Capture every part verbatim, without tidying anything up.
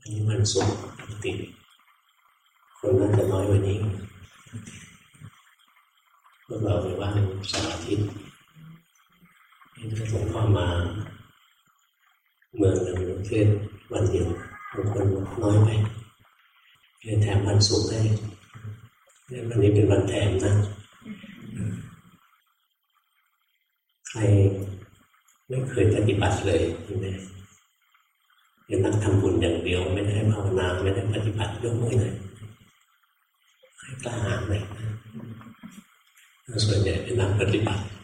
อันนี้มันสุขปกติคนน่าจะน้อยกว่านี้พวกเราไปว่างเสาร์อาทิตย์นี่ถ้าหลวงพ่อมาเมืองหนึ่งเทศวันเดียวบางคนน้อยไปเลยแถมวันศุกร์ให้วันนี้เป็นวันแถมนะใครไม่เคยปฏิบัติเลยใช่ไหมเป็นนักทำบุญอย่างเดียวไม่ได้ภาวนาไม่ได้ปฏิบัติยกมือเลยใครกล้าหาญไหมส่วนใหญ่เป็นนักปฏิบัติ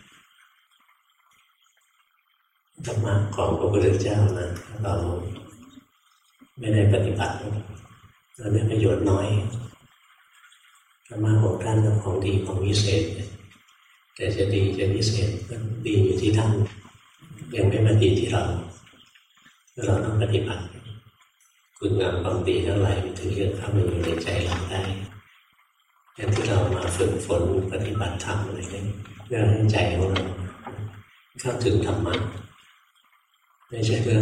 ธรรมะของพระพุทธเจ้านะเราไม่ได้ปฏิบัติเราได้ประโยชน์น้อยธรรมะของท่านเป็นของดีของวิเศษแต่จะดีจะวิเศษก็ดีอยู่ที่ท่านยังไม่มาดีที่เราเราต้องปฏิบัติคุณงามความดีเท่าไหร่ถึงจะเข้ามาอยู่ในใจเราได้อย่างที่เรามาฝึกฝนปฏิบัติธรรมอะไรนี้เพื่อให้ใจของเราเข้าถึงธรรมะไม่ใช่เรื่อง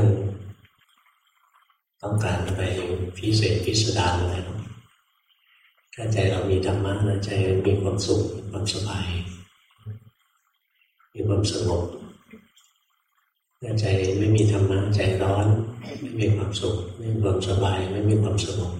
ต้องการไปพิเศษพิสดารอะไรหรอกถ้าใจเรามีธรรมะนะใจมีความสุขมีความสบายมีความสงบถ้าใจไม่มีธรรมะใจร้อนไม่มีความสุขไม่มีความสบายไม่มีความสงบ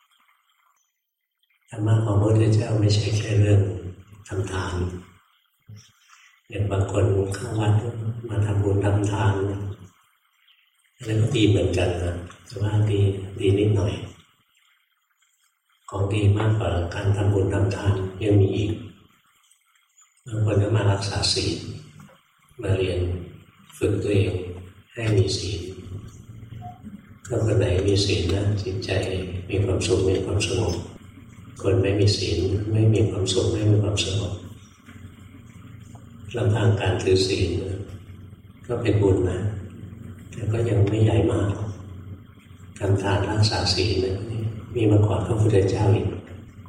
ธรรมะของพระพุทธเจ้าไม่ใช่แค่เรื่องทำทานอย่างบางคนเข้าวัดมาทำบุญทำทานอะไรก็ดีเหมือนกันนะแต่ว่าดีดีนิดหน่อยของดีมากกว่าการทำบุญทำทานยังมีอีกบางคนก็มารักษาศีลมาเรียนฝึกตัวเองให้มีศีลก็คนไหนมีศีลนะจิตใจมีความสุขมีความสงบคนไม่มีศีลไม่มีความสุขไม่มีความสงบลำพังการถือศีลก็เป็นบุญนะแต่ก็ยังไม่ใหญ่มากทำทานรักษาศีลนะมีมาก่อนพระพุทธเจ้าอีก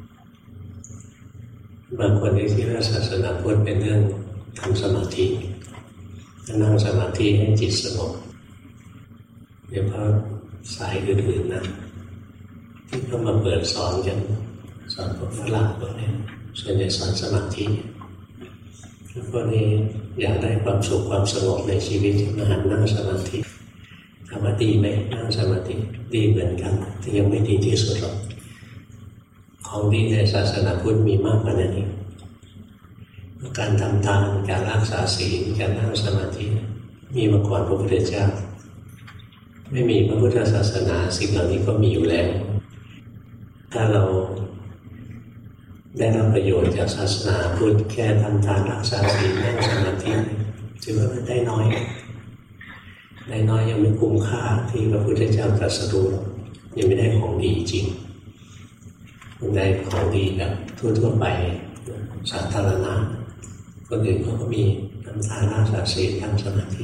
บางคนที่คิดว่าศาสนาพุทธเป็นเรื่องทำสมาธินั่งสมาธิให้จิตสงบเดี๋ยวพอสายอื่นๆนะที่เขามาเปิดสอนกันสอนพวกฝรั่งพวกนี้ส่วนใหญ่สอนสมาธิพวกนี้อยากได้ความสุขความสงบในชีวิตมาหันนั่งสมาธิถามว่าดีไหมนั่งสมาธิดีเหมือนกันแต่ยังไม่ดีที่สุดหรอกของดีในศาสนาพุทธมีมากกว่านั้นอีกการทำทานการรักษาศีลการนั่งสมาธิมีมาก่อนพระพุทธเจ้าไม่มีพระพุทธศาสนาสิ่งเหล่านี้ก็มีอยู่แล้วถ้าเราได้รับประโยชน์จากศาสนาพุทธแค่ทำทานรักษาศีลนั่งสมาธิถือว่าได้น้อยได้น้อยยังไม่คุ้มค่าที่พระพุทธเจ้าตรัสรู้ยังไม่ได้ของดีจริงมันได้ของดีแบบทั่วๆไปสาธารณะคนอื่นเขาก็มีทำทานรักษาศีลทำสมาธิ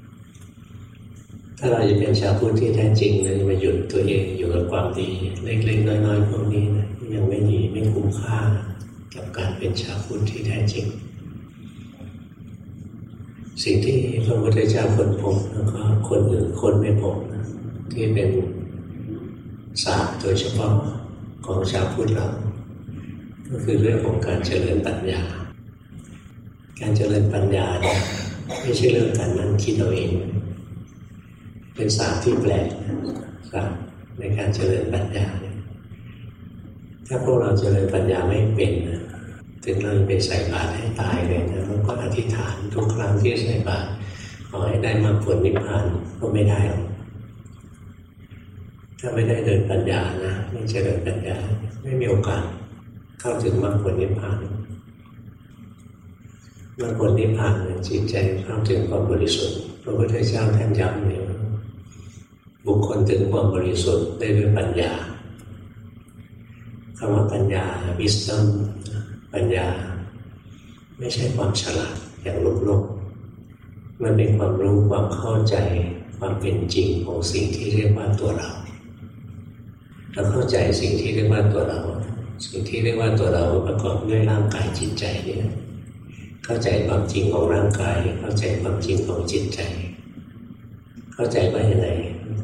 ถ้าเราจะเป็นชาวพุทธที่แท้จริงเราจะมาหยุดตัวเองอยู่กับความดีเล็กๆน้อยๆพวกนี้นะยังไม่ดีไม่คุ้มค่ากับการเป็นชาวพุทธที่แท้จริงสิ่งที่พระพุทธเจ้าค้นพบแล้วก็คนอื่นค้นไม่พบนะที่เป็นศาสตร์โดยเฉพาะของชาวพุทธเราก็คือเรื่องของการเจริญปัญญาการเจริญปัญญาเนี่ยไม่ใช่เรื่องการนั่งคิดเอาเองเป็นศาสตร์ที่แปลกศาสตร์ในการเจริญปัญญาถ้าพวกเราเจริญปัญญาไม่เป็นถึงเราไปใส่บาตรให้ตายเลยนะเราก็อธิษฐานทุกครั้งที่ใส่บาตรขอให้ได้มรรคผลนิพพานก็ไม่ได้หรอกถ้าไม่ได้เดินปัญญานะไม่เจริญปัญญาไม่มีโอกาสเข้าถึงมรรคผลนิพพานมรรคผลนิพพานจิตใจเข้าถึงความบริสุทธิ์พระพุทธเจ้าท่านย้ำเลยบุคคลถึงความบริสุทธิ์ได้ด้วยปัญญาคำว่าปัญญา wisdom ปัญญาไม่ใช่ความฉลาดอย่างโลกโลกมันเป็นความรู้ความเข้าใจความเป็นจริงของสิ่งที่เรียกว่าตัวเราเราเข้าใจสิ่งที่เรียกว่าตัวเราสิ่งที่เรียกว่าตัวเราประกอบด้วยร่างกายจิตใจเนี่ยเข้าใจความจริงของร่างกายเข้าใจความจริงของจิตใจเข้าใจว่าอย่างไร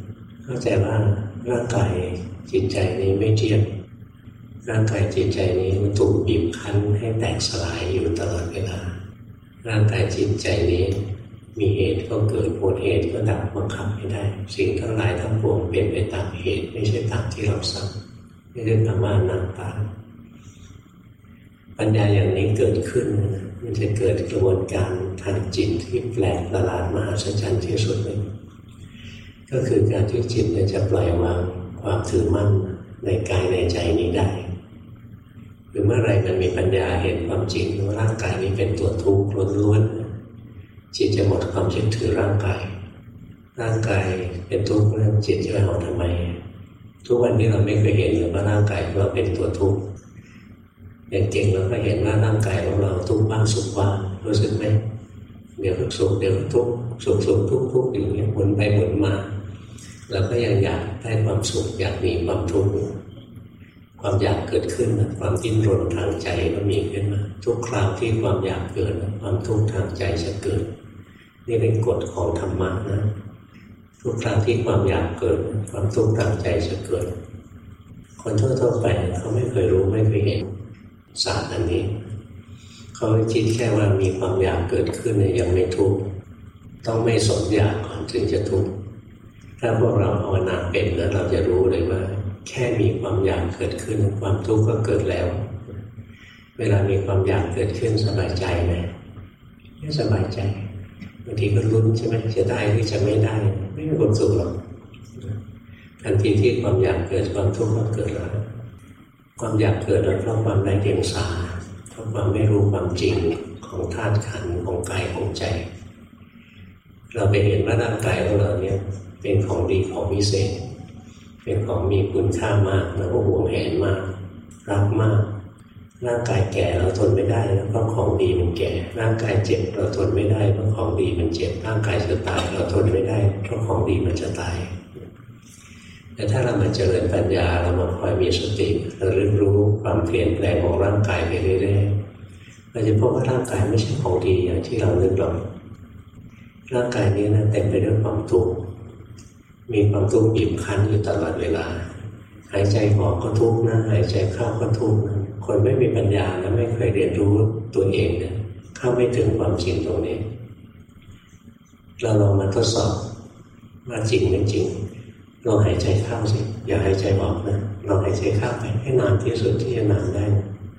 เข้าใจว่าร่างกายจิตใจนี้ไม่เที่ยงร่างกายจิตใจนี้มันถูกบีบคั้นให้แตกสลายอยู่ตลอดเวลาร่างกายจิตใจนี้มีเหตุก็เกิดหมดเหตุก็ดับบังคับไม่ได้สิ่งทั้งหลายทั้งปวงเป็นไปตามเหตุไม่ใช่ตามที่เราสั่งไม่ใช่ตามว่านังตาปัญญาอย่างนี้เกิดขึ้นมันจะเกิดกระบวนการทางจิตที่แปลกประหลาดมหัศจรรย์ที่สุดเลยก็คือการที่จิตจะปล่อยวางความถือมั่นในกายในใจนี้ได้คือเมื่อไรมันมีปัญญาเห็นความจริงว่าร่างกายนี้เป็นตัวทุกข์ล้วนๆจิตจะหมดความยึดถือร่างกายร่างกายเป็นทุกข์แล้วจิตจะไปเอาทำไมทุกวันนี้เราไม่เคยเห็นเลยว่าร่างกายเราเป็นตัวทุกข์อย่างจริงเราก็เห็นว่าร่างกายของเราทุกข์บ้างสุขบ้างรู้สึกไหมเดี๋ยวสุขเดี๋ยวทุกข์สุขสุขทุกข์ทุกข์อยู่อย่างหมุนไปหมุนมาเราก็ยังอยากได้ความสุขอยากมีความทุกข์ความอยากเกิดขึ้นความดิ้นรนทางใจก็มีขึ้นมาทุกคราวที่ความอยากเกิดความทุกข์ทางใจจะเกิดนี่เป็นกฎของธรรมะนะทุกครั้งที่ความอยากเกิดความทุกข์ทางใจจะเกิดคนทั่วๆไปเขาไม่เคยรู้ไม่เคยเห็นศาสตร์อันนี้เขาคิดแค่ว่ามีความอยากเกิดขึ้นเนี่ยยังไม่ทุกข์ต้องไม่สนอยากก่อนถึงจะทุกข์ถ้าพวกเราภาวนาเป็นแล้วเราจะรู้เลยว่าแค่มีความอยากเกิดขึ้นความทุกข์ก็เกิดแล้วเวลามีความอยากเกิดขึ้นสบายใจไหมไม่สบายใจบางทีก็ลุ้นใช่ไหมจะได้หรือจะไม่ได้ไม่มีความสุขหรอกทันทีที่ความอยากเกิดความทุกข์ก็เกิดแล้วความอยากเกิดเพราะความไร้เดียงสาเพราะความไม่รู้ความจริงของธาตุขันธ์ของกายของใจเราไปเห็นว่าร่างกายของเราเนี่ยเป็นของดีของวิเศษเป็นของมีคุณค่ามากแล้วก็หวงแหนมากรักมากร่างกายแก่เราทนไม่ได้เพราะของดีมันแก่ร่างกายเจ็บเราทนไม่ได้เพราะของดีมันเจ็บร่างกายจะตายเราทนไม่ได้เพราะของดีมันจะตายแต่ถ้าเรามาเจริญปัญญาเรามาคอยมีสติเราเรียนรู้ความเปลี่ยนแปลงของร่างกายไปเรื่อยๆเราจะพบว่าร่างกายไม่ใช่ของดีอย่างที่เรานึกหรอกร่างกายนี้นะเต็มไปด้วยความทุกข์มีความทุกข์บีบคั้นอยู่ตลอดเวลาหายใจออกก็ทุกข์นะหายใจเข้าก็ทุกข์นะคนไม่มีปัญญาและไม่เคยเรียนรู้ตัวเองเนี่ยเข้าไม่ถึงความจริงตรงนี้เราลองมาทดสอบว่าจริงไม่จริงเราหายใจเข้าสิอย่าหายใจออกนะเราหายใจเข้าไปให้นานที่สุดที่จะนานได้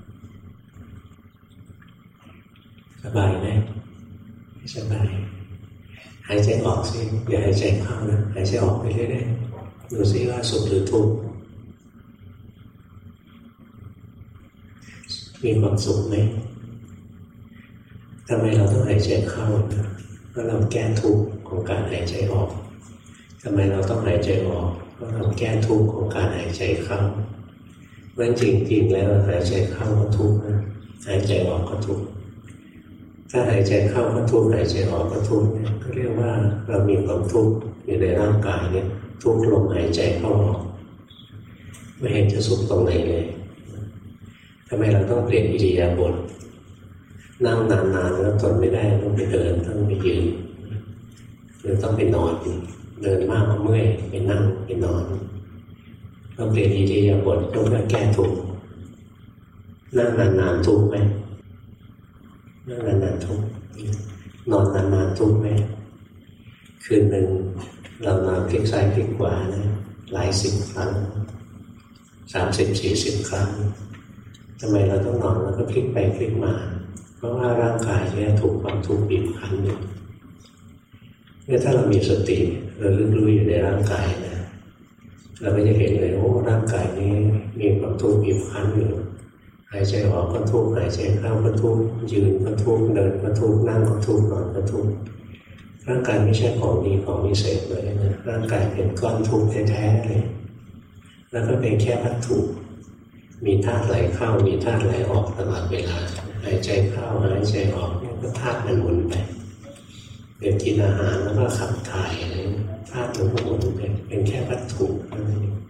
สบายไหมสบายหายใจออกสิอย่าหายใจเข้านะหายใจออกไปเรื่อยๆดูซิว่าสุขหรือทุกข์มีความสุขไหมทำไมเราต้องหายใจเข้าเพราะเราแก้ทุกข์ของการหายใจออกทำไมเราต้องหายใจออกเพราะเราแก้ทุกข์ของการหายใจเข้าเพราะจริงๆแล้วหายใจเข้าก็ทุกข์นะหายใจออกก็ทุกข์ถ้าหายใจเข้าก็ทุกข์หายใจออกก็ทุกข์ก็เรียกว่าเรามีความทุกข์อยู่ในร่างกายเนี่ยทุกข์ลมหายใจเข้าออกไม่เห็นจะสุขตรงไหนเลยทำไมเราต้องเปลี่ยนอิริยาบถนั่งนานๆแล้วทนไม่ได้ต้องไปเดินต้องไปยืนหรือต้องไปนอนเดินมากก็เมื่อยไปนั่งไปนอนเราเปลี่ยนอิริยาบถต้องไปแก้ทุกข์นั่งนานๆทุกข์ไหมนั่งนานๆทุกข์นอนนานๆทุกข์ไหมคืนหนึ่งเรานอนพลิกซ้ายพลิกขวานะหลายสิบครั้งสามสิบสี่สิบครั้งทำไมเราต้องนอนแล้วก็พลิกไปพลิกมาเพราะว่าร่างกายเนี่ยถูกความทุกข์บีบคั้นอยู่เนี่ยถ้าเรามีสติเรารู้อยู่ในร่างกายนะเราก็จะเห็นเลยโอ้ร่างกายนี้มีความทุกข์บีบคั้นอยู่หายใจออกก็ทุกข์หายใจเข้าก็ทุกข์ยืนก็ทุกข์เดินก็ทุกข์นั่งก็ทุกข์นอนก็ทุกข์ร่างกายไม่ใช่ของดีของวิเศษเลยนะร่างกายเป็นก้อนทุกข์แท้ๆเลยแล้วก็เป็นแค่วัตถุมีธาตุไหลเข้ามีธาตุไหลออกตลอดเวลาหายใจเข้าหายใจออกเนี่ยก็ธาตุมันหมุนไปเป็นกินอาหารแล้วก็ขับถ่ายอะไรธาตุมันก็หมุนไปเป็นแค่วัตถุนั่นเอง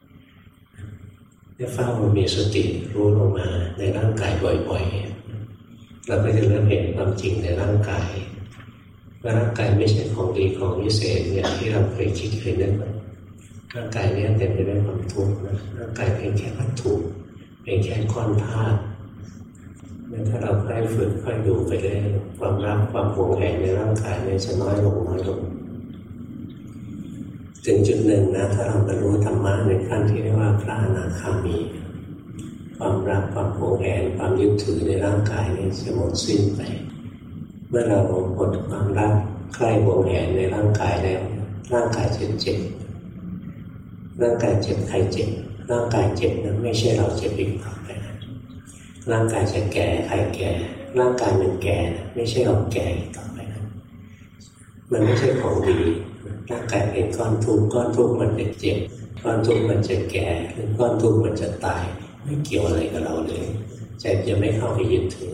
ถ้าเฝ้ามีสติรู้ลงมาในร่างกายบ่อยๆเราก็จะเริ่มเห็นความจริงในร่างกายว่าร่างกายไม่ใช่ของดีของวิเศษอย่างที่เราเคยคิดเคยนึกร่างกายนี้เต็มไปด้วยความทุกข์นะร่างกายเป็นแค่วัตถุเป็นแค่ก้อนธาตุถ้าเราค่อยฝึกค่อยดูไปเรื่อยความรักความหวงแหนในร่างกายเนี่ยจะน้อยลงน้อยลงถึงจุดหนึ่งนะถ้าเราบรรลุธรรมะในขั้นที่เรียกว่าพระอนาคามีความรักความหวงแหนความยึดถือในร่างกายนี้จะหมดสิ้นไปเมื่อเราหมดความรักใคร่หวงแหนในร่างกายแล้วร่างกายจะเจ็บร่างกายเจ็บใครเจ็บร่างกายเจ็บนั้นไม่ใช่เราเจ็บอีกต่อไปนะร่างกายจะแก่ใครแก่ร่างกายมันแก่ไม่ใช่เราแก่อีกต่อไปนะมันไม่ใช่ของดีร่างกายเป็นก้อนทุกข์ก้อนทุกข์มันจะเจ็บก้อนทุกข์มันจะแก่หรือก้อนทุกข์มันจะตายไม่เกี่ยวอะไรกับเราเลยใจจะไม่เข้าไปยึดถือ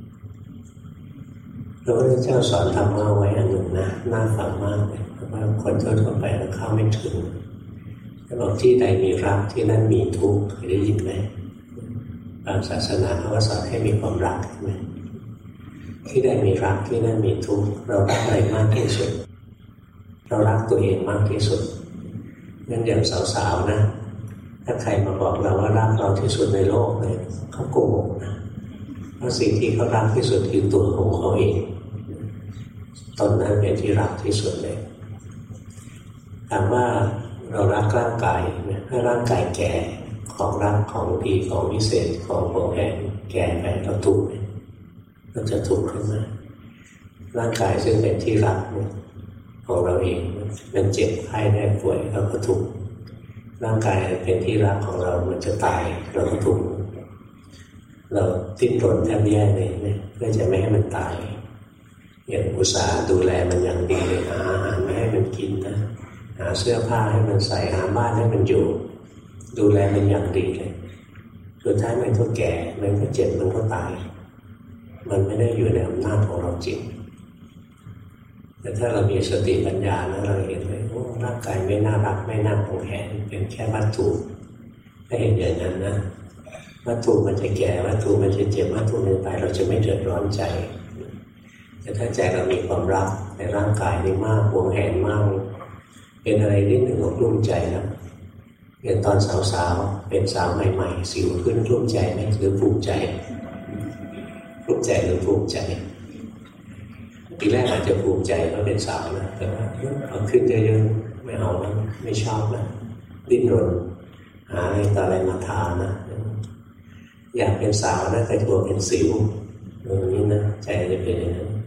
พระพุทธเจ้าสอนธรรมะไว้อันหนึ่งนะน่าฟังมากเลยเพราะว่าคนทั่วไปเราเข้าไม่ถึงถ้าบอกที่ใดมีรักที่นั่นมีทุกข์เคยได้ยินไหมบางศาสนาเขาก็สอนให้มีความรักใช่ไหมที่ใดมีรักที่นั่นมีทุกข์เรารักอะไรมากที่สุดเรารักตัวเองมากที่สุดงั้นอย่างสาวๆนะถ้าใครมาบอกเราว่ารักเราที่สุดในโลกเลยเขาโกหกนะเพราะสิ่งที่เขารักที่สุดคือตัวของเขาเองตนนั้นเป็นที่รักที่สุดเลยถามว่าเรารักร่างกายเนี่ยถ้าร่างกายแก่ของรักของดีของวิเศษของหวงแหนแก่ไปเราทุกข์เราจะทุกข์ขึ้นมาร่างกายซึ่งเป็นที่รักของเราเองมันเจ็บไข้ได้ป่วยเราก็ทุกข์ร่างกายเป็นที่รักของเรามันจะตายเราก็ทุกข์เราดิ้นรนแทบแย่เลยเนี่ยเพื่อจะไม่ให้มันตายอย่างอุตส่าห์ดูแลมันอย่างดีเลยหาอาหารไม่ให้มันกินนะหาเสื้อผ้าให้มันใส่หาบ้านให้มันอยู่ดูแลมันอย่างดีเลยสุดท้ายมันก็แก่มันก็เจ็บมันก็ตายมันไม่ได้อยู่ในอำนาจของเราจริงแต่ถ้าเรามีสติปัญญานะเราเห็นเลยโอ้ร่างกายไม่น่ารักไม่น่าหวงแหนเป็นแค่วัตถุถ้าเห็นอย่างนั้นนะวัตถุมันจะแก่วัตถุมันจะเจ็บวัตถุมันจะตายเราจะไม่เดือดร้อนใจแต่ถ้าใจเรามีความรักในร่างกายนี่มากหวงแหนมากเป็นอะไรนิดหนึ่งก็กลุ้มใจแล้วอย่างตอนสาวๆเป็นสาวใหม่ๆสิวขึ้นกลุ้มใจไหมหรือภูมิใจกลุ้มใจหรือภูมิใจปีแรกอาจจะภูมิใจว่าเป็นสาวนะแต่ว่าเอาขึ้นเยอะๆไม่เอาแล้วไม่ชอบแล้วดิ้นรนหาอะไรต่ออะไรมาทานะอยากเป็นสาวนะแต่กลัวเป็นสิวอย่างนี้นะใจจะเป็นอย่างนั้น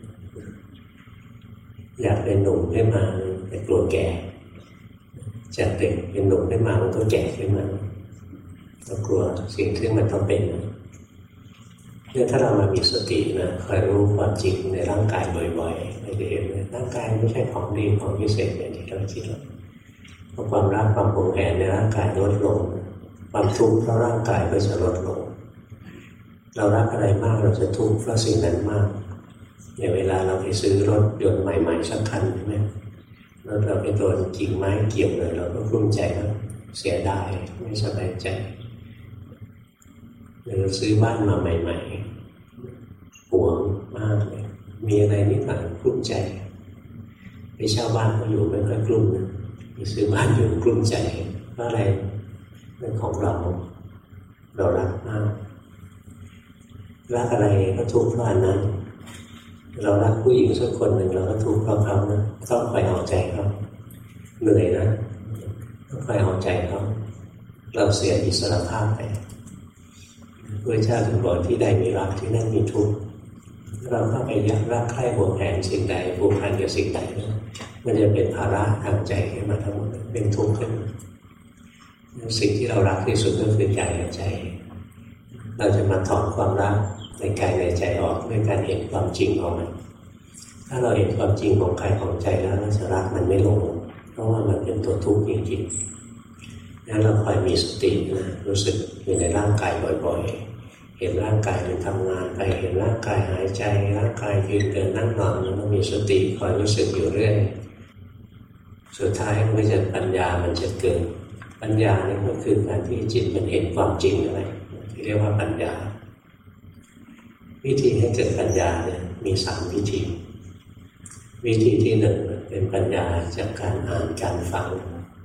อยากเป็นหนุ่มขึ้นมาแต่กลัวแก่จากเด็กเป็นหนุ่มขึ้นมามันก็แก่ขึ้นมาเรากลัวสิ่งที่มันต้องเป็นเนี่ยถ้าเรามามีสตินะคอยรู้ความจริงในร่างกายบ่อยๆเราจะเห็นว่าร่างกายไม่ใช่ของดีของพิเศษอย่างที่เราคิดหรอกพอความรักความหวงแหนในร่างกายลดลงความทุกข์เพราะร่างกายก็จะลดลงเรารักอะไรมากเราจะทุกข์เพราะสิ่งนั้นมากอย่างเวลาเราไปซื้อรถยนต์ใหม่ๆสักคันใช่ไหมรถเราไปโดนกิ่งไม้เกี่ยวเลยเราก็กลุ้มใจว่าเสียดายไม่สบายใจหรือซื้อบ้านมาใหม่ๆหวงมากเลยมีอะไรนิดหน่อยกลุ้มใจไปเช่าบ้านเขาอยู่ไม่ค่อยกลุ้มนะไปซื้อบ้านอยู่กลุ้มใจเพราะอะไรเรื่องของเราเรารักมากรักอะไรก็ทุกข์เพราะอันนั้นเรารักผู้หญิงสักคนหนึ่งเราก็ทุกข์เพราะเขานะต้องคอยเอาใจเขาเหนื่อยนะต้องคอยเอาใจเขาเราเสียอิสรภาพไปพระเจ้าถึงบอกที่ใดมีรักที่นั่นมีทุกข์เราเข้าไปอยากรักใคร่หวงแหนสิ่งใดผูกพันกับสิ่งใดนะมันจะเป็นภาระทางใจขึ้นมาทั้งหมดเป็นทุกข์ขึ้นสิ่งที่เรารักที่สุดก็คือใจกับใจเราจะมาถอนความรักในกายในใจออกด้วยการเห็นความจริงของมันถ้าเราเห็นความจริงของกายของใจแล้วเราจะรักมันไม่ลงเพราะว่ามันเป็นตัวทุกข์จริงๆงั้นเราคอยมีสตินะรู้สึกอยู่ในร่างกายบ่อยๆเห็นร่างกายมันทำงานไปเห็นร่างกายหายใจร่างกายยืนเดินนั่งนอนแล้วมีสติคอยรู้สึกอยู่เรื่อยสุดท้ายมันจะปัญญามันจะเกิดปัญญานี่ก็คือการที่จิตมันเห็นความจริงอะไรที่เรียกว่าปัญญาวิธีให้เกิดปัญญาเนี่ยมีสามวิธีวิธีที่หนึ่งเป็นปัญญาจากการอ่านการฟัง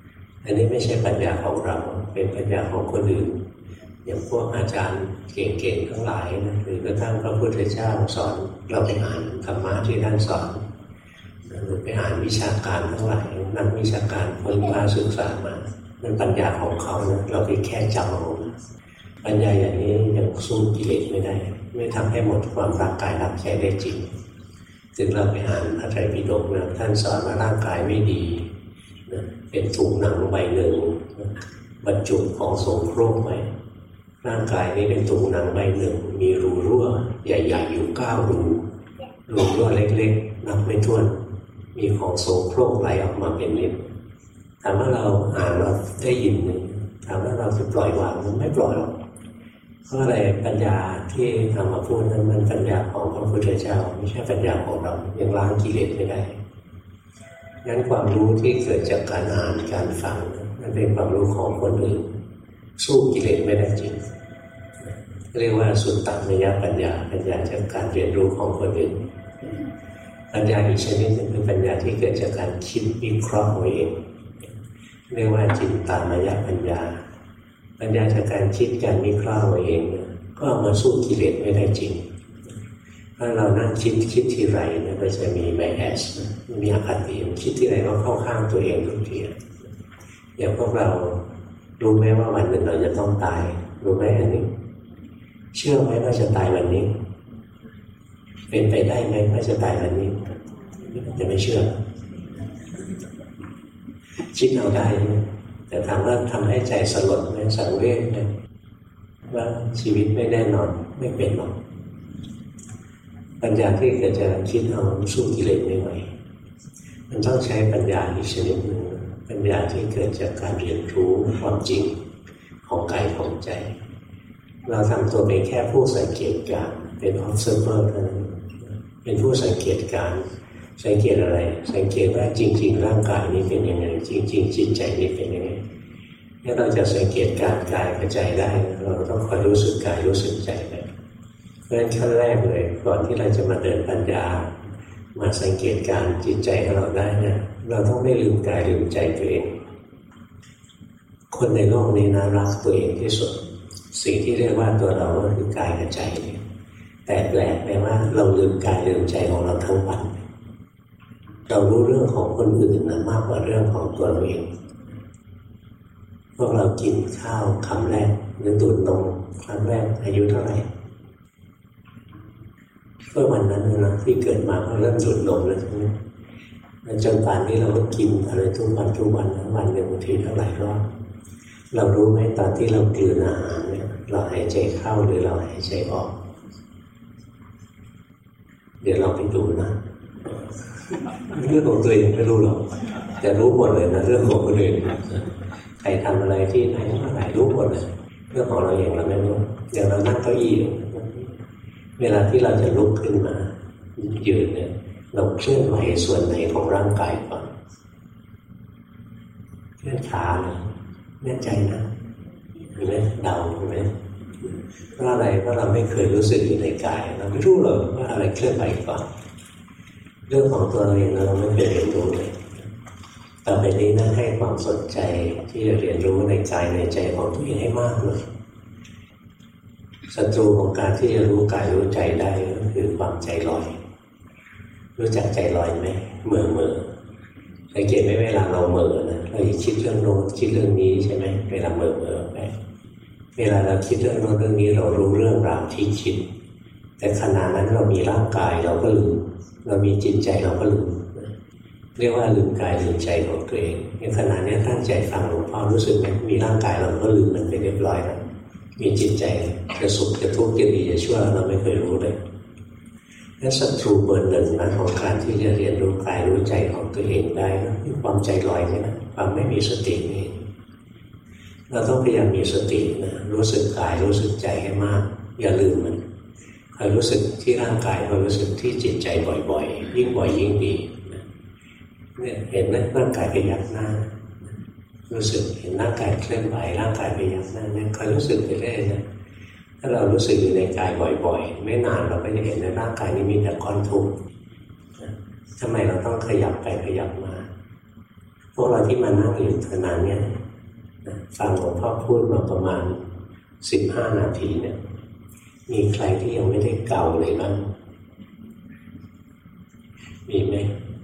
อันนี้ไม่ใช่ปัญญาของเราเป็นปัญญาของคนอื่นอย่างพวกอาจารย์เก่งๆทั้งหลายนะหรือกระทั่งพระพุทธเจ้าสอนเราไปอ่านธรรมะที่ท่านสอนหรือไปอ่านวิชาการทั้งหลายนักวิชาการคนมาศึกษามาเป็นปัญญาของเขานะเราไปแค่จำเอาปัญญาอย่างนี้ยังสู้กิเลสไม่ได้ไม่ทำให้หมดความรักกายรักใจได้จริงถึงเราไปอ่านพระไตรปิฎกนะท่านสอนว่าร่างกายไม่ดีนะเป็นถุงหนังใบหนึ่งบรรจุของโสโครกไว้ร่างกายนี้เป็นถุงหนังใบหนึ่งมีรูรั่วใหญ่ๆอยู่เก้ารูรูรั่วเล็กๆนับไม่ถ้วนมีของโสโครกไหลออกมาเป็นนิดถามว่าเราอ่านเราได้ยินถามว่าเราจะปล่อยวางมันไม่ปล่อยหรอกเพราะอะไรปัญญาที่ทำมาพูดนั้นมันปัญญาของพระพุทธเจ้าไม่ใช่ปัญญาของเรายังล้างกิเลสไม่ได้งั้นความรู้ที่เกิดจากการอ่านการฟังมันเป็นความรู้ของคนอื่นสู้กิเลสไม่ได้จริงเรียกว่าสุตตมยปัญญาปัญญาจากการเรียนรู้ของคนอื่นปัญญาอีกชนิดหนึ่งเป็นปัญญาที่เกิดจากการคิดวิเคราะห์เอาเองเรียกว่าจินตามยปัญญาปัญญาจากการคิดการวิเคราะห์เอาเองก็เอามาสู้กิเลสไม่ได้จริงถ้าเรานั่งคิดคิดทีไรเนี่ยก็จะมีไบแอสมีอคติคิดทีไรก็เข้าข้างตัวเองทุกทีอย่างพวกเรารู้ไหมว่าวันหนึ่งเราจะต้องตายรู้ไหมอันนี้เชื่อไหมว่าจะตายวันนี้เป็นไปได้ไหมว่าจะตายวันนี้จะไม่เชื่อคิดเอาได้แต่ถามว่าทำให้ใจสลดไหมสังเวชไหมว่าชีวิตไม่แน่นอนไม่เป็นหรอกปัญญาที่เกิดจากคิดเอาสู้กิเลสไม่ไหวมันต้องใช้ปัญญาอีกชนิดหนึ่งปัญญาที่เกิดจากการเรียนรู้ความจริงของกายของใจเราทำตัวเป็นแค่ผู้สังเกตการเป็น observer เท่านั้นเป็นผู้สังเกตการสังเกตอะไรสังเกตว่าจริงๆร่างกายนี้เป็นยังไงจริงๆจิตใจนี้เป็นยังไงถ้าเราจะสังเกตการกายกับใจได้เราต้องคอยรู้สึกกายรู้สึกใจไปเพราะฉะนั้นขั้นแรกเลยก่อนที่เราจะมาเดินปัญญามาสังเกตการจิตใจของเราได้เนี่ยเราต้องไม่ลืมกายลืมใจตัวเองคนในโลกนี้นะรักตัวเองที่สุดสิ่งที่เรียกว่าตัวเราก็คือกายกับใจแต่แปลกแปลว่าเราลืมกายลืมใจของเราทั้งวันเรารู้เรื่องของคนอื่นนะมากกว่าเรื่องของตัวเราเองพวกเรากินข้าวคำแรกหรือดูดนมครั้งแรกอายุเท่าไหร่เมื่อวันนั้นนะที่เกิดมาก็เริ่มดูดนมแล้วใช่ไหมจนป่านนี้เราก็กินอะไรทุกวันทุกวันทั้งวันหนึ่งบางทีเท่าไหร่รอบเรารู้ไหมตอนที่เรากลืนอาหารเนี่ยเราหายใจเข้าหรือเราหายใจออกเดี๋ยวเราไปดูนะเรื่องของตัวเองไม่รู้หรอกแต่รู้หมดเลยนะเรื่องของคนอื่นใครทำอะไรที่ไหนเมื่อไหร่รู้หมดเลยเรื่องของเราเองเราไม่รู้อย่างเรานั่งเก้าอี้เวลาที่เราจะลุกขึ้นมายืนเนี่ยเราเคลื่อนไหวส่วนไหนของร่างกายก่อนเคลื่อนขาเลยแน่ใจนะเห็นไหมเดาเห็นไหมเพราะอะไรเพราะเราไม่เคยรู้สึกอยู่ในกายเราไม่รู้เลยว่าอะไรเคลื่อนไหวก่อนเรื่องของตัวเราเองเราไม่เคยเรียนรู้เลยต่อไปนี้นะให้ความสนใจที่จะเรียนรู้ในกายในใจของตัวเองให้มากเลยศัตรูของการที่จะรู้กายรู้ใจได้ก็คือความใจลอยรู้จักใจลอยไหมเหม่อเม่อสังเกตไหมเวลาเราเหม่อนะเราคิดเรื่องโน้นคิดเรื่องนี้ใช่ไหมเวลาเหม่อเม่อไปเวลาเราคิดเรื่องโน้นเรื่องนี้เรารู้เรื่องราวที่คิดแต่ขณะนั้นเรามีร่างกายเราก็ลืมเรามีจิตใจเราก็ลืมเรียกว่าลืมกายลืมใจของตัวเองในขณะนี้ตั้งใจฟังหลวงพ่อรู้สึกไหมมีร่างกายเราก็ลืมมันไปเรียบร้อยแล้วมีจิตใจจะสุขจะทุกข์จะดีจะชั่วเราไม่เคยรู้เลยและศัตรูเบอร์หนึ่งนะของการที่จะเรียนรู้กายรู้ใจของตัวเองได้คือความใจลอยใช่ไหมความไม่มีสตินี่เราต้องพยายามมีสตินะรู้สึกกายรู้สึกใจให้มากอย่าลืมมันคอยรู้สึกที่ร่างกายคอยรู้สึกที่จิตใจบ่อยๆยิ่งบ่อยยิ่งดีเนี่ยเห็นไหมร่างกายไปยักหน้ารู้สึกเห็นร่างกายเคลื่อนไหวร่างกายไปยักหน้าเนี่ยคอยรู้สึกไปเรื่อยนะถ้าเรารู้สึกอยู่ในกายบ่อยๆไม่นานเราก็จะเห็นในร่างกายนี้มีแต่ก้อนทุกข์ทำไมเราต้องขยับไปขยับมาพวกเราที่มานั่งอยู่ขณะนี้ฟังหลวงพ่อพูดมาประมาณสิบห้านาทีเนี่ยมีใครที่ยังไม่ได้เก่าเลยบ้างมีไหม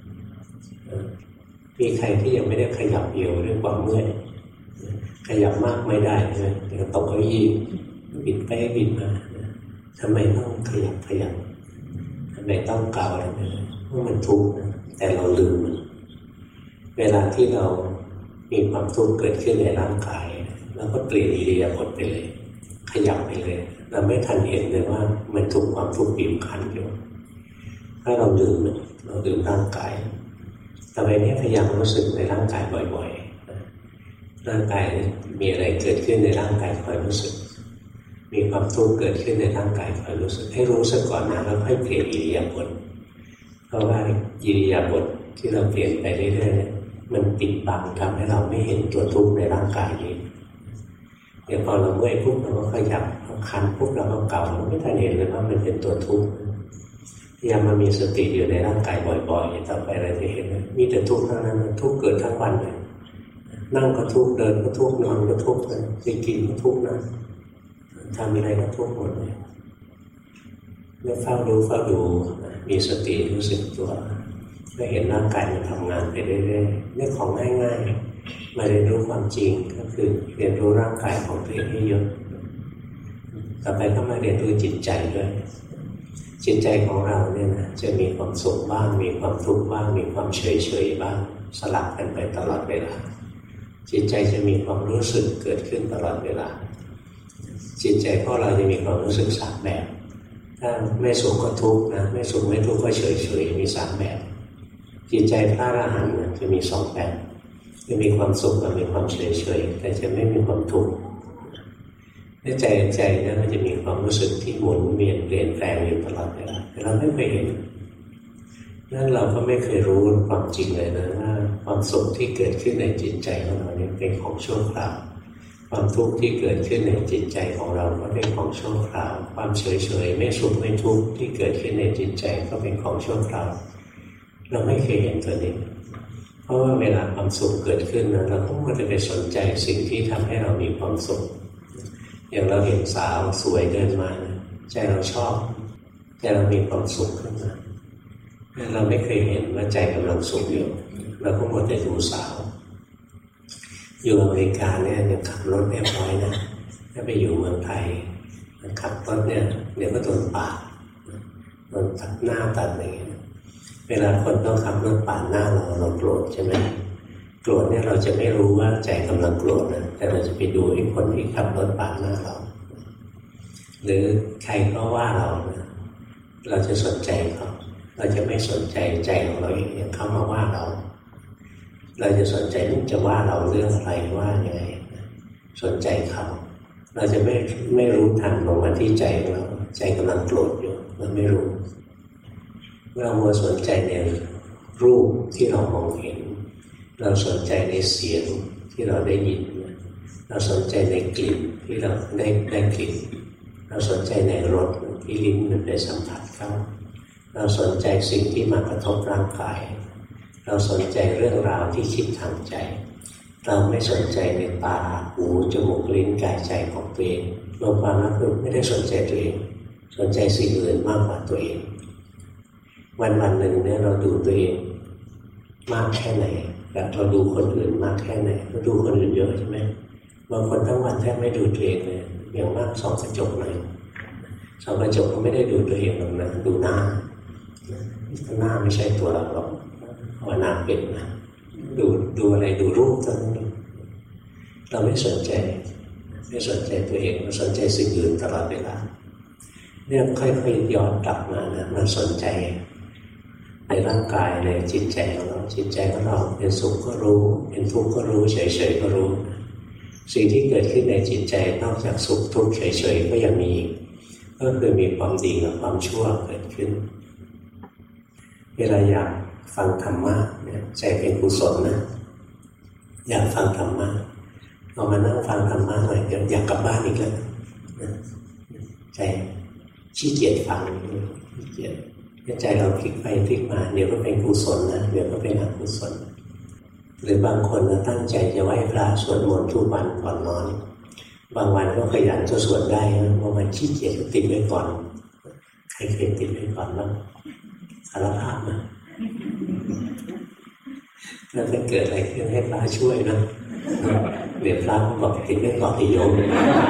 มีใครที่ยังไม่ได้ขยับเอวด้วยความเมื่อยขยับมากไม่ได้ใช่ไหมเดี๋ยวตกเก้าอี้บิดไปบิดมาทำไมต้องขยับขยับทำไมต้องเก่าอะไรเนี่ยเพราะมันทุกข์นะแต่เราลืมมันเวลาที่เรามีความทุกข์เกิดขึ้นในร่างกายเราก็เปลี่ยนอิริยาบถไปเลยขยับไปเลยเราไม่ทันเห็นเลยว่ามันถูกความทุกข์บีบคั้นอยู่ถ้าเราลืมมันเราลืมร่างกายต่อไปนี้พยายามรู้สึกในร่างกายบ่อยๆร่างกายมีอะไรเกิดขึ้นในร่างกายคอยรู้สึกมีความทุกข์เกิดขึ้นในร่างกายคอยรู้สึกให้รู้สึกก่อนนะแล้วค่อยเปลี่ยนอิริยาบถเพราะว่าอิริยาบถที่เราเปลี่ยนไปเรื่อยๆมันปิดบังทำให้เราไม่เห็นตัวทุกข์ในร่างกายนี้เดี๋ยวพอเราเมื่อยปุ๊บเราก็ขยับคันปุ๊บเราก็เก่าเราไม่ทันเห็นเลยว่ามันเป็นตัวทุกข์พยายามมามีสติอยู่ในร่างกายบ่อยๆต่อไปเราจะเห็นว่ามีแต่ทุกข์เท่านั้นทุกข์เกิดทั้งวันเลยนั่งก็ทุกข์เดินก็ทุกข์นอนก็ทุกข์เลยจะกินก็ทุกข์นะทำอะไรก็ทุกข์หมดเลยแล้วเฝ้าดูเฝ้าดูมีสติรู้สึกตัวก็เห็นร่างกายมันทำงานไปเรื่อยๆนี่ของง่ายๆมาเรียนรู้ความจริงก็คือเรียนรู้ร่างกายของตัวเองให้เยอะต่อไปก็มาเรียนรู้จิตใจด้วยจิตใจของเราเนี่ยนะจะมีความสุขบ้างมีความทุกข์บ้างมีความเฉยๆบ้างสลับกันไปตลอดเวลาจิตใจจะมีความรู้สึกเกิดขึ้นตลอดเวลาจิตใจของเราจะมีความรู้สึกสามแบบถ้าไม่สุขก็ทุกข์นะไม่สุขไม่ทุกข์ก็เฉยๆมีสามแบบจิตใจพระอรหันต์จะมีสองแบบจะมีความสุขกับมีความเฉยๆแต่จะไม่มีความทุกข์ในใจใจนั้นมันจะมีความรู้สึกที่หมุนเวียนเปลี่ยนแปลงอยู่ตลอดเวลาแต่เราไม่เคยเห็นนั่นเราก็ไม่เคยรู้ความจริงเลยนะว่าความสุขที่เกิดขึ้นในจิตใจของเราเนี่ยเป็นของชั่วคราวความทุกข์ที่เกิดขึ้นในจิตใจของเราก็เป็นของชั่วคราวความเฉยๆไม่สุขไม่ทุกข์ที่เกิดขึ้นในจิตใจก็เป็นของชั่วคราวเราไม่เคยเห็นตัวนี้เพราะว่าเวลาความสุขเกิดขึ้นนะเราก็ไม่ได้ไปสนใจสิ่งที่ทำให้เรามีความสุขอย่างเราเห็นสาวสวยเดินมาใจเราชอบใจเรามีความสุขขึ้นมาเราไม่เคยเห็นว่าใจกำลังสุขอยู่เราก็หมดแต่ดูสาวอยู่อเมริกาเนี่ยยังขับรถเรียบร้อยนะถ้าไปอยู่เมืองไทยขับรถเนี่ยเดี๋ยวก็โดนปาดโดนตัดหน้าตัดอะไรอย่างเงี้ยเวลาคนต้องขับรถปาดหน้าเราเราโกรธใช่ไหมโกรธเนี่ยเราจะไม่รู้ว่าใจกำลังโกรธนะแต่เราจะไปดูไอ้คนที่ขับรถปาดหน้าเราหรือใครก็ว่าเรานะเราจะสนใจเขาเราจะไม่สนใจใจของเราเองอย่างเขามาว่าเราเราจะสนใจมันจะว่าเราเรื่องอะไรว่ายังไงสนใจเขาเราจะไม่ไม่รู้ทันลงมาที่ใจของเราใจกำลังโกรธอยู่เราไม่รู้เรามัวสนใจในรูปที่เรามองเห็นเราสนใจในเสียงที่เราได้ยินเราสนใจในกลิ่นที่เราได้ได้กลิ่นเราสนใจในรสที่ลิ้นมันได้สัมผัสเข้าเราสนใจสิ่งที่มากระทบร่างกายเราสนใจเรื่องราวที่คิดทางใจเราไม่สนใจในตาหูจมูกลิ้นกายใจของตัวเองรวมความแล้วคือไม่ได้สนใจตัวเองสนใจสิ่งอื่นมากกว่าตัวเองวันวันหนึ่งเนี่ยเราดูตัวเองมากแค่ไหนแบบเราดูคนอื่นมากแค่ไหนเราดูคนอื่นเยอะใช่ไหมบางคนทั้งวันแทบไม่ดูตัวเองเลยอย่างมากส่องกระจกหน่อยส่องกระจกก็ไม่ได้ดูตัวเองหรอกนะดูหน้าหน้าไม่ใช่ตัวเราหรอกว่าหน้าเป็นนะดูดูอะไรดูรูปเท่านั้นเราไม่สนใจไม่สนใจตัวเองเราสนใจสิ่งอื่นตลอดเวลาเนี่ยค่อยๆย้อนกลับมานะมันสนใจในร่างกายในจิตใจของเราจิตใจของเราเป็นสุขก็รู้เป็นทุกข์ก็รู้เฉยๆก็รู้สิ่งที่เกิดขึ้นในจิตใจนอกจากสุขทุกข์เฉยๆก็ยังมีก็คือมีความดีกับความชั่วเกิดขึ้นเวลาอยากฟังธรรมะเนี่ยใจเป็นกุศลนะอยากฟังธรรมะเรามานั่งฟังธรรมะหน่อยเดี๋ยวอยากกลับบ้านอีกแล้วใจขี้เกียจฟังขี้เกียจใจเราพลิกไปพลิกมาเดี๋ยวก็เป็นกุศลนะเดี๋ยวก็เป็นอกุศลหรือบางคนนะตั้งใจจะไหว้พระสวดมนต์ทุกวันก่อนนอนบางวันก็ขยันก็สวดได้นะบางวันขี้เกียจก็ติดไว้ก่อนใครเคยติดไว้ก่อนบ้างสารภาพนะแล้วถ้าเกิดอะไรขึ้นให้พระช่วยนะเดี๋ยวพระก็บอกติดไว้ก่อนให้โยม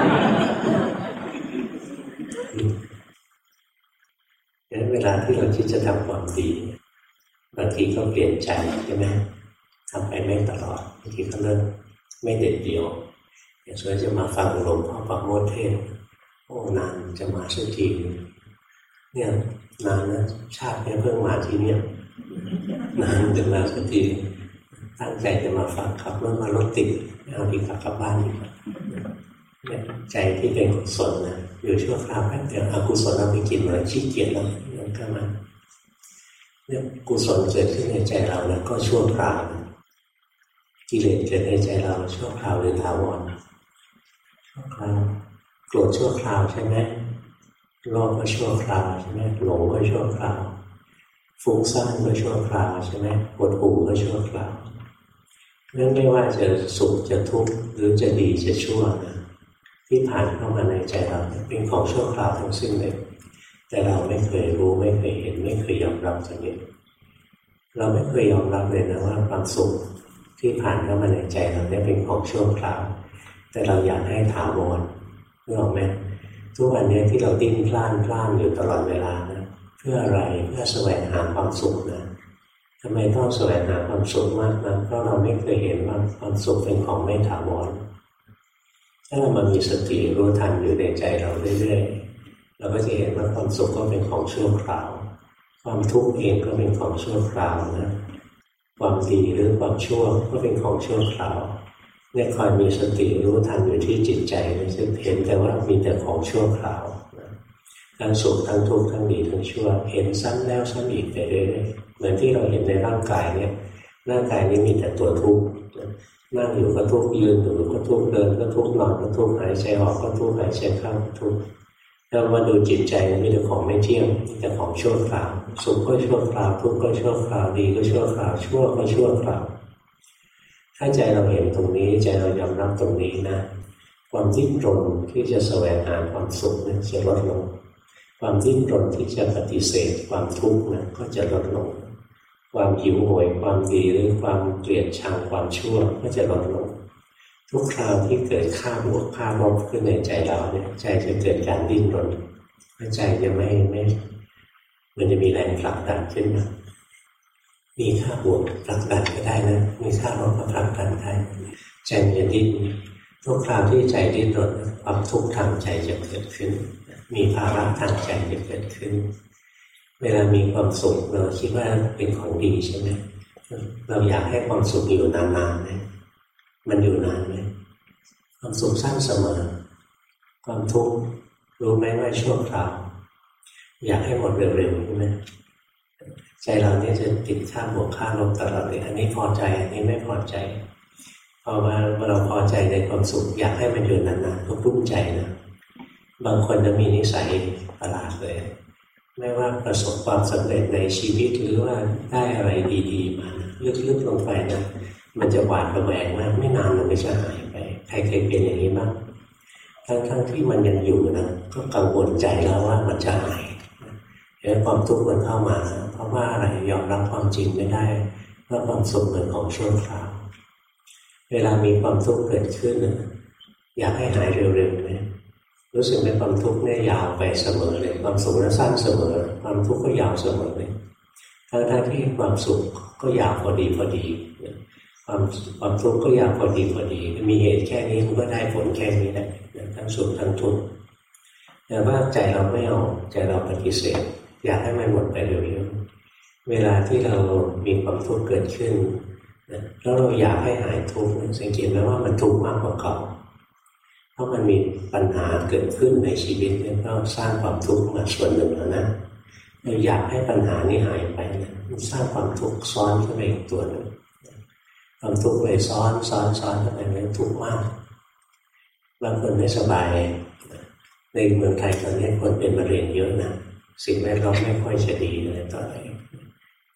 งั้นเวลาที่เราคิดจะทำความดีบางทีก็เปลี่ยนใจใช่ไหมทำไปไม่ตลอดบางทีก็เริ่มไม่เด็ดเดี่ยวอย่างเช่นจะมาฟังหลวงพ่อปราโมทย์เทศน์โอ้นานจะมาสักทีเนี่ยนานนะชาตินี้เพิ่งมาที่เนี่ยนานจะมาสักทีตั้งใจจะมาฟังขับรถมารถติดเอาดีกลับกลับบ้านดีกว่าเนี่ยใจที่เป็นกุศลนะอยู่ชั่วคราวแป๊บเดียวอกุศลเราไปกินเลยขี้เกียจแล้วมันก็มาเนี่ยกุศลเกิดขึ้นในใจเราแล้วก็ชั่วคราวกิเลสเกิดในใจเราชั่วคราวหรือถาวรชั่วคราวโกรธชั่วคราวใช่ไหมโลภก็ชั่วคราวใช่ไหมหลงก็ชั่วคราวฟุ้งซ่านก็ชั่วคราวใช่ไหมปวดหูก็ชั่วคราวเรื่องไม่ว่าจะสุขจะทุกข์หรือจะดีจะชั่วนะที่ผ่านเข้ามาในใจเราเป็นของชั่วคราวทั้งสิ้นเลยแต่เราไม่เคยรู้ไม่เคยเห็นไม่เคยยอมรับสักนิดเราไม่เคยยอมรับเลยนะว่าความสุขที่ผ่านเข้ามาในใจเราเนี่ยเป็นของชั่วคราวแต่เราอยากให้ถาวรนึกออกไหมทุกวันนี้ที่เราดิ้นพล่านพล่านอยู่ตลอดเวลานะเพื่ออะไรเพื่อแสวงหาความสุขนะทำไมต้องแสวงหาความสุขมากนะเพราะเราไม่เคยเห็นว่าความสุขเป็นของไม่ถาวรถ้าเรามามีสติรู้ทันอยู่ในใจเราเรื่อยๆเราก็จะเห็นว่าความสุขก็เป็นของชั่วคราวความทุกข์เองก็เป็นของชั่วคราวนะความดีหรือความชั่วก็เป็นของชั่วคราวเนี่ยคอยมีสติรู้ทันอยู่ที่จิตใจจะเห็นแต่ว่ามีแต่ของชั่วคราวทั้งสุขทั้งทุกข์ทั้งดีทั้งชั่วเห็นซ้ำแล้วซ้ำอีกไปเรื่อยๆเหมือนที่เราเห็นในร่างกายเนี่ยร่างกายนี้มีแต่ตัวทุกข์นั่งอยู่ก็ทุกข์ยืนอยู่ก็ทุกข์เดินก็ทุกข์นอนก็ทุกข์หายใจออกก็ทุกข์หายใจเข้าก็ทุกข์แล้วมาดูจิตใจมีแต่ของไม่เที่ยงมีแต่ของชั่วคราวสุขก็ชั่วคราวทุกข์ก็ชั่วคราวดีก็ชั่วคราวชั่วก็ชั่วคราวถ้าใจเราเห็นตรงนี้ใจเรายอมรับตรงนี้นะความดิ้นรนที่จะแสวงหาความสุขนั้นจะลดลงความดิ้นรนที่จะปฏิเสธความทุกข์นั้นก็จะลดลงความหิวโหยความดีหรือความเกลียดชังความชั่วก็จะลดลงทุกคราวที่เกิดค่าบวกค่าลบขึ้นในใจเราเนี่ยใจจะเกิดการดิ้นรนใจจะไม่ไม่มันจะมีแรงผลักดันขึ้นมามีค่าบวกผลักดันก็ได้นะมีค่าลบก็ผลักดันได้ใจมันจะดิ้นทุกคราวที่ใจดิ้นรนความทุกข์ทางใจจะเกิดขึ้นมีภาระทางใจจะเกิดขึ้นเวลามีความสุขเราคิดว่าเป็นของดีใช่ไหมเราอยากให้ความสุขอยู่นานๆไหมมันอยู่นานไหมความสุขสั้นเสมอความทุกข์รู้ไหมว่าชั่วคราวอยากให้หมดเร็วๆใช่ไหมใจเราเนี่ยจะติดค่าบวกค่าลบตลอดเลยอันนี้พอใจอันนี้ไม่พอใจพอมาเราพอใจในความสุขอยากให้มันอยู่นานๆก็รุ่มใจนะบางคนจะมีนิสัยประหลาดเลยไม่ว่าประสบความสำเร็จในชีวิตหรือว่าได้อะไรดีๆมาลึกๆลงไปนะมันจะหวาดระแวงมากไม่นานมันก็จะหายไปใครเคยเป็นอย่างนี้บ้างทั้งๆที่มันยังอยู่นะก็กังวลใจแล้วว่ามันจะหายแล้วความทุกข์มันเข้ามาเพราะว่าอะไรยอมรับความจริงไม่ได้ว่าความสุขเป็นของชั่วคราวเวลามีความทุกข์เกิดขึ้นอยากให้หายเร็วๆเลยรู้สึกเป็นความทุกข์เนี่ยยาวไปเสมอเลยความสุขนั้นสั้นเสมอความทุกข์ก็ยาวเสมอเลยทั้งๆที่ความสุขก็ยาวพอดีพอดีความความทุกข์ก็ยาวพอดีพอดีมีเหตุแค่นี้มันก็ได้ผลแค่นี้แหละทั้งสุขทั้งทุกข์แต่ว่าใจเราไม่เอาใจเราปฏิเสธอยากให้มันหมดไปเร็วๆเวลาที่เรามีความทุกข์เกิดขึ้นแล้วเราอยากให้หายทุกข์สังเกตไหมว่ามันทุกข์มากกว่าเก่าเพราะมันมีปัญหาเกิดขึ้นในชีวิตเนี่ยก็สร้างความทุกข์มาส่วนหนึ่งแล้วนะเราอยากให้ปัญหานี้หายไปนะมันสร้างความทุกข์ซ้อนขึ้นไปอีกตัวหนึ่งความทุกข์ไปซ้อนซ้อนซ้อนขึ้นไปมันทุกข์มากบางคนไม่สบายในเมืองไทยตอนนี้คนเป็นมะเร็งเยอะนะสิ่งแวดล้อมไม่ค่อยจะดีเลยตอนนี้ไป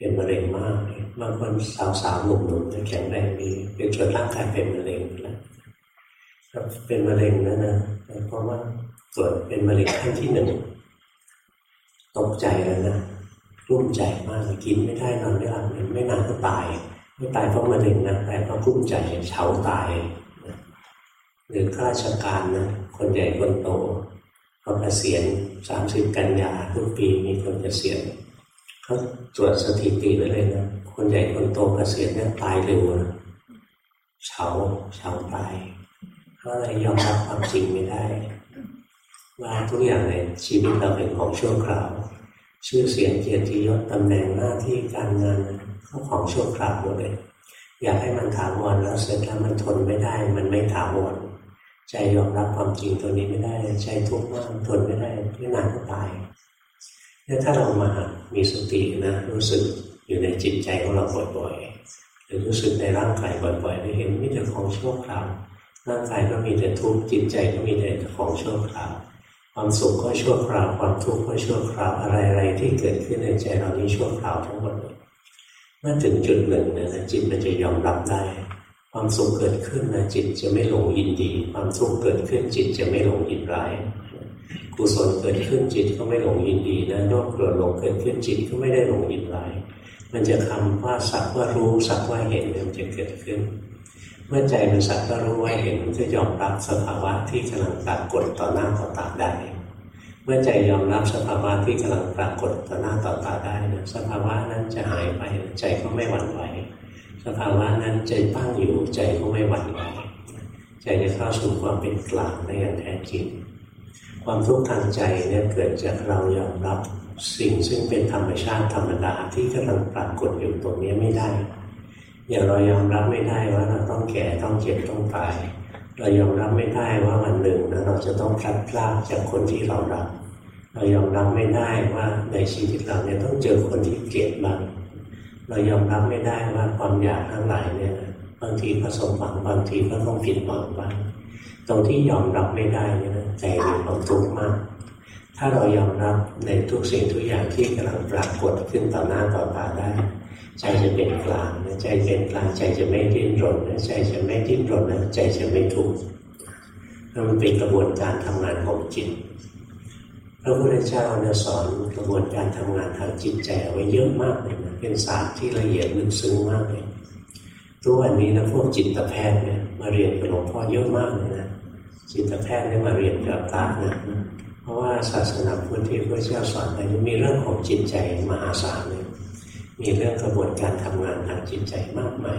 เป็นมะเร็งมากบางคนสาวๆหนุ่มๆแข็งแรงดีเป็นจนร่างกายเป็นมะเร็งแล้วเป็นมะเร็งนั่นนะเพราะว่าตรวจเป็นมะเร็งขั้นที่หนึ่งตกใจเลยนะรุ่มใจมากกินไม่ได้นอนไม่หลับไม่นานก็ตายไม่ตายเพราะมะเร็งนะแต่เพราะรุ่มใจเฉาตายหรือข้าราชการนะคนใหญ่คนโตเขาเกษียณสามสิบกันยาทุกปีมีคนเกษียณเขาตรวจสถิติไว้เลยนะคนใหญ่คนโตเกษียณเนี่ยตายเร็วนะเฉาเฉาตายเพราะอะไรยอมรับความจริงไม่ได้ว่าทุกอย่างในชีวิตเราเป็นของชั่วคราวชื่อเสียงเกียรติยศตำแหน่งหน้าที่การงานเขาของชั่วคราวหมดเลยอยากให้มันถาวรแล้วเสร็จแล้วมันทนไม่ได้มันไม่ถาวรใจยอมรับความจริงตัวนี้ไม่ได้ใจทุกข์มากทนไม่ได้ไม่นานก็ตายเนี่ยถ้าเรามามีสตินะรู้สึกอยู่ในจิตใจของเราบ่อยๆหรือรู้สึกในร่างกายบ่อยๆได้เห็นมีแต่ของชั่วคราวร่างกายก็มีแต่ทุกข์จิตใจก็มีแต่ของชั่วคราวความสุขก็ชั่วคราวความทุกข์ก็ชั่วคราวอะไรๆที่เกิดขึ้นในใจเรานี้ชั่วคราวทั้งหมดเลยเมื่อถึงจุดหนึ่งเนี่ยจิตมันจะยอมรับได้ความสุขเกิดขึ้นนะจิตจะไม่หลงยินดีความทุกข์เกิดขึ้นจิตจะไม่หลงยินร้ายกุศลเกิดขึ้นจิตก็ไม่หลงยินดีนะโลภโกรธหลงเกิดขึ้นจิตก็ไม่ได้หลงยินร้ายมันจะคำว่าสักว่ารู้สักว่าเห็นมันจะเกิดขึ้นเมื่อใจมันสักว่ารู้ว่าเห็นมันจะยอมรับสภาวะที่กำลังปรากฏต่อหน้าต่อตาได้เมื่อใจยอมรับสภาวะที่กำลังปรากฏต่อหน้าต่อตาได้นะสภาวะนั้นจะหายไปใจก็ไม่หวั่นไหวสภาวะนั้นใจตั้งอยู่ใจก็ไม่หวั่นไหวใจจะเข้าสู่ความเป็นกลางได้อย่างแท้จริงความทุกข์ทางใจเนี่ยเกิดจากเรายอมรับสิ่งซึ่งเป็นธรรมชาติธรรมดาที่กำลังปรากฏอยู่ตรงนี้ไม่ได้อย่างเรายอมรับไม่ได้ว่าเราต้องแก่ต้องเจ็บต้องตายเรายอมรับไม่ได้ว่าวันหนึ่งนะเราจะต้องพลัดพรากจากคนที่เรารักเรายอมรับไม่ได้ว่าในชีวิตเราเนี่ยต้องเจอคนที่เกลียดบ้างเรายอมรับไม่ได้ว่าความอยากทั้งหลายเนี่ยบางทีก็สมหวังบางทีก็ต้องผิดหวังบ้างตรงที่ยอมรับไม่ได้เนี่ยใจมีความทุกข์มากถ้าเรายอมรับในทุกสิ่งทุกอย่างที่กำลังปรากฏขึ้นต่อหน้าต่อตาได้ใจจะเป็นกลางใจเป็นกลางใจจะไม่ดิ้นรนใจจะไม่ดิ้นรนใจจะไม่ทุกข์มันเป็นกระบวนการทำงานของจิตพระพุทธเจ้าเนี่ยสอนกระบวนการทำงานทางจิตใจเอาไว้เยอะมากเลยนะเป็นศาสตร์ที่ละเอียดลึกซึ้งมากเลยทุกวันนี้นะพวกจิตแพทย์เนี่ยมาเรียนกับหลวงพ่อเยอะมากเลยนะจิตแพทย์เนี่ยมาเรียนกับพระนะเพราะว่าศาสนาพุทธที่พระเจ้าสอนไปมีเรื่องของจิตใจมหาศาลเลยมีเรื่องกระบวนการทำงานทางจิตใจมากมาย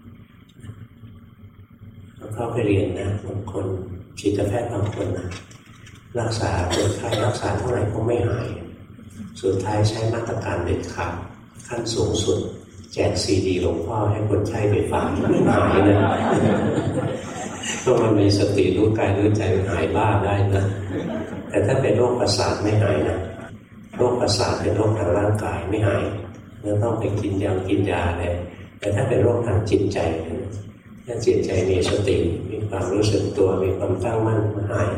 แล้วเข้าไปเรียนนะบางคนจิตแพทย์บางคนนะรักษาคนไข้รักษาเท่าไหร่ก็ไม่หายสุดท้ายใช้มาตรการเด็ดขาดขั้นสูงสุดแจกซีดีหลวงพ่อให้คนไข้ไปฟังไม่หายนะก็มันมีสติรู้กายรู้ใจหายบ้าได้นะแต่ถ้าเป็นโรคประสาทไม่หายนะโรคประสาทเป็นโรคทางร่างกายไม่หายเราต้องไปกินยากินยาเลยแต่ถ้าเป็นโรคทางจิตใจถ้าจิตใจมีสติมีความรู้สึกตัวมีความตั้งมั่นมันหาย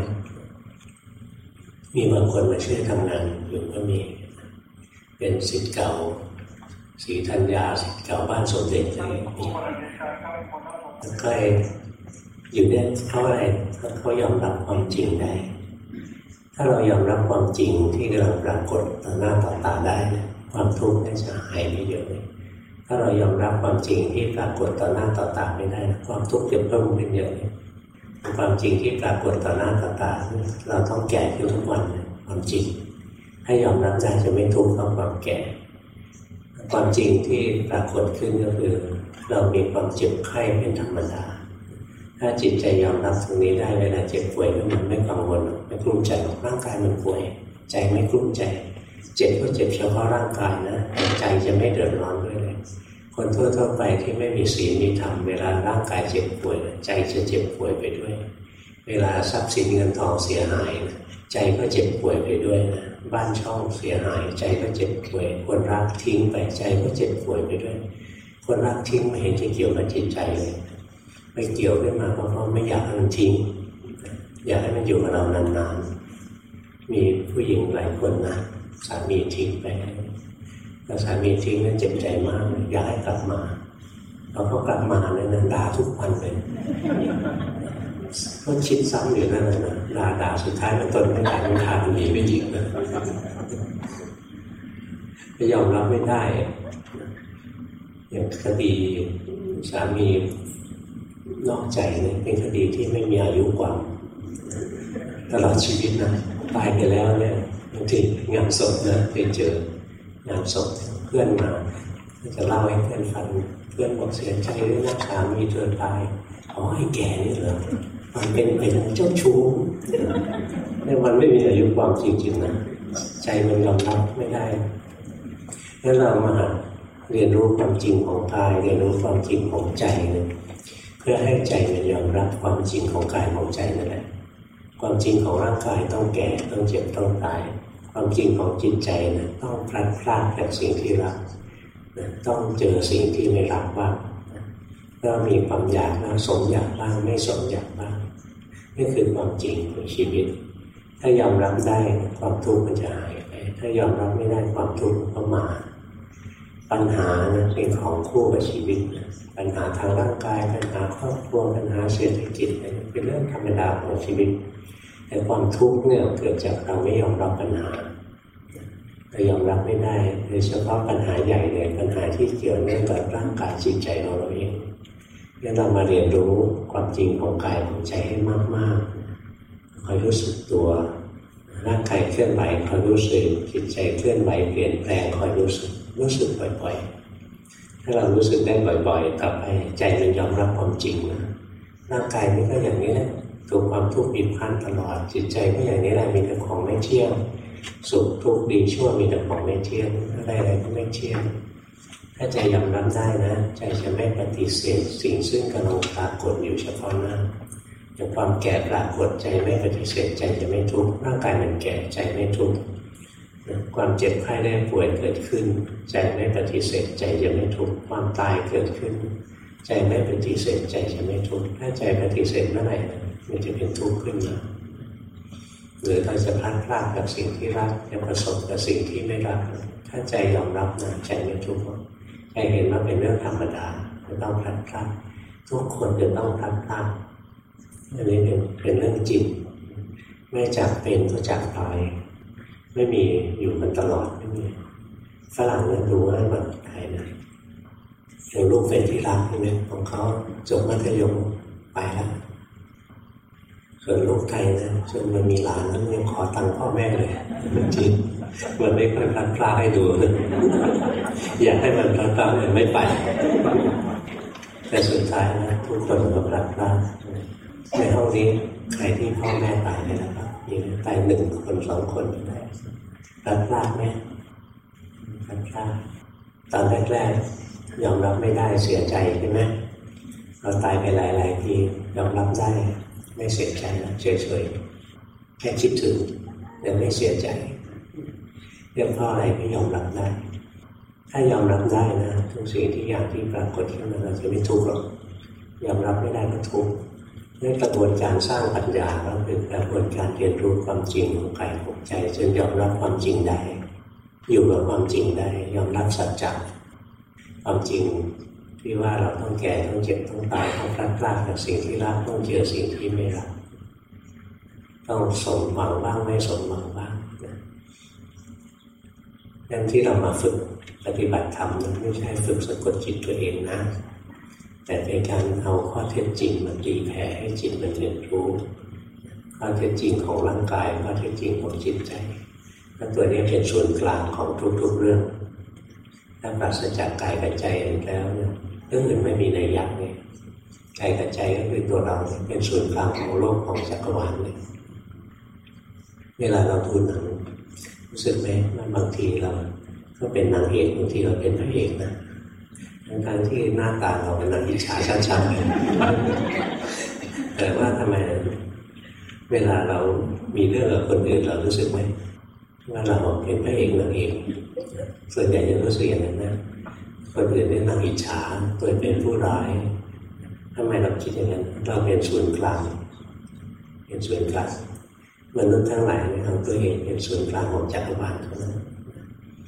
มีบางคนมาช่วยทำงานอยู่ก็มีเป็นศิษย์เก่าศรีธัญญาศิษย์เก่าบ้านสมเด็จอะไรนี่ก็อยู่เนี่ยเขาอะไรเขายอมรับความจริงได้ถ้าเรายอมรับความจริงที่กำลังปรากฏต่อหน้าต่อตาได้นะความทุกข์จะหายไปเยอะเลยถ้าเรายอมรับความจริงที่ปรากฏต่อหน้าต่อตาไม่ได้ความทุกข์จะเพิ่มขึ้นเยอะเลยความจริงที่ปรากฏต่อหน้าต่อตาเราต้องแก่ขึ้นทุกวันความจริงให้ยอมรับได้จะไม่ทุกข์กับความแก่ความจริงที่ปรากฏขึ้นก็คือเรามีความเจ็บไข้เป็นธรรมดาถ้าจิตใจยอมรับตรงนี้ได้เวลาเจ็บป่วยมันไม่กังวลไม่กลุ้มใจหรอกร่างกายมันป่วยใจไม่กลุ้มใจเจ็บก็เจ็บเฉพาะร่างกายนะใจจะไม่เดือดร้อนด้วยเลยคนทั่วๆไปที่ไม่มีศีลมีธรรมเวลาร่างกายเจ็บป่วยใจจะเจ็บป่วยไปด้วยเวลาทรัพย์สินเงินทองเสียหายใจก็เจ็บป่วยไปด้วยนะบ้านช่องเสียหายใจก็เจ็บป่วยคนรักทิ้งไปใจก็เจ็บป่วยไปด้วยคนรักทิ้งไม่เห็นจะเกี่ยวกับจิตใจเลยไม่เกี่ยวขึ้นมาเพราะเขาไม่อยากให้มันทิ้งอยากให้มันอยู่กับเรานานๆมีผู้หญิงหลายคนนะสามีทิ้งไป กแต่สามีทิ้งนั้นเจ็บใจมากอยากให้กลับมาพอเขากลับมาเนี่ยนะด่าทุกวันเลยก็คิดซ้ำอยู่นั่นแหละนะด่าด่าสุดท้ายมันทนไม่ได้มันขาดหนีไปอีกนะไม่ยอมรับไม่ได้อย่างคดีสามีนอกใจเนี่ยเป็นคดีที่ไม่มีอายุความตลอดชีวิตนะตายไปแล้วเนี่ยบางทีงานศพนะไปเจองานศพเพื่อนมาจะเล่าให้เพื่อนฟังเพื่อนบอกเสียใจด้วยนะสามีเธอตายอ๋อไอ้แก่นี่เหรอมันเป็นเป็นเจ้าชู้เนี่ยมันไม่มีอายุความจริงๆนะใจมันยอมรับไม่ได้แล้วเรามาเรียนรู้ความจริงของกายเรียนรู้ความจริงของใจเนี่ยเพื่อให้ใจมันยอมรับความจริงของกายของใจนั่นแหละความจริงของร่างกายต้องแก่ต้องเจ็บต้องตายความจริงของจิตใจนะต้องพลัดพรากจากสิ่งที่รักนะต้องเจอสิ่งที่ไม่รักบ้างนะก็มีความอยากนะสมอยากบ้างไม่สมอยากบ้างนี่คือความจริงของชีวิตถ้ายอมรับได้ความทุกข์มันจะหายไปถ้ายอมรับไม่ได้ความทุกข์ก็มาปัญหานะเป็นของคู่กับชีวิตนะปัญหาทางร่างกายปัญหาครอบครัวปัญหาเศรษฐกิจเป็นเรื่องธรรมดาของชีวิตแต่ความทุกข์เนี่ยเกิดจากเราไม่ยอมรับปัญหาเรายอมรับไม่ได้โดยเฉพาะปัญหาใหญ่เลยปัญหาที่เกี่ยวเนื่องกับร่างกายจิตใจของเราเองงั้นเรามาเรียนรู้ความจริงของกายของใจให้มากๆคอยรู้สึกตัวร่างกายเคลื่อนไหวคอยรู้สึกจิตใจเคลื่อนไหวเปลี่ยนแปลงคอยรู้สึกรู้สึกบ่อยๆถ้าเรารู้สึกได้บ่อยๆต่อไปใจมันยอมรับความจริงนะร่างกายนี่ก็อย่างนี้แหละถูกความทุกข์บีบคั้นตลอดจิตใจก็อย่างนี้แหละมีแต่ของไม่เที่ยงสุขทุกข์ดีชั่วมีแต่ของไม่เที่ยงอะไรอะไรก็ไม่เที่ยงถ้าใจยอมรับได้นะใจจะไม่ปฏิเสธสิ่งซึ่งกำลังปรากฏอยู่เฉพาะหน้าอย่างความแก่ปรากฏใจไม่ปฏิเสธใจจะไม่ทุกข์ร่างกายมันแก่ใจไม่ทุกข์ความเจ็บไข้ได้ป่วยเกิดขึ้นใจไม่ปฏิเสธใจจะไม่ทุกข์ความตายเกิดขึ้นใจไม่ปฏิเสธใจจะไม่ทุกข์ถ้าใจปฏิเสธเมื่อไหร่มันจะเป็นทุกข์ขึ้นมาหรือเราจะพลาดพลาดกับสิ่งที่รักจะประสบกับสิ่งที่ไม่รักถ้าใจยอมรับนะใจไม่ทุกข์ใจเห็นว่าเป็นเรื่องธรรมดาจะต้องพลาดพลาดทุกคนจะต้องพลาดพลาดอันนี้เป็นเป็นเรื่องจริงไม่จากเป็นก็จากตายไม่มีอยู่กันตลอดไม่มีฝรั่งเนี่ยดูง่ายกว่าไทยนะอย่างลูกเป็นที่รักใช่ไหมของเขาจบมัธยมไปแล้วส่วนลูกไทยนะจนมันมีหลานนั้นยังขอตังค์พ่อแม่เลยจริงมันไม่ค่อยพลัดพรากให้ดูนะอยากให้มันพลัดพรากมันไม่ไปแต่สุดท้ายนะทุกคนก็พลัดพรากในห้องนี้ใครที่พ่อแม่ตายไปแล้วครับมีตายหนึ่งคนสองคนได้พลัดพรากไหมพลัดพรากตอนแรกๆยอมรับไม่ได้เสียใจใช่ไหมเราตายไปหลายๆทียอมรับได้ไม่เสียใจนะเฉยๆแค่คิดถึงแต่ไม่เสียใจเรียกเพราะอะไรที่ยอมรับได้ถ้ายอมรับได้นะทุกสิ่งที่อย่างที่ปรากฏขึ้นมาเราจะไม่ทุกข์หรอกยอมรับไม่ได้ก็ทุกข์นี่กระบวนการสร้างปัญญาก็คือกระบวนการเรียนรู้ความจริงของกายของใจจนยอมรับความจริงได้อยู่กับความจริงได้ยอมรับสัจจะความจริงที่ว่าเราต้องแก่ต้องเจ็บต้องตายต้องพลัดพรากจากสิ่งที่รักต้องเจอสิ่งที่ไม่รักต้องสมหวังบ้างไม่สมหวังบ้างนะนั่นที่เรามาฝึกปฏิบัติธรรมนั้นไม่ใช่ฝึกสะกดจิตตัวเองนะแต่เป็นการเอาข้อเท็จจริงมาตีแผ่ให้จิตมันเรียนรู้ข้อเท็จจริงของร่างกายข้อเท็จจริงของจิตใจและตัวนี้เป็นส่วนกลางของทุกๆเรื่องถ้าปราศจากกายกับใจแล้วเนี่ยเรื่องอื่นไม่มีนัยยะเลยกายกับใจก็คือตัวเราเป็นส่วนกลางของโลกของจักรวาลเลยเวลาเราดูหนังรู้สึกไหมว่าบางทีเราก็เป็นนางเอกบางทีเราเป็นพระเอกนะทั้งๆที่หน้าตาเราเป็นนางอิจฉาชัดๆแต่ว่าทำไมเวลาเรามีเรื่องกับคนอื่นเรารู้สึกไหมว่าเราเป็นพระเอกนางเอกส่วนใหญ่จะรู้สึกอย่างนั้นนะคนอื่นเป็นนางอิจฉาตัวเป็นผู้ร้ายทำไมเราคิดอย่างนั้นเราเป็นส่วนกลางเป็นส่วนกลางมนุษย์ทั้งหลายเอาตัวเองเป็นส่วนกลางของจักรวาลเท่านั้นถ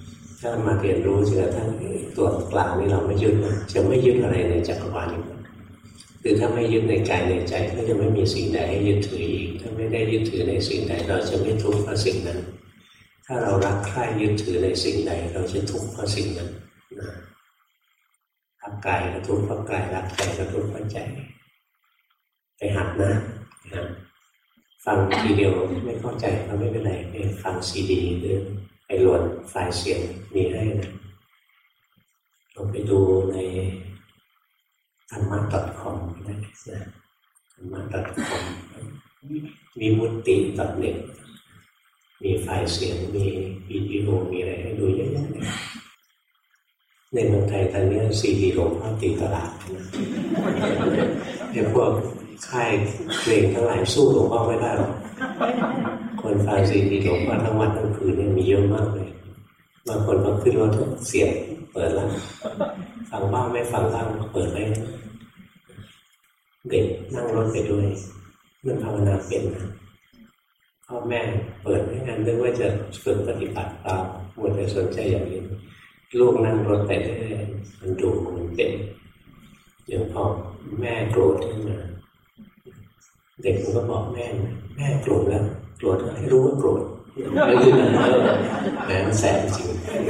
ถ้ามาเรียนรู้จนกระทั่งตัวกลางนี่เราไม่ยึดนะจะไม่ยึดอะไรในจักรวาลนี้คือถ้าไม่ยึดในกายในใจก็จะไม่มีสิ่งใดให้ยึดถืออีกถ้าไม่ได้ยึดถือในสิ่งใดเราจะไม่ทุกข์เพราะสิ่งนั้นถ้าเรารักใคร่ยึดถือในสิ่งใดเราจะทุกข์เพราะสิ่งนั้นนะรักกายก็ทุกข์เพราะกายรักใจก็ทุกข์เพราะใจไปหัดนะนะฟังทีเดียวไม่เข้าใจก็ไม่เป็นไรไปฟังซีดีหรือไปโหลดไฟล์เสียงมีให้นะลองไปดูในธรรมะ .com ได้นะธรรมะ .com มีมุตติ .เน็ต มีไฟล์เสียงมีวิดีโอมีอะไรให้ดูเยอะแยะเลยในเมืองไทยตอนนี้ซีดีหลวงพ่อตีตลาดนะไอ้พวกค่ายเพลงทั้งหลายสู้หลวงพ่อไม่ได้หรอกคนฟังซีดีหลวงพ่อทั้งวันทั้งคืนเนี่ยมีเยอะมากเลยบางคนพอขึ้นรถเสียงเปิดแล้วฟังบ้างไม่ฟังบ้างเปิดไว้เด็กนั่งรถไปด้วยมันภาวนาเป็นนะพ่อแม่เปิดให้กันนึกว่าจะฝึกปฏิบัติเปล่าหมดแต่สนใจอย่างนี้ลูกนั่งรถไปเรื่อยๆมันดูมันเป็นอย่างพอแม่โกรธขึ้นมาเด็กมันก็บอกแม่แม่โกรธแล้วโกรธให้รู้ว่าโกรธแล้วยืนนั่งเออแม่แสบจริง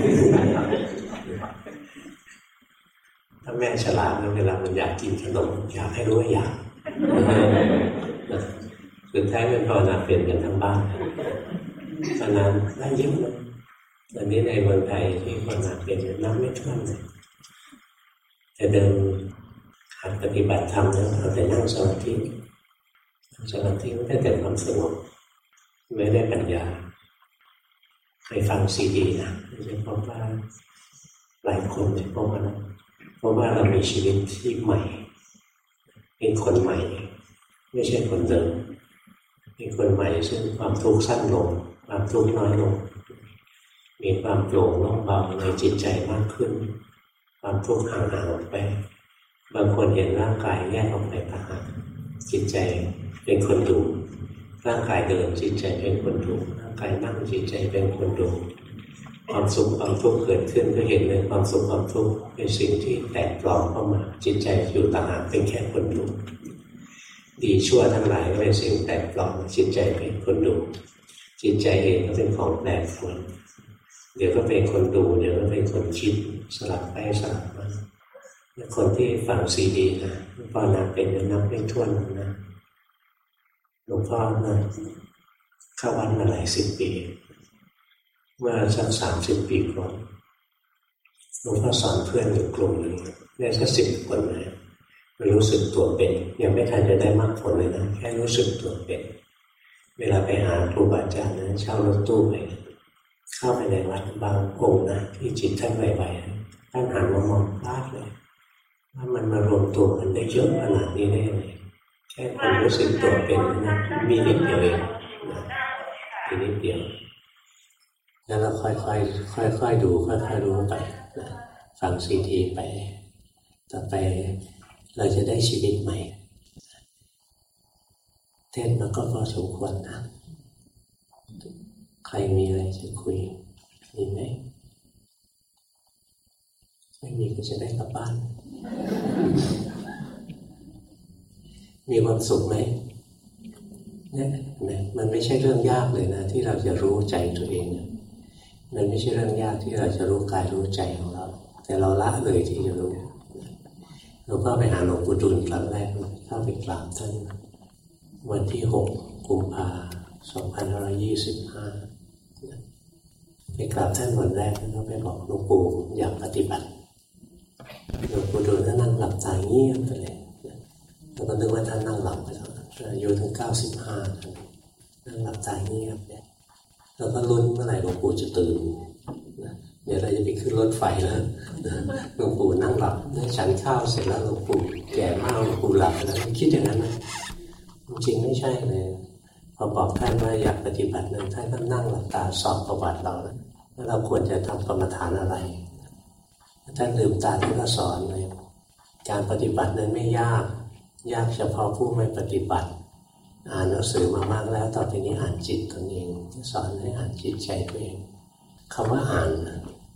ถ้าแม่ฉลาดเวลามันอยากกินขนมอยากให้รู้ว่าอยากคือแท้เป็นภาวนาเป็นกันทั้งบ้านขนาดได้เยอะเลยตอนนี้ในเมืองไทยที่ภาวนาเป็นน้ำไม่ท่วมเลยจะเดินหัดปฏิบัติธรรมแล้วเราแต่นั่งสมาธินั่งสมาธิไม่ได้แต่ความสงบไม่ได้ปัญญาเคยฟังซีดีนะจะพบว่าหลายคนจะพบว่าเพราะว่าเรามีชีวิตที่ใหม่เป็นคนใหม่ไม่ใช่คนเดิมเป็นคนใหม่ซึ่งความทุกข์สั้นลงความทุกข์น้อยลงมีความโปร่งโล่งเบาในจิตใจมากขึ้นความทุกข์ห่างๆออกไปบางคนเห็นร่างกายแยกออกไปต่างหากจิตใจเป็นคนดูร่างกายเดินจิตใจเป็นคนดูร่างกายนั่งจิตใจเป็นคนดูความสุขความทุกข์เกิดขึ้นก็เห็นเลยความสุขความทุกข์เป็นสิ่งที่แตกปลอมเข้ามาจิตใจอยู่ต่างหากเป็นแค่คนดูดีชั่วทั้งหลายก็เป็นสิ่งแตกปลอมจิตใจเป็นคนดูจิตใจเองก็เป็นของแปรปรวนเดี๋ยวก็เป็นคนดูเดี๋ยวก็เป็นคนคิดสลับไปสลับมาคนที่ฟังซีดีนะภาวนาเป็นนับไม่ถ้วนนะหลวงพ่อนะเข้าวัดมาหลายสิบปีเมื่อสักสามสิบปีก่อนหลวงพ่อสอนเพื่อนอยู่กลุ่มหนึ่งได้สักสิบคนเลยรู้สึกตัวเป็นยังไม่ทันจะได้มากผลเลยนะแค่รู้สึกตัวเป็นเวลาไปหาครูบาอาจารย์นะเช่ารถตู้ไปเข้าไปในวัดบางองค์นะที่จิตท่านไวๆท่านหันมามองพลาดเลยว่ามันมารวมตัวกันได้เยอะขนาดนี้ได้ยังไงแค่ความรู้สึกตัวเป็นนะมีนิดเดียวเองนะมีนิดเดียวแล้วเราค่อยๆค่อยๆดูค่อยๆรู้ไปนะฟังซีดีไปต่อไปเราจะได้ชีวิตใหม่เทศมันก็พอสมควรนะใครมีอะไรจะคุยมีไหมไม่มีก็จะได้กลับบ้านมีความสุขไหมเนี่ยมันไม่ใช่เรื่องยากเลยนะที่เราจะรู้ใจตัวเองมันไม่ใช่เรื่องยากที่เราจะรู้กายรู้ใจของเราแต่เราละเลยที่จะรู้เราก็ไปหาหลวงปู่ดูลครั้งแรกเข้าไปกราบท่านวันที่หกกุมภาพันธ์สองพันห้าร้อยยี่สิบห้าไปกราบท่านวันแรกแล้วก็ไปบอกหลวงปู่อยากปฏิบัติหลวงปู่ดูลท่านนั่งหลับตาเงียบไปเลยแล้วก็นึกว่าท่านนั่งหลับไปแล้วอายุถึงเก้าสิบห้านั่งหลับตาเงียบเนี่ยแล้วก็ลุ้นเมื่อไหร่หลวงปู่จะตื่นเดี๋ยวเราจะไปขึ้นรถไฟแล้วหลวงปู่นั่งหลับฉันข้าวเสร็จแล้วหลวงปู่แก่มากหลวงปู่หลับแล้วคิดอย่างนั้นนะจริงไม่ใช่เลยพอบอกท่านว่าอยากปฏิบัตินั้นท่านก็นั่งหลับตาสอบประวัติเราแล้วว่าเราควรจะทำกรรมฐานอะไรท่านลืมตาท่านก็สอนเลยการปฏิบัตินั้นไม่ยากยากเฉพาะผู้ไม่ปฏิบัติอ่านหนังสือมามากแล้วต่อไปนี้อ่านจิตตนเองสอนให้อ่านจิตใจตัวเองคำว่าอ่าน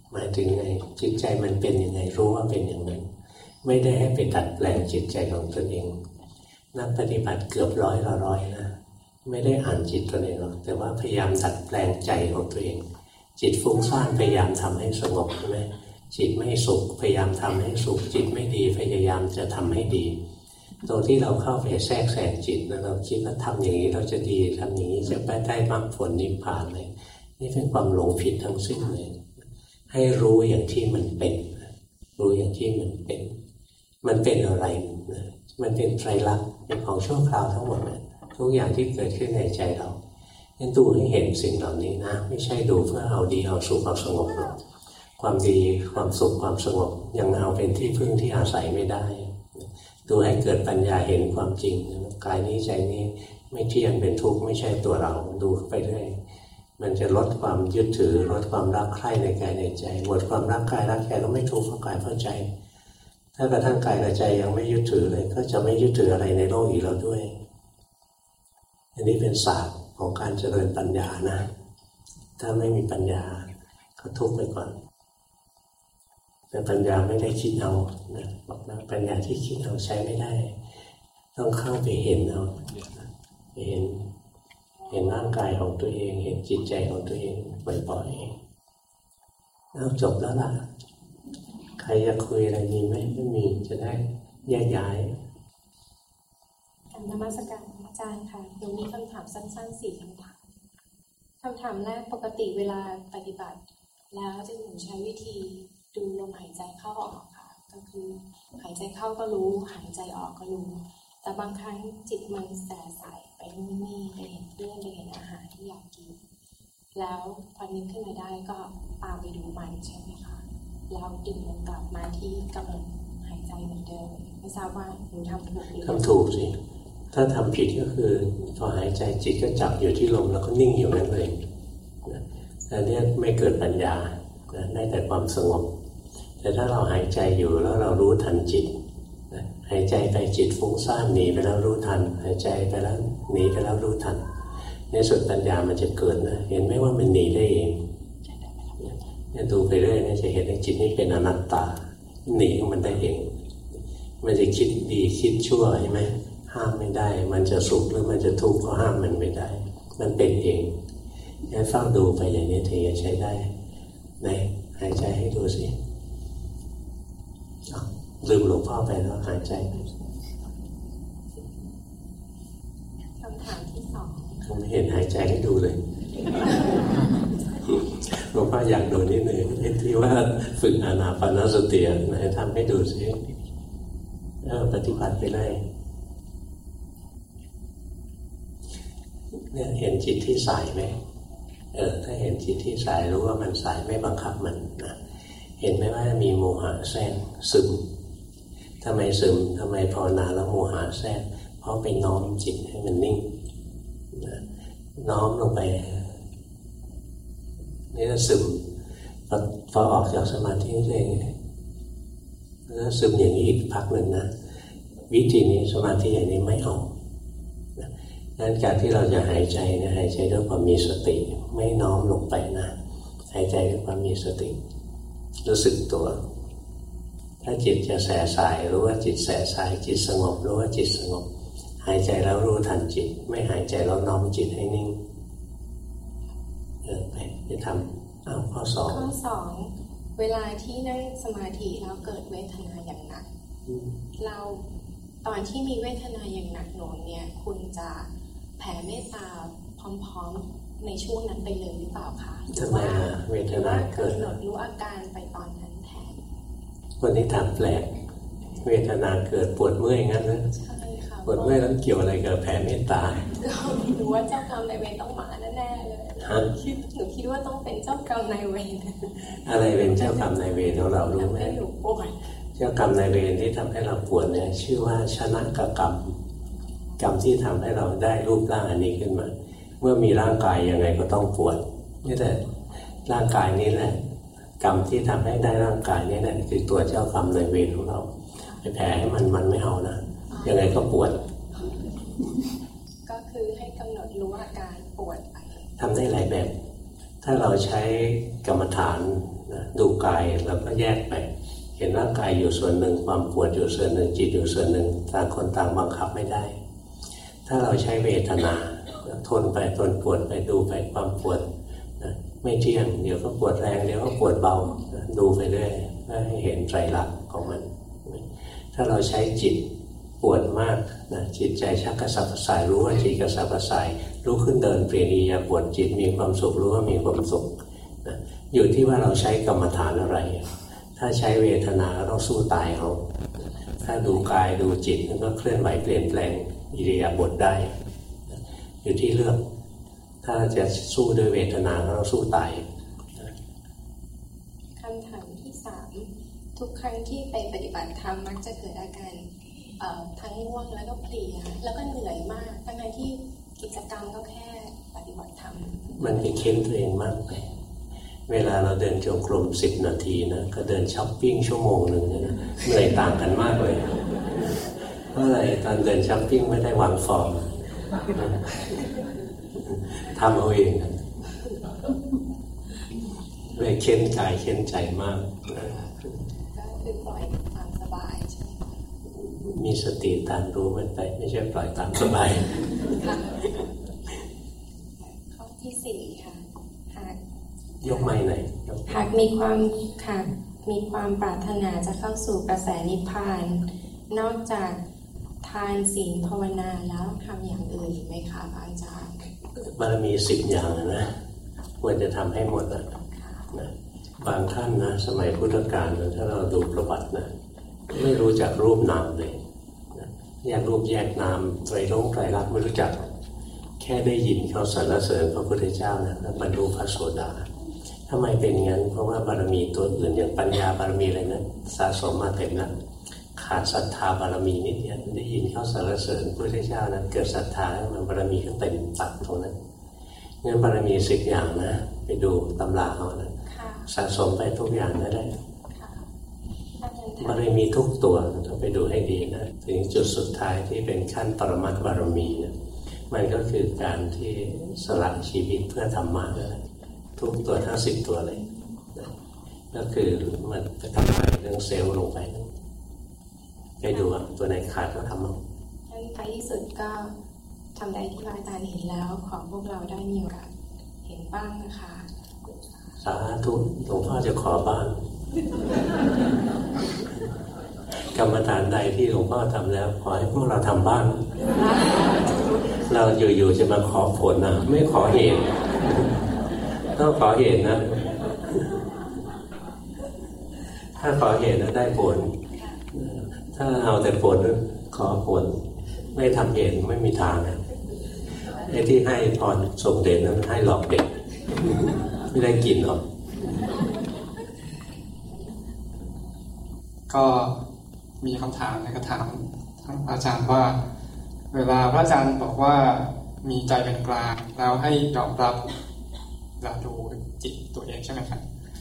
หมายถึงไงจิตใจมันเป็นยังไงรู้ว่าเป็นอย่างนั้นไม่ได้ให้ไปดัดแปลงจิตใจของตนเองนักปฏิบัติเกือบร้อยละร้อยนะไม่ได้อ่านจิตตนเองหรอกแต่ว่าพยายามดัดแปลงใจของตัวเองจิตฟุ้งซ่านพยายามทำให้สงบใช่ไหมจิตไม่สุขพยายามทำให้สุขจิตไม่ดีพยายามจะทำให้ดีตรงที่เราเข้าไปแทรกแซงจิตแล้วเราคิดว่าทำอย่างนี้เราจะดีทำอย่างนี้จะไปได้มรรคผลนิพพานเลยนี่เป็นความหลงผิดทั้งสิ้นเลยให้รู้อย่างที่มันเป็นรู้อย่างที่มันเป็นมันเป็นอะไรมันเป็นไตรลักษณ์เป็นของชั่วคราวทั้งหมดเลยทุกอย่างที่เกิดขึ้นในใจเรางั้นดูให้เห็นสิ่งเหล่านี้นะไม่ใช่ดูเพื่อเอาดีเอาสุขเอาสงบหรอกความดีความสุขความสงบยังเอาเป็นที่พึ่งที่อาศัยไม่ได้ดูให้เกิดปัญญาเห็นความจริงกายนี้ใจนี้ไม่เที่ยงเป็นทุกข์ไม่ใช่ตัวเราดูไปเรื่อยมันจะลดความยึดถือลดความรักใคร่ในกายในใจหมดความรักกายรักใจก็ไม่ทุกข์เพราะกายเพราะใจถ้ากระทั่งกายกับใจยังไม่ยึดถือเลยก็จะไม่ยึดถืออะไรในโลกอีกแล้วด้วยอันนี้เป็นศาสตร์ของการเจริญปัญญานะถ้าไม่มีปัญญาก็ทุกข์ไปก่อนแต่ปัญญาไม่ได้คิดเอานะบอกนะปัญญาที่คิดเอาใช้ไม่ได้ต้องเข้าไปเห็นเอาเห็นเห็นร่างกายของตัวเองเห็นจิตใจของตัวเองบ่อยๆเอาจบแล้วล่ะใครอยากคุยอะไรมีไหมไม่มีจะได้แยกย้ายการนมัสการอาจารย์ค่ะหนูมีคำถามสั้นๆสี่คำถามคำถามแรกปกติเวลาปฏิบัติแล้วจะหนูใช้วิธีดูลมหายใจเข้าออกค่ะก็คือหายใจเข้าก็รู้หายใจออกก็รู้แต่บางครั้งจิตมันแสสายไปนู่นนี่ไปเห็นเพื่อนไปเห็นอาหารที่อยากกินแล้วพอนึกขึ้นมาได้ก็ตามไปดูมันใช่ไหมคะแล้วดึงมันกลับมาที่กำลังหายใจเหมือนเดิมไม่ทราบว่าหนูทำถูกหรือทำถูกสิถ้าทำผิดก็คือพอหายใจจิตก็จับอยู่ที่ลมแล้วก็นิ่งอยู่นั่นเลยอันนี้ไม่เกิดปัญญาได้แต่ความสงบแต่ถ้าเราหายใจอยู่แล้วเรารู้ทันจิตหายใจไปจิตฟุ้งซ่านหนีไปแล้วรู้ทันหายใจไปแล้วหนีไปแล้วรู้ทันในสุดปัญญามันจะเกิดนะเห็นไหมว่ามันหนีได้เองเนี่ยดูไปเรื่อยเนี่ยจะเห็นว่าจิตนี้เป็นอนัตตาหนีมันได้เองมันจะคิดดีคิดชั่วใช่ไหมห้ามไม่ได้มันจะสุขหรือมันจะทุกข์ก็ห้ามมันไม่ได้มันเป็นเองงั้นเฝ้าดูไปอย่างนี้ถึงจะใช้ได้ไหนหายใจให้ดูสิลืมหลวงพ่อไปแล้วหายใจคำถามที่สองผมไม่เห็นหายใจให้ดูเลยหลวงพ่ออยากดูนิดหนึ่งที่ว่าฝึกอานาปานสติไหนทำให้ดูสิเออปฏิบัติไปเลยเนี่ยเห็นจิตที่สายไหมเออถ้าเห็นจิตที่สายรู้ว่ามันสายไม่บังคับมันนะเห็นไหมว่ามีโมหะแทรกซึมทำไมซึมทำไมภาวนาแล้วโมหะแทรกเพราะไปน้อมจิตให้มันนิ่งนะน้อมลงไปนี่ก็ซึมพอพอออกจากสมาธิเองแล้วซึมอย่างนี้อีกพักหนึ่งนะวิธีนี้สมาธิอย่างนี้ไม่เอาดังนั้นการที่เราจะหายใจเนี่ยหายใจด้วยความมีสติไม่น้อมลงไปนะหายใจด้วยความมีสติรู้สึกตัวถ้าจิตจะแสสายรู้ว่าจิตแสสายจิตสงบรู้ว่าจิตสงบหายใจแล้วรู้ทันจิตไม่หายใจแล้วน้อมจิตให้นิ่งเออไปจะทำเอาข้อสองข้อสองเวลาที่นั่งสมาธิแล้วเกิดเวทนาอย่างหนักเราตอนที่มีเวทนาอย่างหนักหน่วงเนี่ยคุณจะแผ่เมตตาพร้อมๆในช่วงนั้นไปเลยหรือเปล่าคะทำไมเวทนาเกิดกำหนดรู้อาการไปตอนนั้นแทนวันนี้ถามแปลกเวทนาเกิดปวดเมื่อยงั้นนะใช่ค่ะปวดเมื่อยแล้วเกี่ยวอะไรกับแผ่เมตตาหนูว่าเจ้ากรรมนายเวรต้องมาแน่ๆเลยคิดหนูคิดว่าต้องเป็นเจ้ากรรมนายเวรอะไรเป็นเจ้ากรรมนายเวรของเรารู้ไหมหนูปวดเจ้ากรรมนายเวรที่ทำให้เราปวดเนี่ยชื่อว่าชนะกกรรมกรรมที่ทำให้เราได้รูปร่างอันนี้ขึ้นมาเมื่อมีร่างกายยังไงก็ต้องปวดนี่แหละร่างกายนี้แหละกรรมที่ทำให้ได้ร่างกายนี้แหละคือตัวเจ้ากรรมนายเวรของเราไปแผ่ให้มันมันไม่เอานะยังไงก็ปวดก็คือให้กำหนดรู้อาการปวดไปทำได้หลายแบบถ้าเราใช้กรรมฐานนะดูกายเราก็แยกไปเห็นร่างกายอยู่ส่วนหนึ่งความปวดอยู่ส่วนหนึ่งจิตอยู่ส่วนหนึ่งต่างคนต่างบังคับไม่ได้ถ้าเราใช้เวทนาทนไปทนปวดไปดูไปความปวดนะไม่เที่ยงเดี๋ยวก็ปวดแรงเดี๋ยวก็ปวดเบานะดูไปเรื่อยให้เห็นไตรลักษณ์ของมันถ้าเราใช้จิตปวดมากนะจิตใจชักกระสับกระส่ายรู้ว่าจิตกระสับกระส่ายรู้ขึ้นเดินเปลี่ยนอิริยาบถจิตมีความสุขรู้ว่ามีความสุขนะอยู่ที่ว่าเราใช้กรรมฐานอะไรถ้าใช้เวทนาก็ต้องสู้ตายเอาถ้าดูกายดูจิตมันก็เคลื่อนไหวเปลี่ยนแปลงอิริยาบถได้อยู่ที่เลือกถ้าจะสู้ด้วยเวทนาก็ต้องสู้ตายคำถามที่สามทุกครั้งที่ไปปฏิบัติธรรมมักจะเกิดอาการทั้งง่วงแล้วก็เพลียแล้วก็เหนื่อยมากทั้งที่กิจกรรมก็แค่ปฏิบัติธรรมมันไปเค้นตัวเองมากไปเวลาเราเดินจงกรมสิบนาทีนะก็เดินช้อปปิ้งชั่วโมงหนึ่งนะเหนื่อยต่างกันมากเลยเพราะอะไรตอนเดินช้อปปิ้งไม่ได้วางฟอร์มทำเอาเองเลยเค้นกายเค้นใจมากก็คือปล่อยตามสบายใช่ไหมมีสติตามรู้มันไปไม่ใช่ปล่อยตามสบายข้อที่สี่ค่ะหากยกไม้ไหนหากมีความค่ะมีความปรารถนาจะเข้าสู่กระแสนิพพานนอกจากทานศีลภาวนาแล้วทำอย่างอื่นไหมคะอาจารย์บารมีสิบอย่างนะควรจะทำให้หมดนะนะบางท่านนะสมัยพุทธกาลถ้าเราดูประวัตินะไม่รู้จักรูปนามเลยนะแยกรูปแยกนามไตรลักษณ์ไตรลักษณ์ไม่รู้จักแค่ได้ยินเขาสรรเสริญพระพุทธเจ้านะแล้วบรรลุพระโสดาทำไมเป็นงั้นเพราะว่าบารมีตัวอื่นอย่างปัญญาบารมีอะไรนั้นสะสมมาเต็มแล้วขาดศรัทธาบารมีนิดเดียวได้ยินเขาสรรเสริญพระพุทธเจ้านั้นเกิดศรัทธามันบารมีก็เต็มตัดตรงนั้นงั้นบารมีสิบอย่างนะไปดูตำราเอานะสะสมไปทุกอย่างนั่นแหละบารมีทุกตัวต้องไปดูให้ดีนะถึงจุดสุดท้ายที่เป็นขั้นปรมัตถ์บารมีนะมันก็คือการที่สละชีวิตเพื่อธรรมะนั่นแหละทุกตัวทั้งสิบตัวเลยนะก็คือมันจะทำลายเรื่องเซลล์ลงไปไปดูอ่ะตัวไหนขาดก็ทำเอาท้ายที่สุดก็ทำได้ที่อาจารย์เห็นแล้วขอพวกเราได้มีโอกาสเห็นบ้างนะคะสาธุหลวงพ่อจะขอบ้างกรรมฐานใดที่หลวงพ่อทำแล้วขอให้พวกเราทำบ้างเราอยู่ๆจะมาขอผลนะไม่ขอเหตุต้องขอเหตุนะถ้าขอเหตุแล้วได้ผลถ้าเอาแต่ผลขอผลไม่ทำเหตุไม่มีทางนะไอ้ที่ให้พรส่งเดชนั้นให้หลอกเด็กไม่ได้กินหรอกก็มีคำถามในกระถามทั้งอาจารย์ว่าเวลาพระอาจารย์บอกว่ามีใจเป็นกลางแล้วให้ยอมรับอย่าดูจิตตัวเองใช่ไหมครับ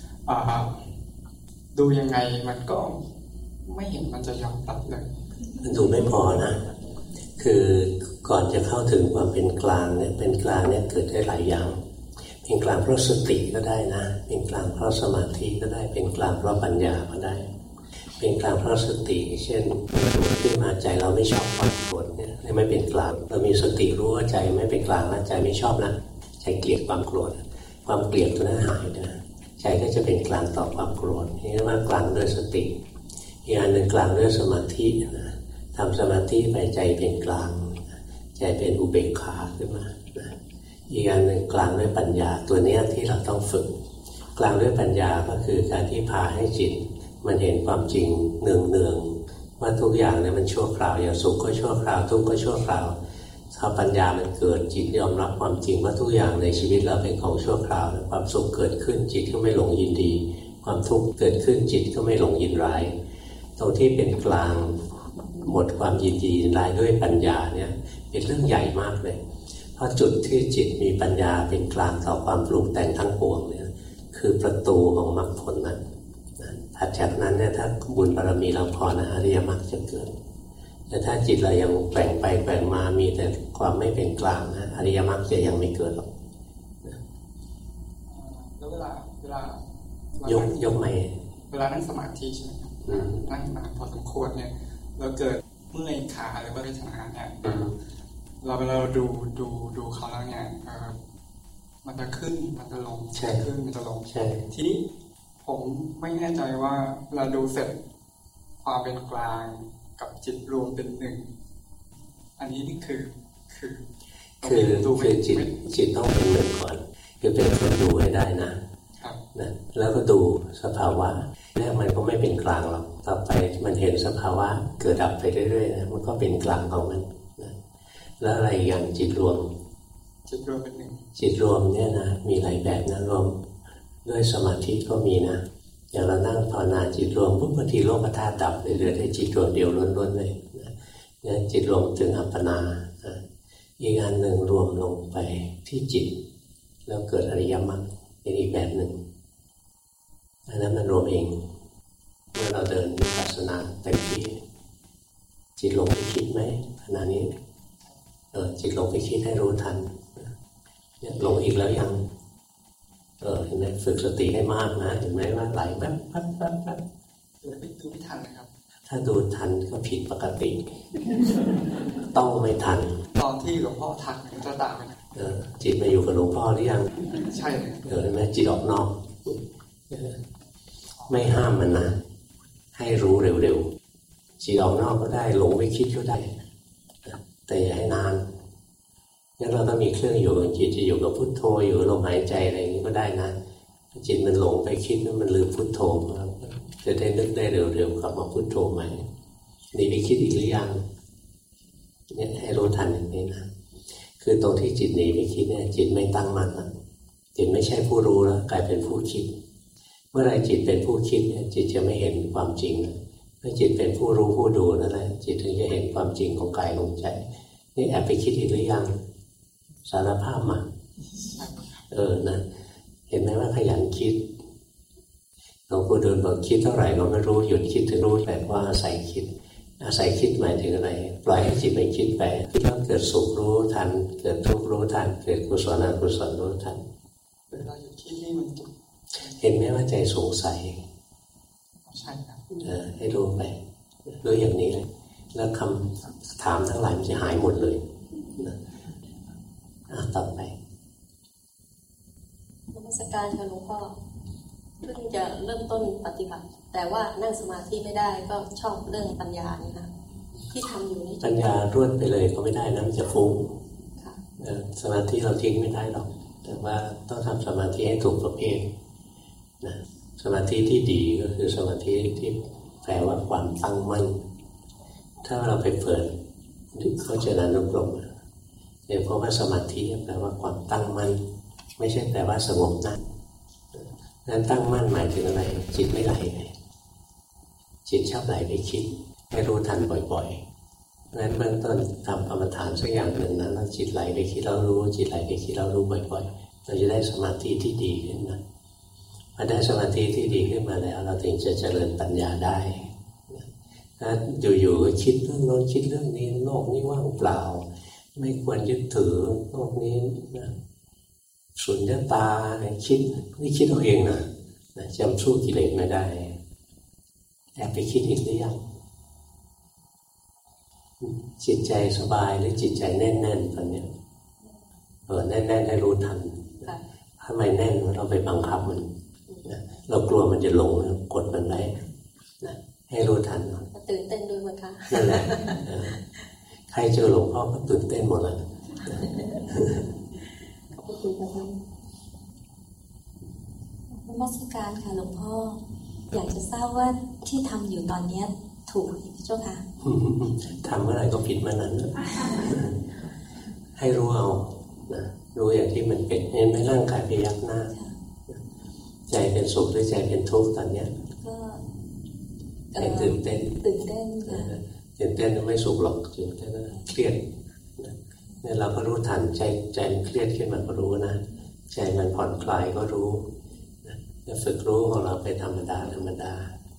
ดูยังไงมันก็ไม่เห็นมันจะยอมรับเลยมันดูไม่พอนะคือก่อนจะเข้าถึงความเป็นกลางเนี่ยเป็นกลางเนี่ยเกิดได้หลายอย่างเป็นกลางเพราะสติก็ได้นะเป็นกลางเพราะสมาธิก็ได้เป็นกลางเพราะปัญญาก็ได้เป็นกลางเพราะสติเช่นขึ้นมาใจเราไม่ชอบความโกรธเนี่ยไม่เป็นกลางเรามีสติรู้ว่าใจไม่เป็นกลางแล้วใจไม่ชอบนะใจเกลียดความโกรธความเกลียดตัวนั้นหายนะใจก็จะเป็นกลางต่อความโกรธนี่เรียกว่ากลางด้วยสติอีกอันหนึ่งกลางด้วยสมาธินะทำสมาธิไปใจเป็นกลางใจเป็นอุเบกขาขึ้นมานะอีกอันหนึ่งกลางด้วยปัญญาตัวนี้ที่เราต้องฝึกกลางด้วยปัญญาก็คือการที่พาให้จิตมันเห็นความจริงเนืองๆว่าทุกอย่างเนี่ยมันชั่วคราวอย่างสุขก็ชั่วคราวทุกข์ก็ชั่วคราวถ้าปัญญามันเกิดจิตยอมรับความจริงว่าทุกอย่างในชีวิตเราเป็นของชั่วคราวความสุขเกิดขึ้นจิตก็ไม่หลงยินดีความทุกข์เกิดขึ้นจิตก็ไม่หลงยินร้ายตรงที่เป็นกลางหมดความยินดียินร้ายด้วยปัญญาเนี่ยเป็นเรื่องใหญ่มากเลยเพราะจุดที่จิตมีปัญญาเป็นกลางต่อความปรุงแต่งทั้งปวงเนี่ยคือประตูของมรรคผลนั้นถัดจากนั้นเนี่ยถ้าบุญบารมีเราพอนะอริยมรรคจะเกิดแต่ถ้าจิตเรายังแกว่งไปแกว่งมามีแต่ความไม่เป็นกลางนะอริยมรรคจะยังไม่เกิดหรอกแล้วเวลาเวลาเรยกยกใหม่เวลานั่งสมาธิใช่ไหมครับนั่งนานพอสมควรเนี่ยเราเกิดเมื่อยขาหรือว่าเวทนาเนี่ยเราเวลาเราดูดูดูเขาแล้วเนี่ยมันจะขึ้นมันจะลงขึ้นมันจะลงทีนี้ผมไม่แน่ใจว่าเราดูเสร็จความเป็นกลางกับจิตรวมเป็นหนึ่งอันนี้นี่คือคือคือคือจิตจิตต้องเป็นหนึ่งก่อนคือเป็นคนดูให้ได้นะนะแล้วก็ดูสภาวะแรกมันก็ไม่เป็นกลางหรอกต่อไปมันเห็นสภาวะเกิดดับไปเรื่อยๆนะมันก็เป็นกลางของมันนะแล้วอะไรอย่างจิตรวมจิตรวมเป็นหนึ่งจิตรวมเนี่ยนะมีหลายแบบนะรวมด้วยสมาธิก็มีนะอย่างเรานั่งภาวนาจิตรวมปุ๊บบางทีโลกธาตุดับเลยเหลือแต่จิตรวมเดียวล้วนๆเลยนะจิตรวมถึงอัปปนาอีกอันหนึ่งรวมลงไปที่จิตแล้วเกิดอริยมรรคเป็นอีกแบบหนึ่งอันนั้นมันรวมเองเมื่อเราเดินวิปัสสนาเต็มที่จิตลงไปคิดไหมขณะนี้เออจิตลงไปคิดให้รู้ทันหลงอีกแล้วยังเออเห็นไหมฝึกสติให้มากนะเห็นไหมว่าไหลแป๊บแป๊บแป๊บแป๊บดูไม่ทันนะครับถ้าดูทันก็ผิดปกติต้องไม่ทันตอนที่หลวงพ่อทักมันจะต่างกันเออจิตมาอยู่กับหลวงพ่อหรือยังใช่เออเห็นไหมจิตออกนอกไม่ห้ามมันนะให้รู้เร็วๆจิตออกนอกก็ได้หลงไปคิดก็ได้แต่อย่าให้นานงั้นเราต้องมีเครื่องอยู่จิตจะอยู่กับพุทโธอยู่ลมหายใจอะไรอย่างนี้ก็ได้นะจิตมันหลงไปคิดแล้วมันลืมพุทโธจะได้นึกได้เร็วๆกลับมาพุทโธใหม่นี่ไปคิดอีกหรือยังเนี่ยให้รู้ทันอย่างนี้นะคือตรงที่จิตหนีไปคิดเนี่ยจิตไม่ตั้งมั่นแล้วจิตไม่ใช่ผู้รู้แล้วกลายเป็นผู้คิดเมื่อไรจิตเป็นผู้คิดเนี่ยจิตจะไม่เห็นความจริงเมื่อจิตเป็นผู้รู้ผู้ดูนั่นแหละจิตถึงจะเห็นความจริงของกายของใจนี่แอบไปคิดอีกหรือยังสารภาพมาเออนะเห็นไหมว่าขยันคิดหลวงปู่ดูลบอกคิดเท่าไหร่ก็ไม่รู้หยุดคิดถึงรู้แบบว่าอาศัยคิดอาศัยคิดหมายถึงอะไรปล่อยให้จิตไปคิดไปคิดแล้วเกิดสุขรู้ทันเกิดทุกข์รู้ทันเกิดกุศลอกุศลรู้ทันเวลาหยุดคิดนี่มันเห็นไหมว่าใจสงสัยใช่ครับเออให้รู้ไปรู้อย่างนี้เลยแล้วคำถามทั้งหลายมันจะหายหมดเลยนะต่อไปนมัสการค่ะหลวงพ่อเพิ่งจะเริ่มต้นปฏิบัติแต่ว่านั่งสมาธิไม่ได้ก็ชอบเรื่องปัญญานี่ค่ะที่ทำอยู่นี่ปัญญารวดไปเลยก็ไม่ได้นะมันจะฟุ้งสมาธิเราทิ้งไม่ได้หรอกแต่ว่าต้องทำสมาธิให้ถูกประเภทนะสมาธิที่ดีก็คือสมาธิที่แปลว่าความตั้งมั่นถ้าเราไปเปิดเข้าใจนานุกรมเดี๋ยวเพราะว่าสมาธิแปลว่าความตั้งมั่นไม่ใช่แปลว่าสงบนะนั้นตั้งมั่นหมายถึงอะไรจิตไม่ไหลไปจิตชอบไหลไปคิดให้รู้ทันบ่อยๆนั้นเบื้องต้นทำกรรมฐานสักอย่างหนึ่งนะแล้วจิตไหลไปคิดแล้วรู้จิตไหลไปคิดแล้วรู้บ่อยๆเราจะได้สมาธิที่ดีขึ้นมาพอได้สมาธิที่ดีขึ้นมาแล้วเราถึงจะเจริญปัญญาได้ถ้าอยู่ๆก็คิดเรื่องโน้นคิดเรื่องนี้โลกนี้ว่างเปล่าไม่ควรยึดถือโลกนี้นะสุญญตาคิดนี่คิดเอาเองนะจำสู้กิเลสไม่ได้แอบไปคิดอีกหรือยังจิตใจสบายหรือจิตใจแน่นๆตอนนี้เออแน่นๆให้รู้ทันถ้าไม่แน่นเราไปบังคับมันเรากลัวมันจะหลงกดมันไว้ให้รู้ทันตื่นเต้นด้วยมั้ยคะนั่นแหละใครเจอหลวงพ่อก็ตื่นเต้นหมดเลยขอบคุณค่ะนมัสการค่ะหลวงพ่ออยากจะทราบว่าที่ทำอยู่ตอนนี้ถูกเจ้าค่ะทำเมื่อไหร่ก็ผิดเมื่อนั้นให้รู้เอานะรู้อย่างที่มันเป็นเห็นไหมร่างกายพยักหน้าใจเป็นสุขหรือใจเป็นทุกข์ตอนนี้ก็ตื่นเต้นตื่นเต้นตื่นเต้นไม่สุขหรอกตื่นเต้นเครียดเนี่ยเราก็รู้ทันใจใจมันเครียดขึ้นมาก็รู้นะใจมันผ่อนคลายก็รู้จะฝึกรู้ของเราไปธรรมดาธรรมดา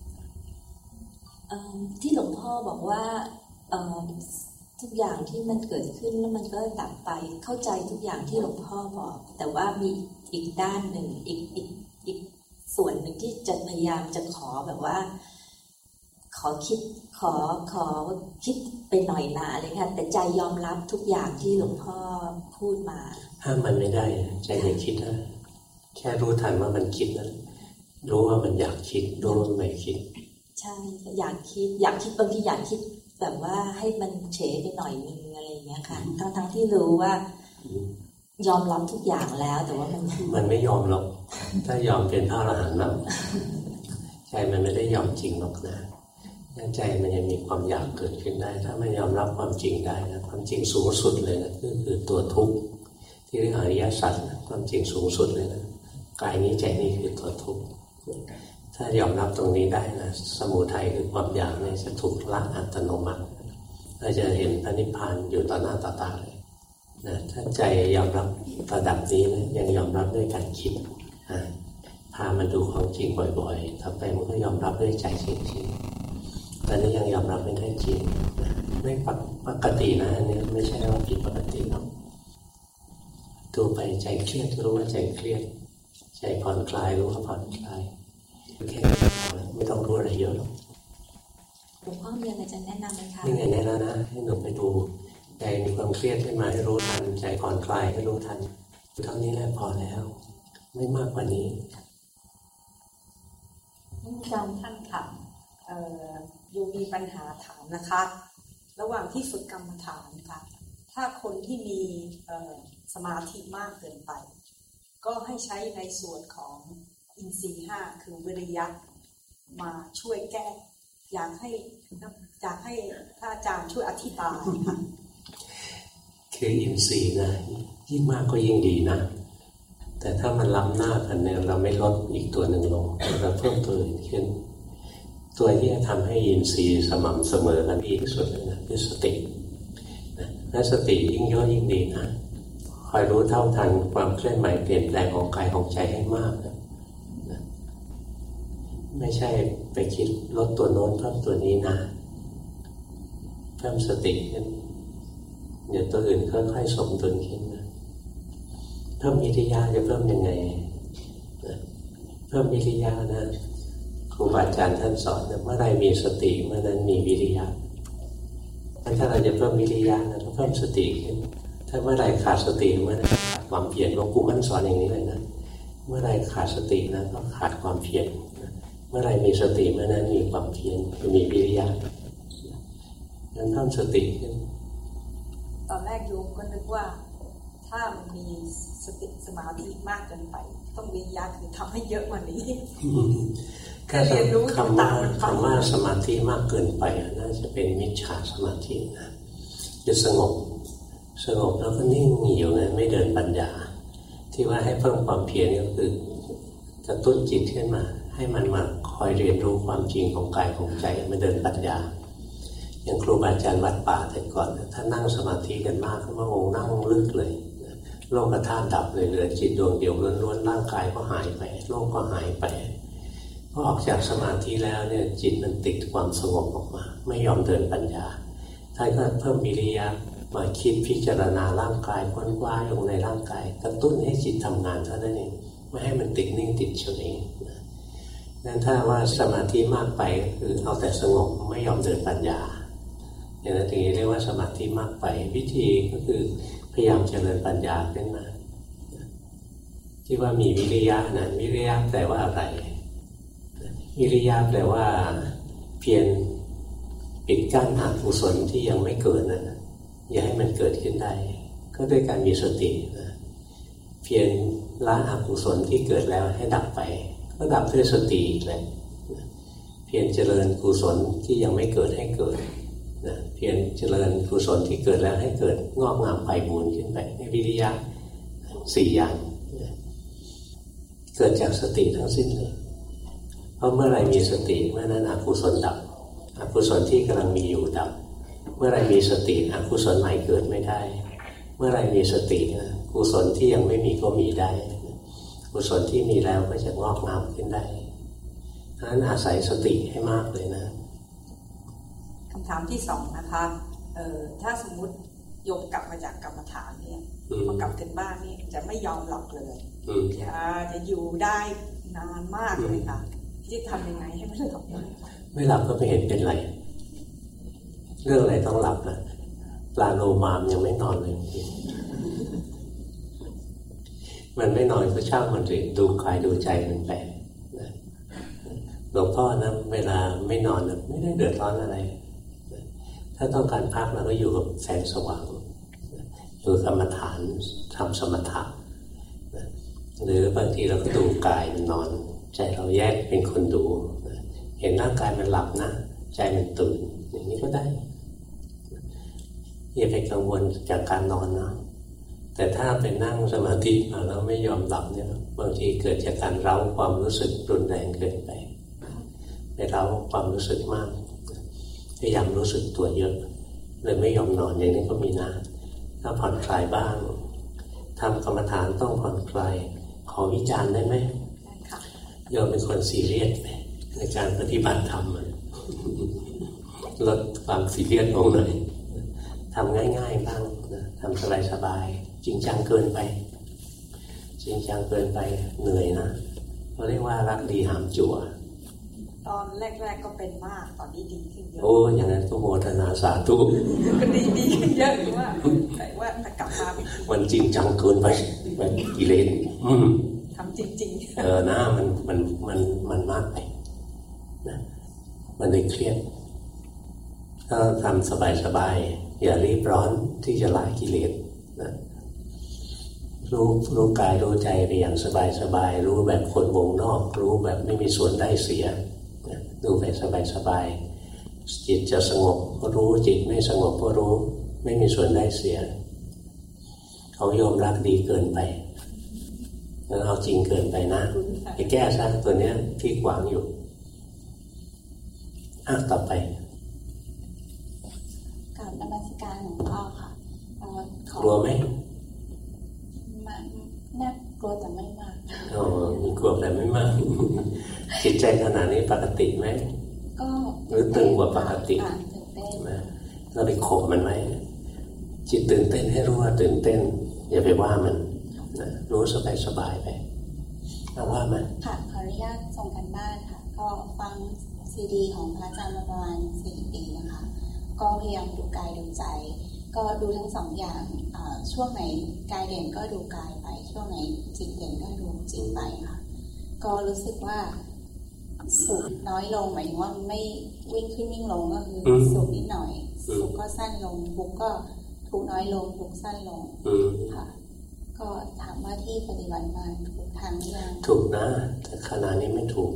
ที่หลวงพ่อบอกว่าทุกอย่างที่มันเกิดขึ้นแล้วมันก็ดับไปเข้าใจทุกอย่างที่หลวงพ่อบอกแต่ว่ามีอีกด้านหนึ่งอีกอีกอีกส่วนหนึ่งที่จะพยายามจะขอแบบว่าขอคิดขอขอคิดไปหน่อยนะอะไรค่ะแต่ใจยอมรับทุกอย่างที่หลวงพ่อพูดมาห้ามมันไม่ได้ใจไม่คิดนะแค่รู้ทันว่ามันคิดนะรู้ว่ามันอยากคิดรู้ว่าไม่คิดใช่อยากคิดอยากคิดบางทีอยากคิดแบบว่าให้มันเฉยไปหน่อยนึงอะไรอย่างเงี้ยค่ะทั้งทั้งที่รู้ว่ายอมรับทุกอย่างแล้วแต่ว่ามันมันไม่ยอมหรอกถ้ายอมเป็นพระอรหันต์แล้วใจมันไม่ได้ยอมจริงหรอกนะใจมันยังมีความอยากเกิดขึ้นได้ถ้ามันยอมรับความจริงได้นะความจริงสูงสุดเลยนะก็คือตัวทุกข์ที่เรียกอริยสัจความจริงสูงสุดเลยนะกายนี้ใจนี้คือตัวทุกข์ถ้ายอมรับตรงนี้ได้นะสมุทัยคือความอยากเนี่ยจะถูกละอัตโนมัติเราจะเห็นพระนิพพานอยู่ต่อหน้าต่อตาเลยนะถ้าใจยอมรับระดับนี้นะยังยอมรับด้วยการคิดนะพามันดูความจริงบ่อยๆต่อไปมันก็ยอมรับด้วยใจจริงๆตอนนี้ยังยอมรับไม่ได้จริงนะไม่ปกตินะอันนี้ไม่ใช่ว่าผิดปกติหรอกดูไปใจเครียดรู้ว่าใจเครียดใจผ่อนคลายรู้ว่าผ่อนคลายแค่ไม่ต้องรู้อะไรเยอะหรอกหลวงพ่อมีอะไรจะแนะนำไหมคะนี่ไงแนะนำนะให้หนูไปดูใจมีความเครียดขึ้นมาให้รู้ทันใจผ่อนคลายให้รู้ทันเท่านี้แหละพอแล้วไม่มากกว่านี้อาจารย์ท่านค่ะอยู่มีปัญหาถามนะคะระหว่างที่ฝึกกรรมฐานค่ะถ้าคนที่มีสมาธิมากเกินไปก็ให้ใช้ในส่วนของอินทรีย์ห้าคือวิริยะมาช่วยแก้อยากให้อยากให้พระอาจารย์ช่วยอธิบายค่ะคืออินทรีย์นะยิ่งมากก็ยิ่งดีนะแต่ถ้ามันล้ำหน้ากันเนี่ยเราไม่ลดอีกตัวหนึ่งลงเราเพิ่มตัวอื่นขึ้นตัวที่จะทำให้อินทรีย์สม่ำเสมอกันดีที่สุดเลยนะคือสตินะและสติยิ่งเยอะยิ่งดีนะคอยรู้เท่าทันความเคลื่อนไหวเปลี่ยนแปลงของกายของใจให้มากนะไม่ใช่ไปคิดลดตัวโน้นเพิ่มตัวนี้นะเพิ่มสติขึ้นเดี๋ยวตัวอื่นค่อยๆสมดุลขึ้นนะเพิ่มวิริยะจะเพิ่มยังไงนะเพิ่มวิริยะนะครูบาอาจารย์ท่านสอนนะเมื่อไรมีสติเมื่อนั้นมีวิริยะถ้าเราจะเพิ่มวิริยะนะก็เพิ่มสติขึ้นถ้าเมื่อไรขาดสติเมื่อนั้นขาดความเพียรหลวงปู่ท่านสอนอย่างนี้เลยนะเมื่อไรขาดสตินะก็ขาดความเพียรเมื่อไรมีสติเมื่อนั้นมีความเพียรมีวิริยะนั้นเพิ่มสติขึ้นตอนแรกโยมก็นึกว่าถ้ามันมีสติสมาธิมากเกินไปต้องวิริยะคือทำให้เยอะกว่านี้ก็เรียนรู้คำว่าคำว่าสมาธิมากเกินไปน่าจะเป็นมิจฉาสมาธินะจะสงบสงบแล้วก็นิ่งอยู่นะไม่เดินปัญญาที่ว่าให้เพิ่มความเพียรก็คือกระตุ้นจิตขึ้นมาให้มันมาคอยเรียนรู้ความจริงของกายของใจมาเดินปัญญาอย่างครูบาอาจารย์วัดป่าแต่ก่อนถ้านั่งสมาธิกันมากก็ว่าองค์นั่งลึกเลยโลกธาตุดับเลยเหลือจิตดวงเดียวล้วนๆร่างกายก็หายไปโลกก็หายไปพอออกจากสมาธิแล้วเนี่ยจิตมันติดความสงบออกมาไม่ยอมเดินปัญญาท่านก็เพิ่มวิริยะมาคิดพิจารณาร่างกายค้นคว้าลงในร่างกายกระตุ้นให้จิตทำงานเท่านั้นเองไม่ให้มันติดนิ่งติดเฉยนั้นถ้าว่าสมาธิมากไปก็คือเอาแต่สงบไม่ยอมเดินปัญญาอย่างนั้นถึงเรียกว่าสมาธิมากไปวิธีก็คือพยายามเจริญปัญญาขึ้นมาที่ว่ามีวิริยะนะวิริยะแปลว่าอะไรวิริยะแปลว่าเพียรปิดกั้นอกุศลที่ยังไม่เกิดนะอย่าให้มันเกิดขึ้นได้ก็ด้วยการมีสตินะเพียรละอกุศลที่เกิดแล้วให้ดับไปก็ดับด้วยสติอีกแหละเพียรเจริญกุศลที่ยังไม่เกิดให้เกิดนะเพียรเจริญกุศลที่เกิดแล้วให้เกิดงอกงามไพบูลย์ขึ้นไปในวิริยะสี่อย่างเกิดจากสติทั้งสิ้นเลยเพราะเมื่อไรมีสติเมื่อนั้นอกุศลดับอกุศลที่กำลังมีอยู่ดับเมื่อไรมีสติอกุศลใหม่เกิดไม่ได้เมื่อไรมีสติกุศลที่ยังไม่มีก็มีได้กุศลที่มีแล้วก็จะงอกงามขึ้นได้ฉะนั้นอาศัยสติให้มากเลยนะคำถามที่สองนะคะเอ่อถ้าสมมุติโยมกลับมาจากกรรมฐานเนี่ยพอกลับถึงบ้านนี่จะไม่ยอมหลับเลยจะจะอยู่ได้นานมากเลยค่ะที่ทำยังไงให้ไม่หลับได้ไม่หลับก็ไม่เห็นเป็นไรเรื่องอะไรต้องหลับนะปลาโลมามยังไม่นอนเลยมันไม่นอนก็ช่างมันสิดูกายดูใจมันไปหลวงพ่อนะเวลาไม่นอนนะไม่ได้เดือดร้อนอะไรถ้าต้องการพักเราก็อยู่กับแสงสว่างอยู่กรรมฐานทำสมถะหรือบางทีเราก็ดูกายมันนอนใจเราแยกเป็นคนดูเห็นร่างกายมันหลับนะใจมันตื่นอย่างนี้ก็ได้อย่าไปกังวลจากการนอนนะแต่ถ้าเป็นนั่งสมาธิมาแล้วไม่ยอมหลับเนี่ยบางทีเกิดจากการเร้าความรู้สึกรุนแรงเกินไปไปเร้าความรู้สึกมากพยายามรู้สึกตัวเยอะเลยไม่ยอมนอนอย่างนี้ก็มีนะถ้าผ่อนคลายบ้างทำกรรมฐานต้องผ่อนคลายขอวิจารณ์ได้ไหมโยมเป็นคนซีเรียสในการปฏิบัติธรรมลดความซีเรียสลงหน่อยทำง่ายๆบ้างทำสบายๆจริงจังเกินไปจริงจังเกินไปเหนื่อยนะเขาเรียกว่ารักดีหามจั่วตอนแรกๆก็เป็นมากตอนนี้ดีขึ้นเยอะโอ้อย่างนั้นก็โมทนาสาธุก็ดีดีขึ้นเยอะหรือว่าแต่ว่าถ้ากลับมามันจริงจังเกินไปมันกิเลสทำจริงๆเออนะมันมันมันมันมากไปนะมันเลยเครียดก็ทำสบายๆอย่ารีบร้อนที่จะละกิเลสนะรู้รู้กายรู้ใจไปอย่างสบายๆรู้แบบคนวงนอกรู้แบบไม่มีส่วนได้เสียนะดูไปสบายๆจิตจะสงบก็รู้จิตไม่สงบก็รู้ไม่มีส่วนได้เสียเขาโยมรักดีเกินไปแล้วเอาจริงเกินไปนะไปแก้ซะตัวเนี้ยที่ขวางอยู่อ่ะต่อไปกราบนมัสการหลวงพ่อค่ะกลัวไหมมันน่ากลัวแต่ไม่มากอ๋อมีกลัวแต่ไม่มากจิตใจขนาดนี้ปกติไหมก็หรือตึงกว่าปกตินะเราไปข่มมันไหมจิตตื่นเต้นให้รู้ว่าตื่นเต้นอย่าไปว่ามันนะรู้สบายสบายไปเอาว่ามันค่ะขออนุญาตส่งกันบ้านค่ะก็ฟังซีดีของพระอาจารย์มาประมาณสี่ปีนะคะก็พยายามดูกายดูใจก็ดูทั้งสองอย่างช่วงไหนกายเด่นก็ดูกายไปช่วงไหนจิตเด่นก็ดูจิตไปค่ะก็รู้สึกว่าสุขน้อยลงหมายถึงว่าไม่วิ่งขึ้นวิ่งลงก็คือสุขนิดหน่อยสุขก็สั้นลงทุกข์ก็ทุกข์น้อยลงทุกข์สั้นลงค่ะก็ถามว่าที่ปฏิบัติมาถูกทางหรือยังถูกนะแต่ขณะนี้ไม่ถูก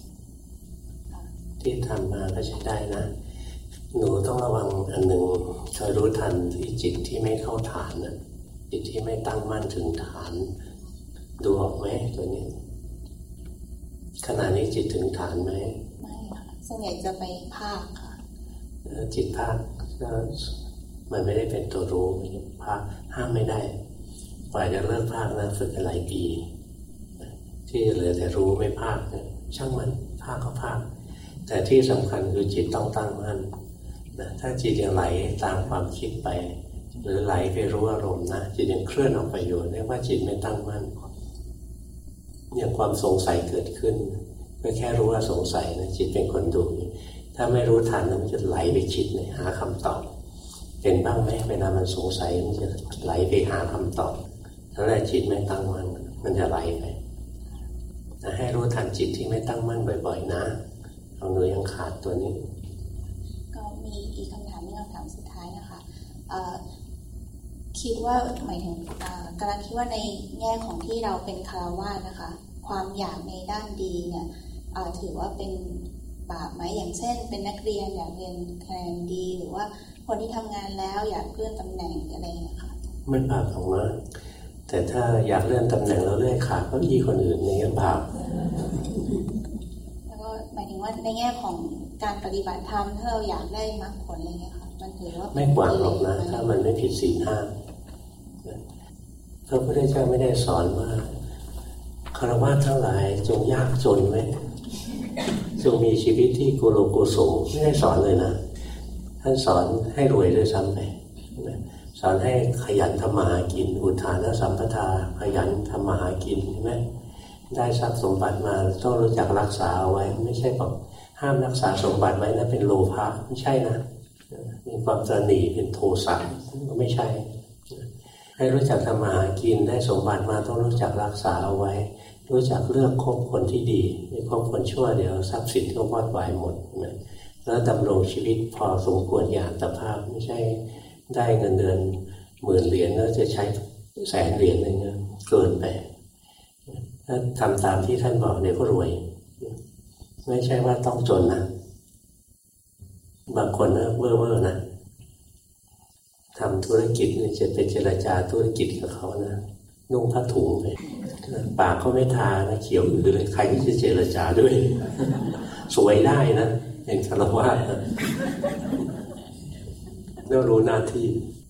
ที่ทำมาก็ใช้ได้นะหนูต้องระวังอันหนึ่งคอยรู้ทันที่จิตที่ไม่เข้าฐานนะจิตที่ไม่ตั้งมั่นถึงฐานดูออกไหมตัวนี้ขณะนี้จิตถึงฐานไหมไม่ค่ะส่วนใหญ่จะไปภาคค่ะจิตภาคก็มันไม่ได้เป็นตัวรู้ภาคห้ามไม่ได้กว่าจะเลิกภาคนะฝึกหลายปีที่เหลือแต่รู้ไม่ภาคเนี่ยช่างมันภาคก็ภาคแต่ที่สำคัญคือจิตต้องตั้งมั่นนะถ้าจิตยังไหลตามความคิดไปหรือไหลไปรู้อารมณ์นะจิตยังเคลื่อนออกไปอยู่เรียกว่าจิตไม่ตั้งมั่นอย่างความสงสัยเกิดขึ้นก็แค่รู้ว่าสงสัยนะจิตเป็นคนดูถ้าไม่รู้ทันมันจะไหลไปคิดเลยหาคำตอบเป็นบ้างไหมเวลามันสงสัยมันจะไหลไปหาคำตอบแล้วแต่จิตไม่ตั้งมั่นมันจะไหลไปนะให้รู้ทันจิตที่ไม่ตั้งมั่นบ่อยๆนะเอาหนูยังขาดตัวนี้ก็มีอีกคำถามนึงคำถามสุดท้ายนะคะคิดว่าหมายถึงกำลังคิดว่าในแง่ของที่เราเป็นคฤหัสถ์นะคะความอยากในด้านดีเนี่ยถือว่าเป็นบาปไหมอย่างเช่นเป็นนักเรียนอยากเรียนคะแนนดีหรือว่าคนที่ทำงานแล้วอยากเลื่อนตำแหน่งอะไรอย่างเงี้ยค่ะไม่บาปหรอกนะแต่ถ้าอยากเลื่อนตำแหน่งแล้วเลื่อนขาก็ยี่คนอื่นนี่ก็บาปแล้วก็หมายถึงว่าในแง่ของการปฏิบัติธรรมถ้าเราอยากได้มรรคผลอะไรเงี้ยค่ะมันถือว่าไม่กว้างหรอกนะถ้ามันไม่ผิดศีลห้าพระพุทธเจ้าไม่ได้สอนว่าฆราวาสทั้งหลายจงยากจนไหมจงมีชีวิตที่โกโลโกโสไม่ได้สอนเลยนะท่านสอนให้รวยด้วยซ้ำไปสอนให้ขยันทำมาหากินอุทานสัมปทาขยันทำมาหากินใช่ไหมได้ทรัพย์สมบัติมาต้องรู้จักรักษาเอาไว้ไม่ใช่บอกห้ามรักษาสมบัติไว้นะเป็นโลภะไม่ใช่นะมีความตระหนี่เป็นโทสะก็ไม่ใช่ให้รู้จักทำมาหากินได้สมบัติมาต้องรู้จักรักษาเอาไว้รู้จักเลือกคบคนที่ดีไม่คบคนชั่วเดี๋ยวทรัพย์สินก็วอดวายหมดนะแล้วดำรงชีวิตพอสมควรอย่างอัตภาพไม่ใช่ได้เงินเดือนหมื่นเหรียญแล้วจะใช้แสนเหรียญอะไรเงี้ยเกินไปถ้าทำตามที่ท่านบอกเดี๋ยวก็รวยไม่ใช่ว่าต้องจนนะบางคนนะเว่อร์ๆนะทำธุรกิจจะไปเจรจาธุรกิจกับเขานะนุ่งผ้าถุงไปปากก็ไม่ทานะเขียวอือเลยใครที่จะเจรจาด้วยสวยได้นะเป็นคารวะนะต้องรู้หน้าที่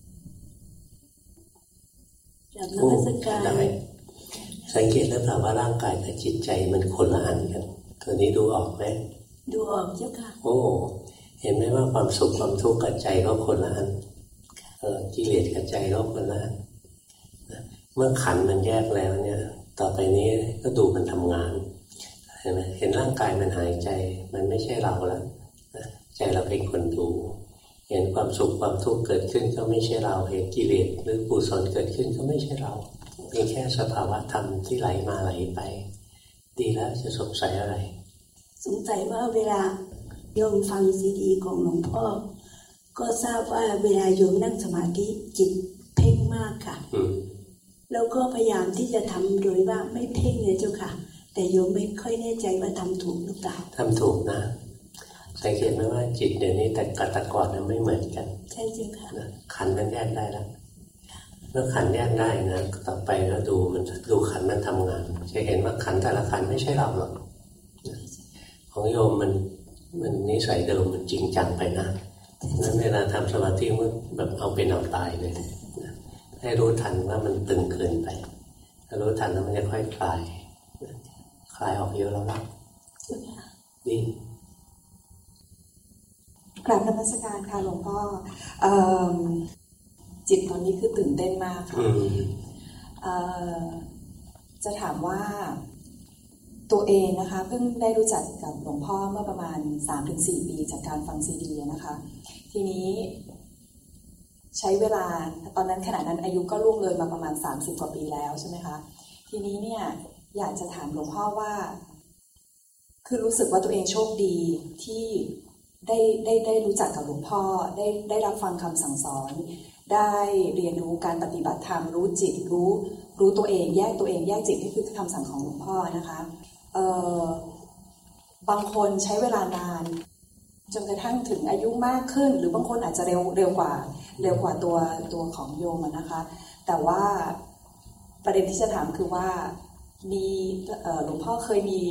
จากนมัสการสังเกตแล้วเปล่าว่าร่างกายกับจิตใจมันคนละอันกันตัวนี้ดูออกไหมดูออกเจ้าค่ะโอ้เห็นไหมว่าความสุขความทุกข์กับใจก็คนละอันเออกิเลสกับใจก็คนละอันเมื่อขันมันแยกแล้วเนี่ยต่อไปนี้ก็ดูมันทำงานเห็นไหมเห็นร่างกายมันหายใจมันไม่ใช่เราแล้วใจเราเป็นคนดูเห็นความสุขความทุกข์เกิดขึ้นก็ไม่ใช่เราเห็นกิเลสหรือกุศลเกิดขึ้นก็ไม่ใช่เราเป็นแค่สภาวะธรรมที่ไหลมาไหลไปดีแล้วจะสงสัยอะไรสงสัยว่าเวลาโยมฟังซีดีของหลวงพ่อก็ทราบว่าเวลาโยมนั่งสมาธิจิตเพ่งมากค่ะแล้วก็พยายามที่จะทำโดยว่าไม่เพ่งเลยเจ้าค่ะแต่โยมไม่ค่อยแน่ใจว่าทำถูกหรือเปล่าทำถูกนะสังเกตไหมว่าจิตเดี๋ยวนี้แต่กับแต่ก่อนมันไม่เหมือนกันใช่เจ้าค่ะขันมันแยกได้แล้วเมื่อขันแยกได้นะต่อไปแล้วดูมันดูขันมันทำงานจะเห็นว่าขันแต่ละขันไม่ใช่เราหรอกของโยมมันมันนิสัยเดิมมันจริงจังไปนะนั้นเวลาทำสมาธิมันแบบเอาเป็นเอาตายเลยให้รู้ทันว่ามันตึงเกินไปถ้ารู้ทันแล้วมันจะค่อยคลายคลายออกเยอะแล้วล่ะนี่กราบนมัสการค่ะหลวงพ่อจิตตอนนี้คือตื่นเต้นมากค่ะจะถามว่าตัวเองนะคะเพิ่งได้รู้จักกับหลวงพ่อเมื่อประมาณ สามถึงสี่ ปีจากการฟังซีดีนะคะทีนี้ใช้เวลาตอนนั้นขณะนั้นอายุก็ล่วงเลยมาประมาณสามสิบกว่าปีแล้วใช่ไหมคะทีนี้เนี่ยอยากจะถามหลวงพ่อว่าคือรู้สึกว่าตัวเองโชคดีที่ได้ได้ได้รู้จักกับหลวงพ่อได้ได้รับฟังคำสั่งสอนได้เรียนรู้การปฏิบัติธรรมรู้จิตรู้รู้ตัวเองแยกตัวเองแยกจิตนี่คือคำสั่งของหลวงพ่อนะคะเอ่อบางคนใช้เวลานานจนกระทั่งถึงอายุมากขึ้นหรือบางคนอาจจะเร็วเร็วกว่าเร็วกว่าตัวตัวของโยมนะคะแต่ว่าประเด็นที่จะถามคือว่ามีหลวงพ่อเคยมี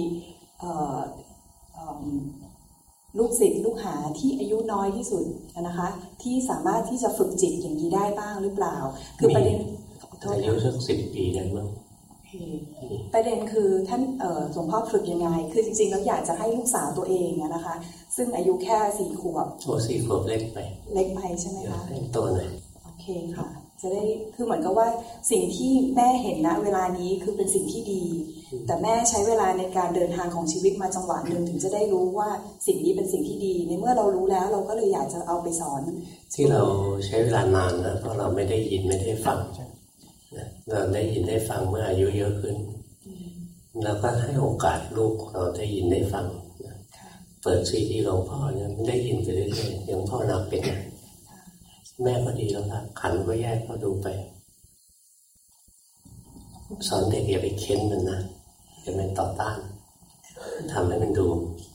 ลูกศิษย์ลูกหาที่อายุน้อยที่สุดนะคะที่สามารถที่จะฝึกจิตอย่างนี้ได้บ้างหรือเปล่าคือประเด็นอายุสักสิบปีได้มั้งประเด็นคือท่านหลวงพ่อฝึกยังไงคือจริงๆแล้วอยากจะให้ลูกสาวตัวเองนะคะซึ่งอายุแค่สี่ขวบโอ้สี่ขวบเล็กไปเล็กไปใช่ไหมคะโตหน่อยโอเคค่ะจะได้คือเหมือนกับว่าสิ่งที่แม่เห็นณเวลานี้คือเป็นสิ่งที่ดีแต่แม่ใช้เวลาในการเดินทางของชีวิตมาจังหวะหนึ่งถึงจะได้รู้ว่าสิ่งนี้เป็นสิ่งที่ดีในเมื่อเรารู้แล้วเราก็เลยอยากจะเอาไปสอนที่เราใช้เวลานานนะเพราะเราไม่ได้ยินไม่ได้ฟังเราได้ยินได้ฟังเมื่ออายุเยอะขึ้นแล้วก็ให้โอกาสลูกเราได้ยินได้ฟังเปิดซีดีหลวงพ่อเนี่ยได้ยินไปเรื่อยๆหลวงพ่อนับเป็นแม่ก็ดีแล้วล่ะขันก็แยกก็ดูไปสอนเด็กอย่าไปเค้นมันนะอย่าไปต่อต้านทำให้มันดู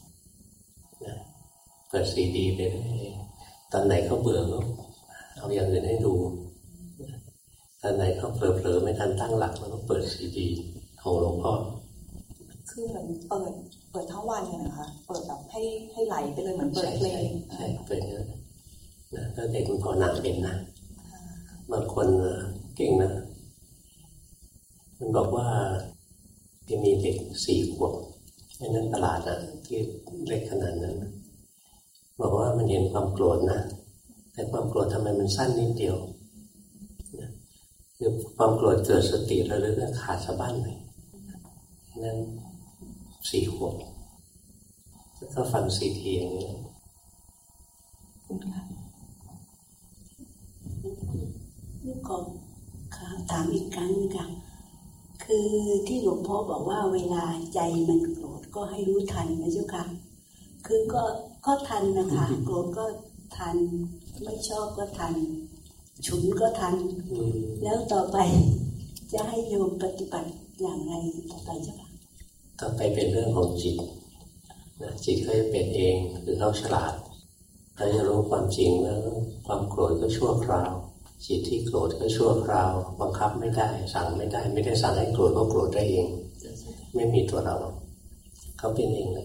เปิดซีดีไปเรื่อยตอนไหนเขาเบื่อก็เอาอย่างอื่นให้ดูตอนไหนเขาเผลอๆไม่ทันตั้งหลักแล้วก็เปิดซีดีของหลวงพ่อคือเหมือนเปิดเปิดทั้งวันเลยนะคะเปิดแบบให้ให้ไหลไปเลยเหมือนเปิดเพลงใช่เปิดเยอะนะถ้าเด็กมันพอหนักเป็นนะบางคนเก่งนะมันบอกว่าจะมีเด็กสี่ขวบไม่นั่นตลาดนะที่เล็กขนาดนั้นบอกว่ามันเห็นความโกรธนะแต่ความโกรธทำไมมันสั้นนิดเดียวคือความโกรธเกิดสติระลึกขาดสะบั้นเลยนั้นสี่ขวบแล้วก็ฟังซีดีอย่างนี้ลูกขอถามอีกครั้งนึงค่ะคือที่หลวงพ่อบอกว่าเวลาใจมันโกรธก็ให้รู้ทันนะเจ้าค่ะคือก็ก็ทันนะคะโกรธก็ทันไม่ชอบก็ทันฉุนก็ทันแล้วต่อไปจะให้โยมปฏิบัติอย่างไรต่อไปเจ้าค่ะต่อไปเป็นเรื่องของจิตนะจิตเขาจะเป็นเองคือเขาฉลาดเขาจะรู้ความจริงแล้วความโกรธก็ชั่วคราวจิตที่โกรธก็ชั่วคราวบังคับไม่ได้สั่งไม่ได้ไม่ได้สั่งให้โกรธก็โกรธได้เองไม่มีตัวเราเขาเป็นเองเลย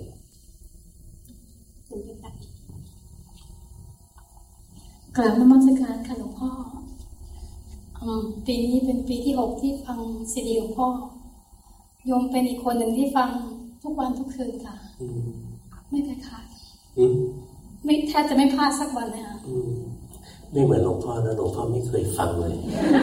กราบนมัสการค่ะหลวงพ่อปีนี้เป็นปีที่หกที่ฟังซีดีหลวงพ่อโยมเป็นอีกคนหนึ่งที่ฟังทุกวันทุกคืนค่ะไม่เคยขาดไม่แทบจะไม่พลาดสักวันเลยค่ะไม่เหมือนหลวงพ่อนะหลวงพ่อไม่เคยฟังเลย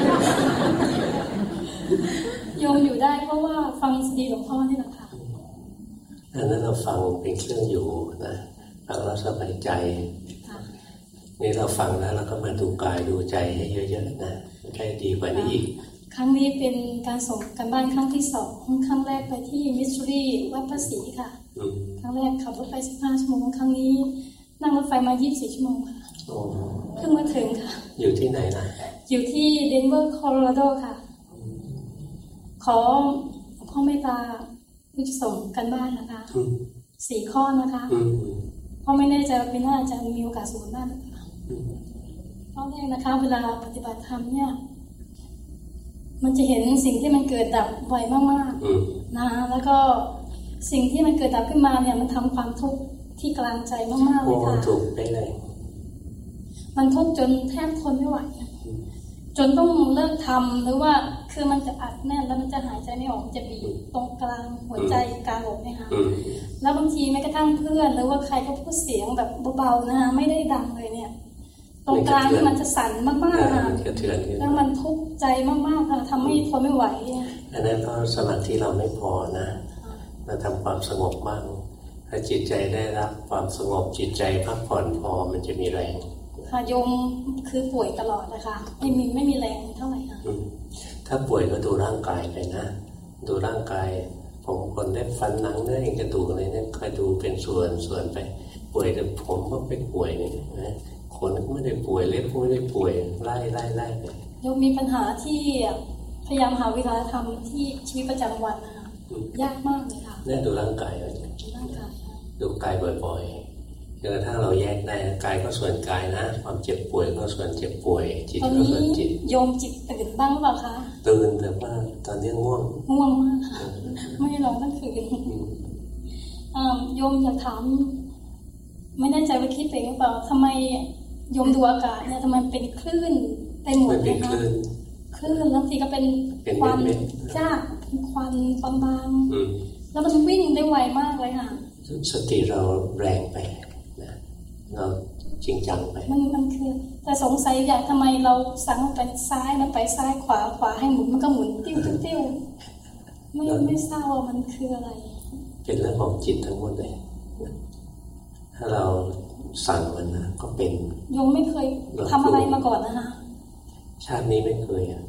โยมอยู่ได้เพราะว่าฟังซีดีหลวงพ่อนี่แหละค่ะอันนั้นเราฟังเป็นเครื่องอยู่นะฟังแล้วสบายใจนี่เราฟังแล้วเราก็มาดูกายดูใจให้เยอะๆนะได้ดีกว่านี้อีกครั้งนี้เป็นการส่งกันบ้านครั้งที่สองครั้งแรกไปที่มิสซูรีวัดพระศรีค่ะครั้งแรกขับรถไปสิบห้าชั่วโมงครั้งนี้นั่งรถไฟมายี่สิบสี่ชั่วโมงค่ะเพิ่งมาถึงค่ะอยู่ที่ไหนนะอยู่ที่เดนเวอร์โคโลราโดค่ะขอพ่อเมตตาผู้จะส่งกันบ้านนะคะสี่ข้อนะคะเพราะไม่แน่ใจว่าปีหน้าจะมีโอกาสส่งกันบ้านหรือเปล่าข้อแรกนะคะเวลาปฏิบัติธรรมเนี่ยมันจะเห็นสิ่งที่มันเกิดดับบ่อยมากๆนะแล้วก็สิ่งที่มันเกิดดับขึ้นมาเนี่ยมันทำความทุกข์ที่กลางใจมากๆเลยค่ะทุกข์ไปเลยมันทุกข์จนแทบทนไม่ไหวจนต้องเลิกทำหรือว่าคือมันจะอัดแน่นแล้วมันจะหายใจไม่ออกจะบีบตรงกลางหัวใจกลางอกเนี่ยค่ะแล้วบางทีแม้กระทั่งเพื่อนหรือว่าใครก็พูดเสียงแบบเบาๆนะคะไม่ได้ดังเลยเนี่ยตรงกลางนี่มันจะสั่นมากๆค่ะแล้วมันทุกข์ใจมากๆค่ะทำให้ทนไม่ไหวอันนั้นเพราะสมาธิเราไม่พอนะเราทำความสงบบ้างถ้าจิตใจได้รับความสงบจิตใจพักผ่อนพอมันจะมีแรงค่ะโยมคือป่วยตลอดนะคะไม่มีไม่มีแรงเท่าไหร่ค่ะถ้าป่วยก็ดูร่างกายไปนะดูร่างกายผมคนได้ฟันหนังเนื้อเองกระดูกอะไรเนี่ยคอยดูเป็นส่วนส่วนไปป่วยแต่ผมก็เป็นป่วยนี่นะคนก็ไม่ได้ป่วยเล็บก็ไม่ได้ป่วยไล่ไล่ไล่ไปโยมมีปัญหาที่พยายามหาวิธีทำที่ชีวิตประจำวันนะคะยากมากเลยค่ะเนี่ยดูร่างกายเลยร่างกายดูกายบ่อยๆจนกระทั่งเราแยกได้กายก็ส่วนกายนะความเจ็บป่วยก็ส่วนเจ็บป่วยจิตก็ส่วนจิตโยมจิตตื่นบ้างหรือเปล่าคะตื่นแต่ว่าตอนนี้ง่วงง่วงมากค่ะไม่ได้ร้องตั้งคืนโยมอยากถามไม่แน่ใจว่าคิดเองหรือเปล่าทำไมโยมดูอากาศเนี่ยทำไมเป็นคลื่นเต็มหมดเลยคะคลื่นบางทีก็เป็นควันจ้าเป็นควันบางๆแล้วมันวิ่งได้ไวมากเลยค่ะสติเราแรงไปนะเราจริงจังไปมันมันคือแต่สงสัยอย่างทำไมเราสั่งไปซ้ายมันไปซ้ายขวาขวาให้หมุนมันก็หมุนติ้วติ้วไม่ไม่ทราบว่ามันคืออะไรเป็นเรื่องของจิตทั้งหมดเลยถ้าเราสั่งมันนะก็เป็นโยมไม่เคยทำอะไรมาก่อนนะคะชาตินี้ไม่เคยอ่ะ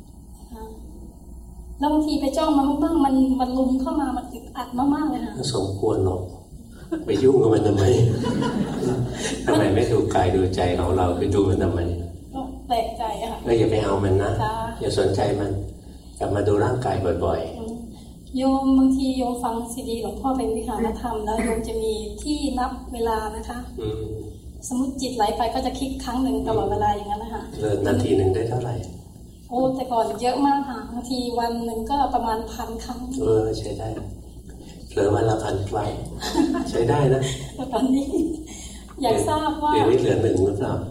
แล้วบางทีไปจ้องมันบ้างมันมันลุมเข้ามามันอึดอัดมากๆเลยค่ะสมควรหรอกไปยุ่งกับมันทำไมทำไมไม่ดูกายดูใจของเราไปดูมันทำไมแปลกใจอะค่ะก็อย่าไปเอามันนะอย่าสนใจมันกลับมาดูร่างกายบ่อยๆโยมบางทีโยมฟังซีดีหลวงพ่อเป็นวิหารธรรมแล้วโยมจะมีที่นับเวลานะคะสมมติจิตไหลไปก็จะคลิกครั้งหนึ่งตลอดเวลาอย่างนั้นนะคะนาทีหนึ่งได้เท่าไหร่โอ้แต่ก่อนเยอะมากค่ะบางทีวันหนึ่งก็ประมาณพันครั้งเออใช้ได้เหลือวันละพันครั้งใช้ได้นะแต่ตอนนี้อยากทราบว่าเดี๋ยวนี้เหลือหนึ่งหรือเปล่า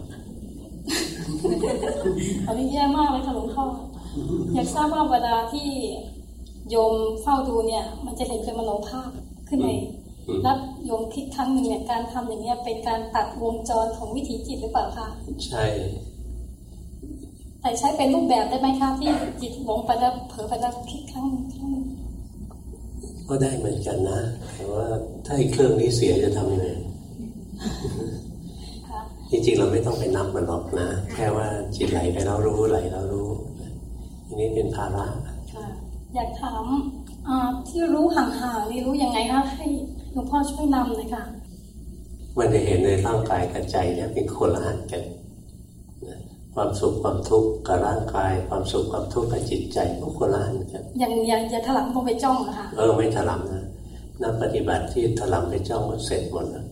ตอนนี้แย่มากเลยค่ะหลวงพ่ออยากทราบว่าเวลาที่โยมเฝ้าดูเนี่ยมันจะเห็นเป็นมโนภาพขึ้นในแล้วโยมคิดครั้งหนึ่งเนี่ยการทำอย่างนี้เป็นการตัดวงจรของวิถีจิตหรือเปล่าคะใช่แต่ใช้เป็นรูปแบบได้ไหมคะที่จิตหลงไปแล้วเผลอไปแล้วคิดครั้งครั้งก็ได้เหมือนกันนะแต่ว่าถ้าอีกเครื่องนี้เสียจะทำยังไงจริงๆเราไม่ต้องไปนับมันหรอกนะแค่ว่าจิตไหลไปแล้วรู้ไหลแล้วรู้อันนี้เป็นภาระอยากถามที่รู้ห่างๆนี่รู้ยังไงคะให้หลวงพ่อช่วยนำเลยค่ะมันจะเห็นในร่างกายกับใจเนี่ยเป็นคนละอันกันความสุขความทุกข์กับร่างกายความสุขความทุกข์กับจิตใจก็คนละอันกันอย่างอย่าอย่าถลำลงไปจ้องนะคะเออไม่ถลำนะนักปฏิบัติที่ถลำไปจ้องมันเสร็จหมดนะ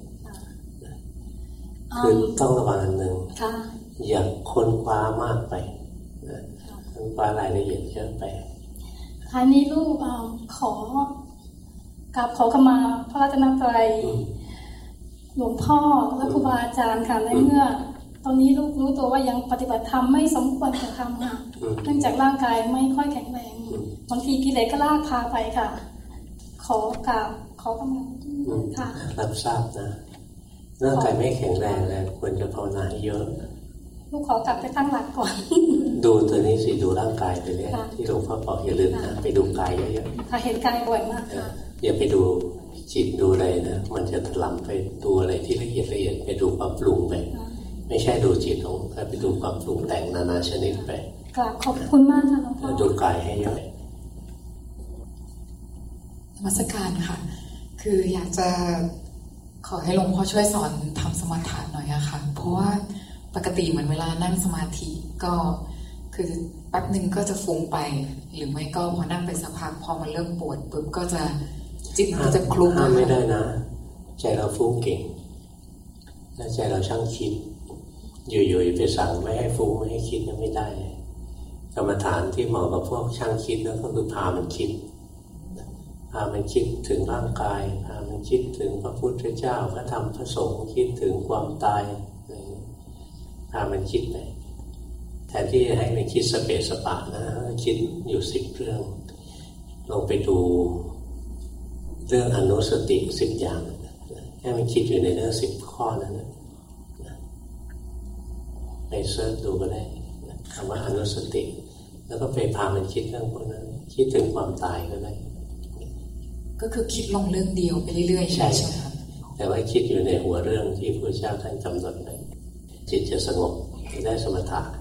คือต้องระวังอันหนึ่งอย่าค้นคว้ามากไปค้นคว้ารายละเอียดเยอะไปคราวนี้ลูกขอกับขอขมาพระรัตนตรัยหลวงพ่อและครูบาอาจารย์ค่ะในเมื่อตอนนี้ลูกรู้ตัวว่ายังปฏิบัติธรรมไม่สมควรจะทำค่ะเนื่องจากร่างกายไม่ค่อยแข็งแรงบางทีกิเลสก็ลากพาไปค่ะขอกราบขอกำลังค่ะรับทราบนะร่างกายไม่แข็งแรงแล้วควรจะภาวนาเยอะลูกขอกลับไปตั้งหลักก่อนดูตัวนี้สิดูร่างกายไปเนี่ยที่หลวงพ่อบอกอย่าลืมนะไปดูกายเยอะๆค่ะเห็นกายบ่อยมากค่ะอย่าไปดูจิตดูอะไรนะมันจะถลำไปดูอะไรที่ละเอียดละเอียดไปดูความปรุงไปไม่ใช่ดูจิตของไปดูความปรุงแต่งนานาชนิดไปกราบขอบคุณมากค่ะหลวงพ่อดูกายให้เยอะนมัสการค่ะคืออยากจะขอให้หลวงพ่อช่วยสอนทำสมาธิหน่อยอะค่ะเพราะว่าปกติเหมือนเวลานั่งสมาธิก็คือแป๊บหนึ่งก็จะฟุ้งไปหรือไม่ก็พอนั่งไปสักพักพอมันเริ่มปวดปุ๊บก็จะจิตก็จะคลุ้งไม่ได้นะใจเราฟุ้งเก่งและใจเราช่างคิดอยู่ๆไปสั่งไม่ให้ฟุ้งไม่ให้คิดยังไม่ได้กรรมฐานที่เหมาะกับพวกช่างคิดแล้วก็คือพามันคิดพามันคิดถึงร่างกายพามันคิดถึงพระพุทธเจ้าพระธรรมพระสงฆ์คิดถึงความตายพามันคิดไปแทนที่จะให้มันคิดสเปสสปะนะคิดอยู่สิบเรื่องลงไปดูเรื่องอนุสติสิบอย่างให้มันคิดอยู่ในเรื่องสิบข้อนั้นนะไปเสิร์ชดูก็ได้คำว่าอนุสติแล้วก็ไปพามันคิดเรื่องพวกนั้นคิดถึงความตายก็ได้ก็คือคิดลงเรื่องเดียวไปเรื่อยๆใช่ไหมครับแต่ว่าคิดอยู่ในหัวเรื่องที่พระเจ้าท่านกำหนดไว้จิตจะสงบจะได้สมถะ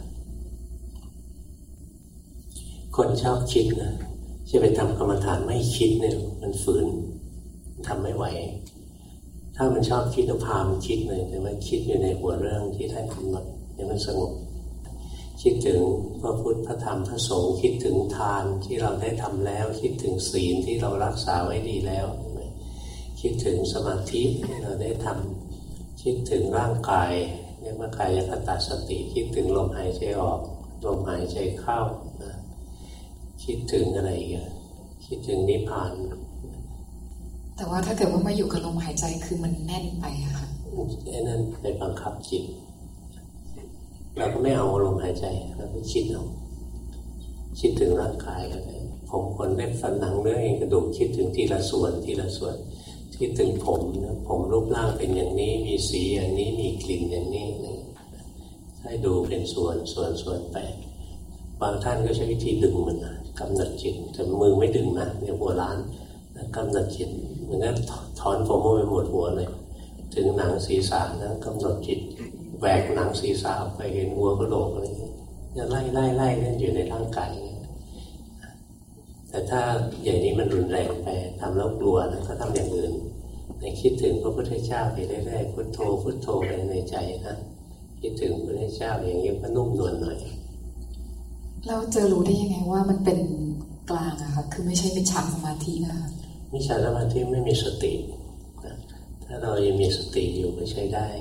คนชอบคิดนะจะไปทำกรรมฐานไม่คิดเนี่ยมันฝืนทำไม่ไหวถ้ามันชอบคิดก็พามันคิดเลยแต่ว่าคิดอยู่ในหัวเรื่องที่ท่านกำหนดเนี่ยมันสงบคิดถึงพระพุทธพระธรรมพระสงฆ์คิดถึงทานที่เราได้ทำแล้วคิดถึงศีลที่เรารักษาไว้ดีแล้วคิดถึงสมาธิที่เราได้ทำคิดถึงร่างกายเรียกว่ากายคตาสติคิดถึงลมหายใจออกลมหายใจเข้านะคิดถึงอะไรอีกคิดถึงนิพพานแต่ว่าถ้าเกิดว่ามาอยู่กับลมหายใจคือมันแน่นไปอะค่ะไอ้นั่นไปบังคับจิตเราก็ไม่เอาลมหายใจเราก็คิดเอาคิดถึงร่างกายอะไรผมขนเล็บฟันหนังเนื้อเอ็นกระดูกคิดถึงทีละส่วนทีละส่วนคิดถึงผมนะผมรูปร่างเป็นอย่างนี้มีสีอย่างนี้มีกลิ่นอย่างนี้ให้ดูเป็นส่วนส่วนส่วนไปบางท่านก็ใช้วิธีดึงมันนะกำหนดจิตแต่มือไม่ดึงนะอย่างโบราณกำหนดจิตเหมือนกับถอนผมไปหมดหัวเลยถึงหนังศีรษะนะกำหนดจิตแหวกหนังศีรษะไปเห็นหัวกระโหลกอะไรอย่างนี้จะไล่ไล่ไล่นั่นอยู่ในร่างกายแต่ถ้าอย่างนี้มันรุนแรงไปทำแล้วกลัวนะก็ทำอย่างอื่นในคิดถึงพระพุทธเจ้าไปเรื่อยๆพุทโธพุทโธไปในใจนะคิดถึงพระพุทธเจ้าอย่างนี้ก็นุ่มนวลหน่อยเราจะรู้ได้ยังไงว่ามันเป็นกลางอะค่ะคือไม่ใช่เป็นฌานสมาธินะคะมิจฉาสมาธิไม่มีสติถ้าเรายังมีสติอยู่ก็ใช้ได้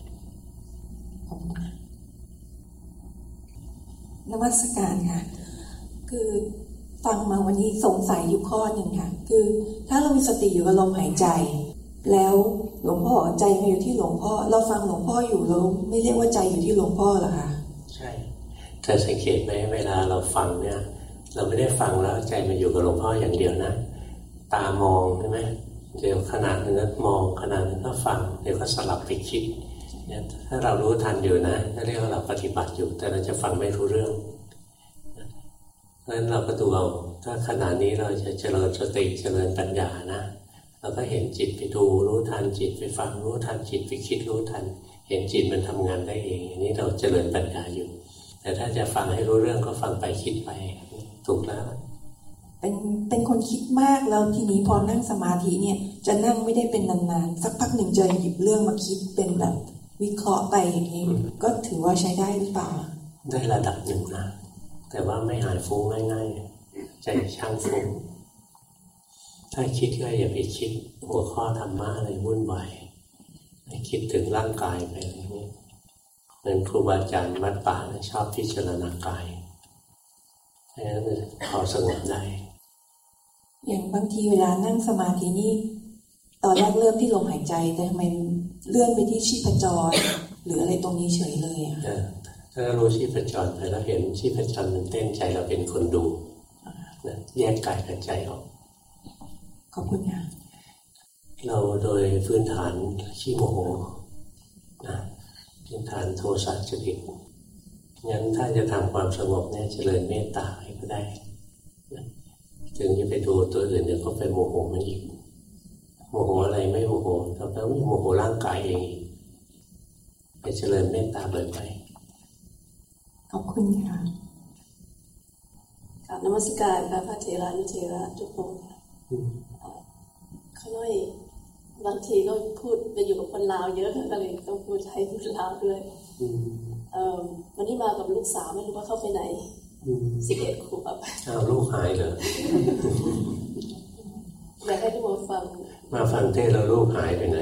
นมัสการค่ะคือฟังมาวันนี้สงสัยอยู่ข้อหนึ่งค่ะคือถ้าเรามีสติอยู่กับลมหายใจแล้วหลวงพ่อใจมาอยู่ที่หลวงพ่อเราฟังหลวงพ่ออยู่เราไม่เรียกว่าใจอยู่ที่หลวงพ่อหรอคะใช่แต่สังเกตไหมเวลาเราฟังเนี่ยเราไม่ได้ฟังแล้วใจมาอยู่กับหลวงพ่ออย่างเดียวนะตามองใช่ไหมเดี๋ยวขนาดนึงก็มองขนาดนึงก็ฟังเดี๋ยวก็สลับไปคิดเนี่ยถ้าเรารู้ทันอยู่นะเรียกว่าเราปฏิบัติอยู่แต่เราจะฟังไม่รู้เรื่องเพราะฉะนั้นเราก็ดูเอาถ้าขณะนี้เราจะเจริญสติเจริญปัญญานะเราก็เห็นจิตไปดูรู้ทันจิตไปฟังรู้ทันจิตไปคิดรู้ทันเห็นจิตมันทำงานได้เองอย่างนี้เราเจริญปัญญาอยู่แต่ถ้าจะฟังให้รู้เรื่องก็ฟังไปคิดไปถูกแล้วเป็นเป็นคนคิดมากแล้วทีนี้พอนั่งสมาธิเนี่ยจะนั่งไม่ได้เป็นนานๆสักพักหนึ่งจะหยิบเรื่องมาคิดเป็นแบบวิเคราะห์ไปอย่างนี้ก็ถือว่าใช้ได้หรือเปล่าได้ระดับหนึ่งนะแต่ว่าไม่หายฟุ้งง่ายๆใจช่างฟุ้งถ้าคิดก็อย่าไปคิดหัวข้อธรรมะอะไรวุ่นวายให้คิดถึงร่างกายไปอะไรเงี้ยเหมือนครูบาอาจารย์วัดป่าชอบพิจารณากายเพราะฉะนั้นพอสงบได้อย่างบางทีเวลานั่งสมาธินี่ตอนแรกเริ่มที่ลมหายใจแต่ทำไมเลื่อนไปที่ชีพจรหรืออะไรตรงนี้เฉยเลยอ่ะถ้ารู้ชีพจรไปแล้วเห็นชีพจรมันเต้นใจเราเป็นคนดูนะแยกกายกับใจออกขอบคุณค่ะเราโดยพื้นฐานขี้โมโหนะพื้นฐานโทสะจริตงั้นถ้าจะทำความสงบเนี่ยเจริญเมตตาให้ก็ได้นะถึงจะไปดูตัวอื่นเดี๋ยวก็ไปโมโหมันอีกโมโหอะไรไม่โมโหแต่แล้วโมโหร่างกายเองไปเจริญเมตตาบ่อยๆขอบคุณค่ะกราบนมัสการพระพระเถระนุเถระทุกคนเขาหน่อยบางทีก็พูดไปอยู่กับคนลาวเยอะก็เลยต้องพูดไทยพูดลาวด้วยวันนี้มากับลูกสาวไม่รู้ว่าเข้าไปไหนสิบเอ็ดขวบอ้าวลูกหายเหรออยากให้ทุกคนฟังมาฟังเทศแล้วลูกหายไปไหน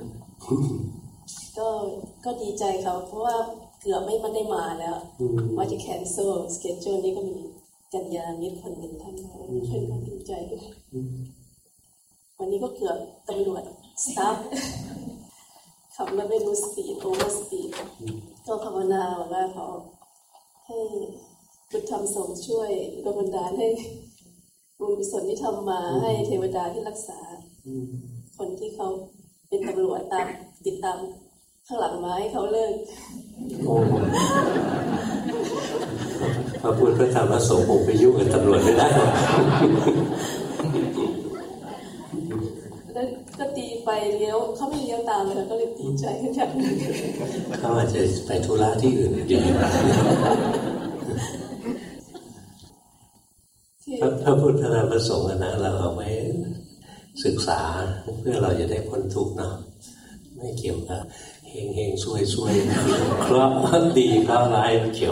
ก็ก็ดีใจเขาเพราะว่าเกือบไม่มาได้มาแล้วว่าจะแคนเซิลสเกจจูลนี้ก็มีกัญญามิตรคนหนึ่งท่านเช่นก็ดีใจด้วยวันนี้ก็เกือบตำรวจสตาฟขับรถไม่รู้สปีดโอเวอร์สปีดก็ภาวนาว่าเขาให้พุทธธรรมสงฆ์ช่วยดลบันดาลให้บุญกุศลที่ทำมาให้เทวดาที่รักษาคนที่เขาเป็นตำรวจตามติดตามข้างหลังมาให้เขาเลิกพระพุทธพระธรรมพระสงฆ์คงไปยุ่งกับตำรวจไม่ได้แล้วก็ตีไปเลี้ยวเขาไม่เลี้ยวตามเลยก็เลยตีใจขึ้นจากเขาอาจจะไปธุระที่อื่นดีพระพุทธพระธรรมพระสงฆ์นะเราเอาไว้ศึกษาเพื่อเราจะได้พ้นทุกข์เนาะไม่เกี่ยวกับเฮงเฮงซวยซวยเคราะห์ดีเคราะห์ร้ายไม่เกี่ยว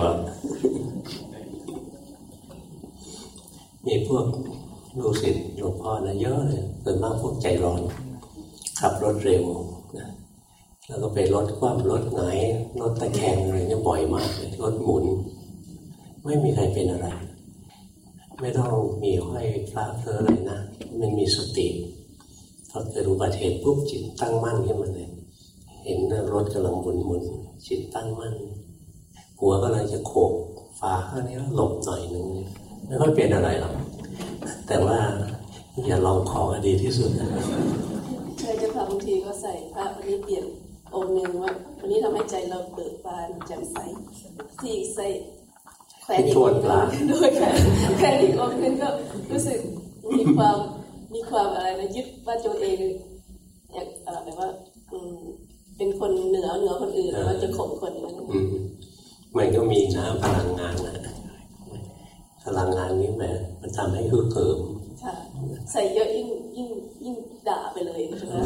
มีพวกลูกศิษย์หลวงพ่อนะเยอะเลยส่วนมากพวกใจร้อนขับรถเร็วนะแล้วก็ไปรถคว่ำรถหงายรถตะแคงอะไรเนี่ยบ่อยมากเลยรถหมุนไม่มีใครเป็นอะไรไม่ต้องมีห้อยพระเพลอะไรนะมันมีสติพอเกิดอุบัติเหตุปุ๊บจิตตั้งมั่นขึ้นมาเลยเห็นรถกำลังหมุนหมุนจิตตั้งมั่นหัวกำลังจะโขกฟ้าข้างนี้หลบหน่อยนึงไม่ค่อยเป็นอะไรหรอกแต่ว่าอย่าลองของดีที่สุดนะใช่จะพาบางทีก็ใส่พระวันนี้เปลี่ยนองค์หนึ่งว่าวันนี้ทำให้ใจเราเบิกบานแจ่มใสที่ใส่แขวนอีกองค์โดยแขวนแขวนอีกองค์นึงก็รู้สึกมีความมีความอะไรนะยึดว่าตัวเองอย่างอะไรว่าเป็นคนเหนือเหนือคนอื่นว่าจะข่มคนนั้นมันก็มีนะพลังงานนะพลังงานนี้แหมมันทำให้ฮึกเหิมใส่เยอะยิ่งยิ่งยิ่งด่าไปเลยใช่ไหม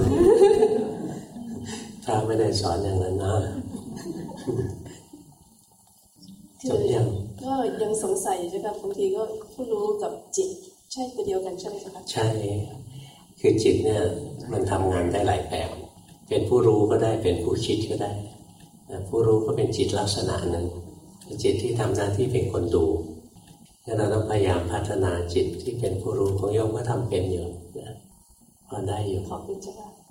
ถ้าไม่ได้สอนอย่างนั้นนะจบยังก็ยังสงสัยใช่ไหมบางทีก็ผู้รู้กับจิตใช่ตัวเดียวกันใช่ไหมคะใช่คือจิตเนี่ยมันทำงานได้หลายแบบเป็นผู้รู้ก็ได้เป็นผู้คิดก็ได้ผู้รู้ก็เป็นจิตลักษณะหนึ่งจิตที่ทำหน้าที่เป็นคนดูเราต้องพยายามพัฒนาจิตที่เป็นผู้รู้ของโยมก็ทำเป็นอยู่นะพอได้อยู่ขอบคุณจ้ะ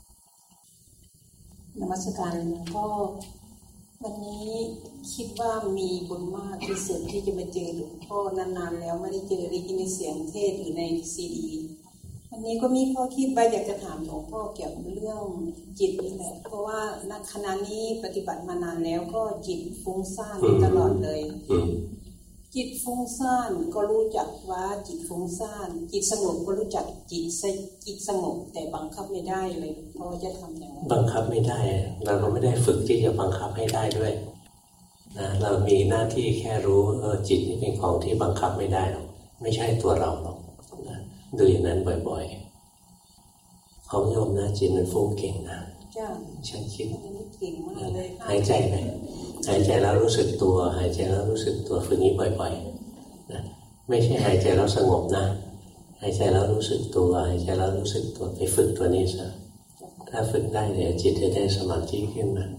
นมัสการก็วันนี้คิดว่ามีบุญมากที่สุดที่จะมาเจอหลวงพ่อนานๆแล้วไม่ได้เจอได้ยินเสียงเทศอยู่ในซีดีวันนี้ก็มีข้อคิดว่าอยากจะถามหลวงพ่อเกี่ยวกับเรื่องจิตนี่แหละเพราะว่าณขณะนี้ปฏิบัติมานานแล้วก็จิตฟุ้งซ่านตลอดเลยจจิตฟุ้งซ่านก็รู้จักว่าจิตฟุ้งซ่านจิตสงบก็รู้จักจิตจิตสงบแต่บังคับไม่ได้เลยเพราะจะทำอย่างไรบังคับไม่ได้เราก็ไม่ได้ฝึกที่จะบังคับให้ได้ด้วยนะเรามีหน้าที่แค่รู้เออจิตนี่เป็นของที่บังคับไม่ได้หรอกไม่ใช่ตัวเราหรอกนะดูอย่างนั้นบ่อยๆของโยมนะจิตมันฟุ้งเก่งนะฉันคิดเก่งมากเลยหายใจไปหายใจแล้วรู้สึกตัวหายใจแล้วรู้สึกตัวฝึกนี้บ่อยๆนะไม่ใช่หายใจแล้วสงบนะหายใจแล้วรู้สึกตัวหายใจแล้วรู้สึกตัวไปฝึกตัวนี้ซะถ้าฝึกได้เดี๋ยวจิตจะได้สมาธิขึ้นมา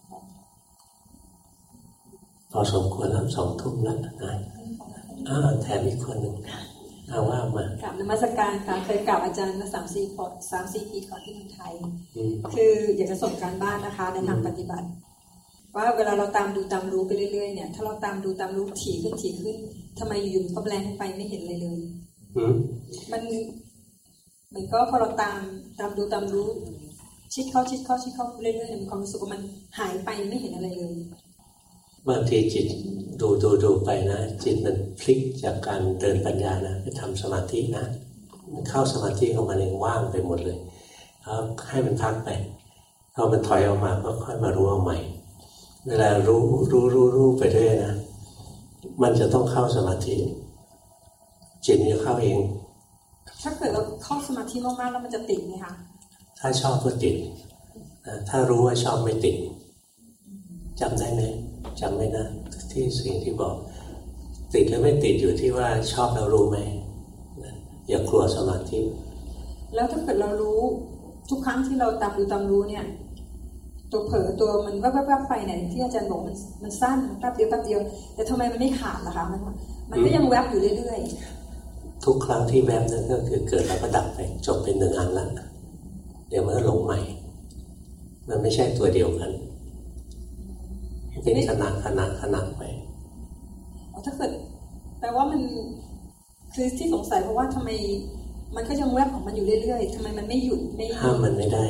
พอสมควรแล้วสองทุ่มแล้วนะอ้าวแถมอีกคนหนึ่งเอาว่ามากราบนมัสการค่ะเคยกราบอาจารย์มาสามสี่ปีสามสี่ปีก่อนที่เมืองไทยคืออยากจะส่งการบ้านนะคะในทางปฏิบัติว่าเวลาเราตามดูตามรู้ไปเรื่อยๆเนี่ยถ้าเราตามดูตามรู้ถี่ขึ้นถี่ขึ้นทำไมอยู่ๆก็แบงค์ไปไม่เห็นอะไรเลยมันมันก็พอเราตามตามดูตามรู้ชิดเข้าชิดเข้าชิดเข้าเรื่อยๆมีความรู้สึกว่ามันหายไปไม่เห็นอะไรเลยบางทีจิตดูดูดูไปนะจิตมันพลิกจากการเดินปัญญานะไปทำสมาธินะมันเข้าสมาธิของมันเองว่างไปหมดเลยแล้วให้มันพักไปพอมันถอยออกมาก็ค่อยมารู้เอาใหม่เวลารู้รู้รู้รู้ไปเรื่อยนะมันจะต้องเข้าสมาธิจิตจะเข้าเองถ้าเกิดเราเข้าสมาธิมากๆแล้วมันจะติดไหมคะถ้าชอบก็ติดถ้ารู้ว่าชอบไม่ติดจำได้ไหมจำไม่นะที่สิ่งที่บอกติดหรือไม่ติดอยู่ที่ว่าชอบเรารู้ไหมอย่ากลัวสมาธิแล้วถ้าเกิดเรารู้ทุกครั้งที่เราตามดูตามรู้เนี่ยตัวเผลอตัวมันแวบๆไปเนี่ยที่อาจารย์บอกมันมันสั้นแป๊บเดียวแป๊บเดียวแต่ทำไมมันไม่ขาดล่ะคะมันมันก็ยังแวบอยู่เรื่อยๆทุกครั้งที่แวบนั้นก็คือเกิดแล้วก็ดับไปจบเป็นหนึ่งอันแล้วเดี๋ยวมันหลงใหม่มันไม่ใช่ตัวเดียวกันเป็นขนาดขนาดขนาดไปถ้าเกิดแปลว่ามันคือที่สงสัยเพราะว่าทำไมมันก็ยังแวบของมันอยู่เรื่อยๆทำไมมันไม่หยุดไม่ห้ามมันไม่ได้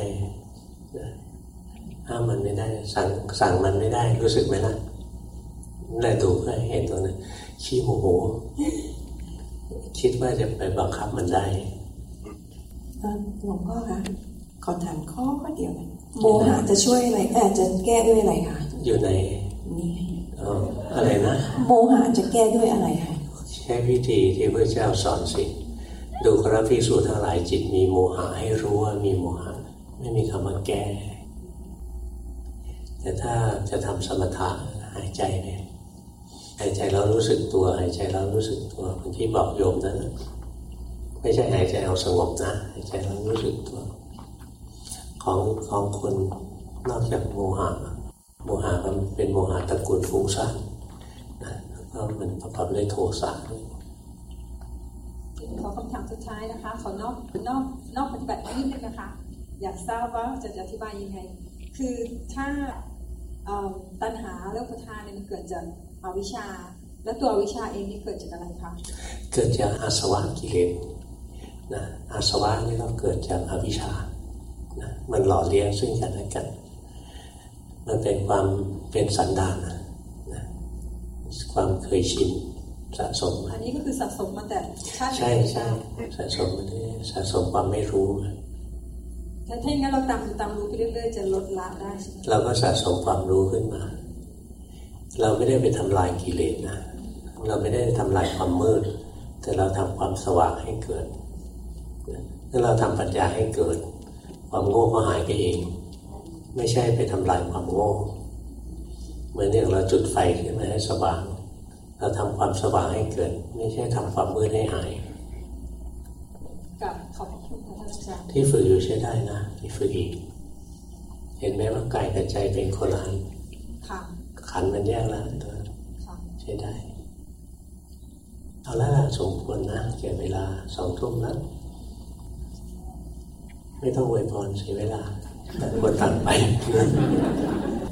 ห้ามมันไม่ได้สั่งสั่งมันไม่ได้รู้สึกไหมล่ะนั่นแหละดูก็เห็นตรงนั้นขี้โมโหคิดว่าจะไปบังคับมันได้หลวงพ่อคะขอถามข้อข้อเดียวนะโมหะจะช่วยอะไรแต่จะแก้ด้วยอะไรคะอยู่ในนี่อ๋ออะไรนะโมหะจะแก้ด้วยอะไรคะใช้วิธีที่พระเจ้าสอนสิดูกราภิกษุทั้งหลายจิตมีโมหะให้รู้ว่ามีโมหะไม่มีคำว่าแก้แต่ถ้าจะทำสมถะหายใจเนี่ยหายใจแล้วรู้สึกตัวหายใจแล้วรู้สึกตัวคนที่บอกโยมนั้นไม่ใช่หายใจเอาสงบนะหายใจแล้วรู้สึกตัวของของคนนอกจากโมหะโมหะมันเป็นโมหะตระกูลฟุ้งซ่านนะแล้วก็มันประกอบด้วยโทสะขอคำถามสุดท้ายนะคะขอนอกนอกนอกปฏิบัตินิดนึงนะคะอยากทราบว่าจะอธิบายยังไงคือถ้าตัณหาและอุปทานเนี่ยมันเกิดจากอวิชชาแล้วตัวอวิชชาเองนี่เกิดจากอะไรคะเกิดจากอาสวะกิเลสนะอาสวะนี่ก็เกิดจากอวิชชานะมันหล่อเลี้ยงซึ่งกันและกันมันเป็นความเป็นสันดานนะความเคยชินสะสมอันนี้ก็คือสะสมมาแต่ชาติใช่ใช่สะสมมาได้สะสมความไม่รู้แต่ถ้าอย่างนั้นเราตามตามรู้ไปเรื่อยๆจะลดละได้ใช่ไหมเราก็สะสมความรู้ขึ้นมาเราไม่ได้ไปทำลายกิเลสนะเราไม่ได้ทำลายความมืดแต่เราทำความสว่างให้เกิดถ้าเราทำปัญญาให้เกิดความโง่ก็หายไปเองไม่ใช่ไปทำลายความโง่เหมือนอย่างเราจุดไฟขึ้นมาให้สว่างเราทำความสว่างให้เกิดไม่ใช่ทำความมืดให้หายกับขอบคุณพระอาจารย์ที่ฝึกอยู่ใช้ได้นะที่ฝึกอีกเห็นไหมว่ากายกับใจเป็นคนละอันขันมันแยกแล้วตัวใช้ได้เอาละสมควรนะแก่เวลาสองทุ่มแล้วไม่ต้องอวยพรเสียเวลาแต่ควรตัดไป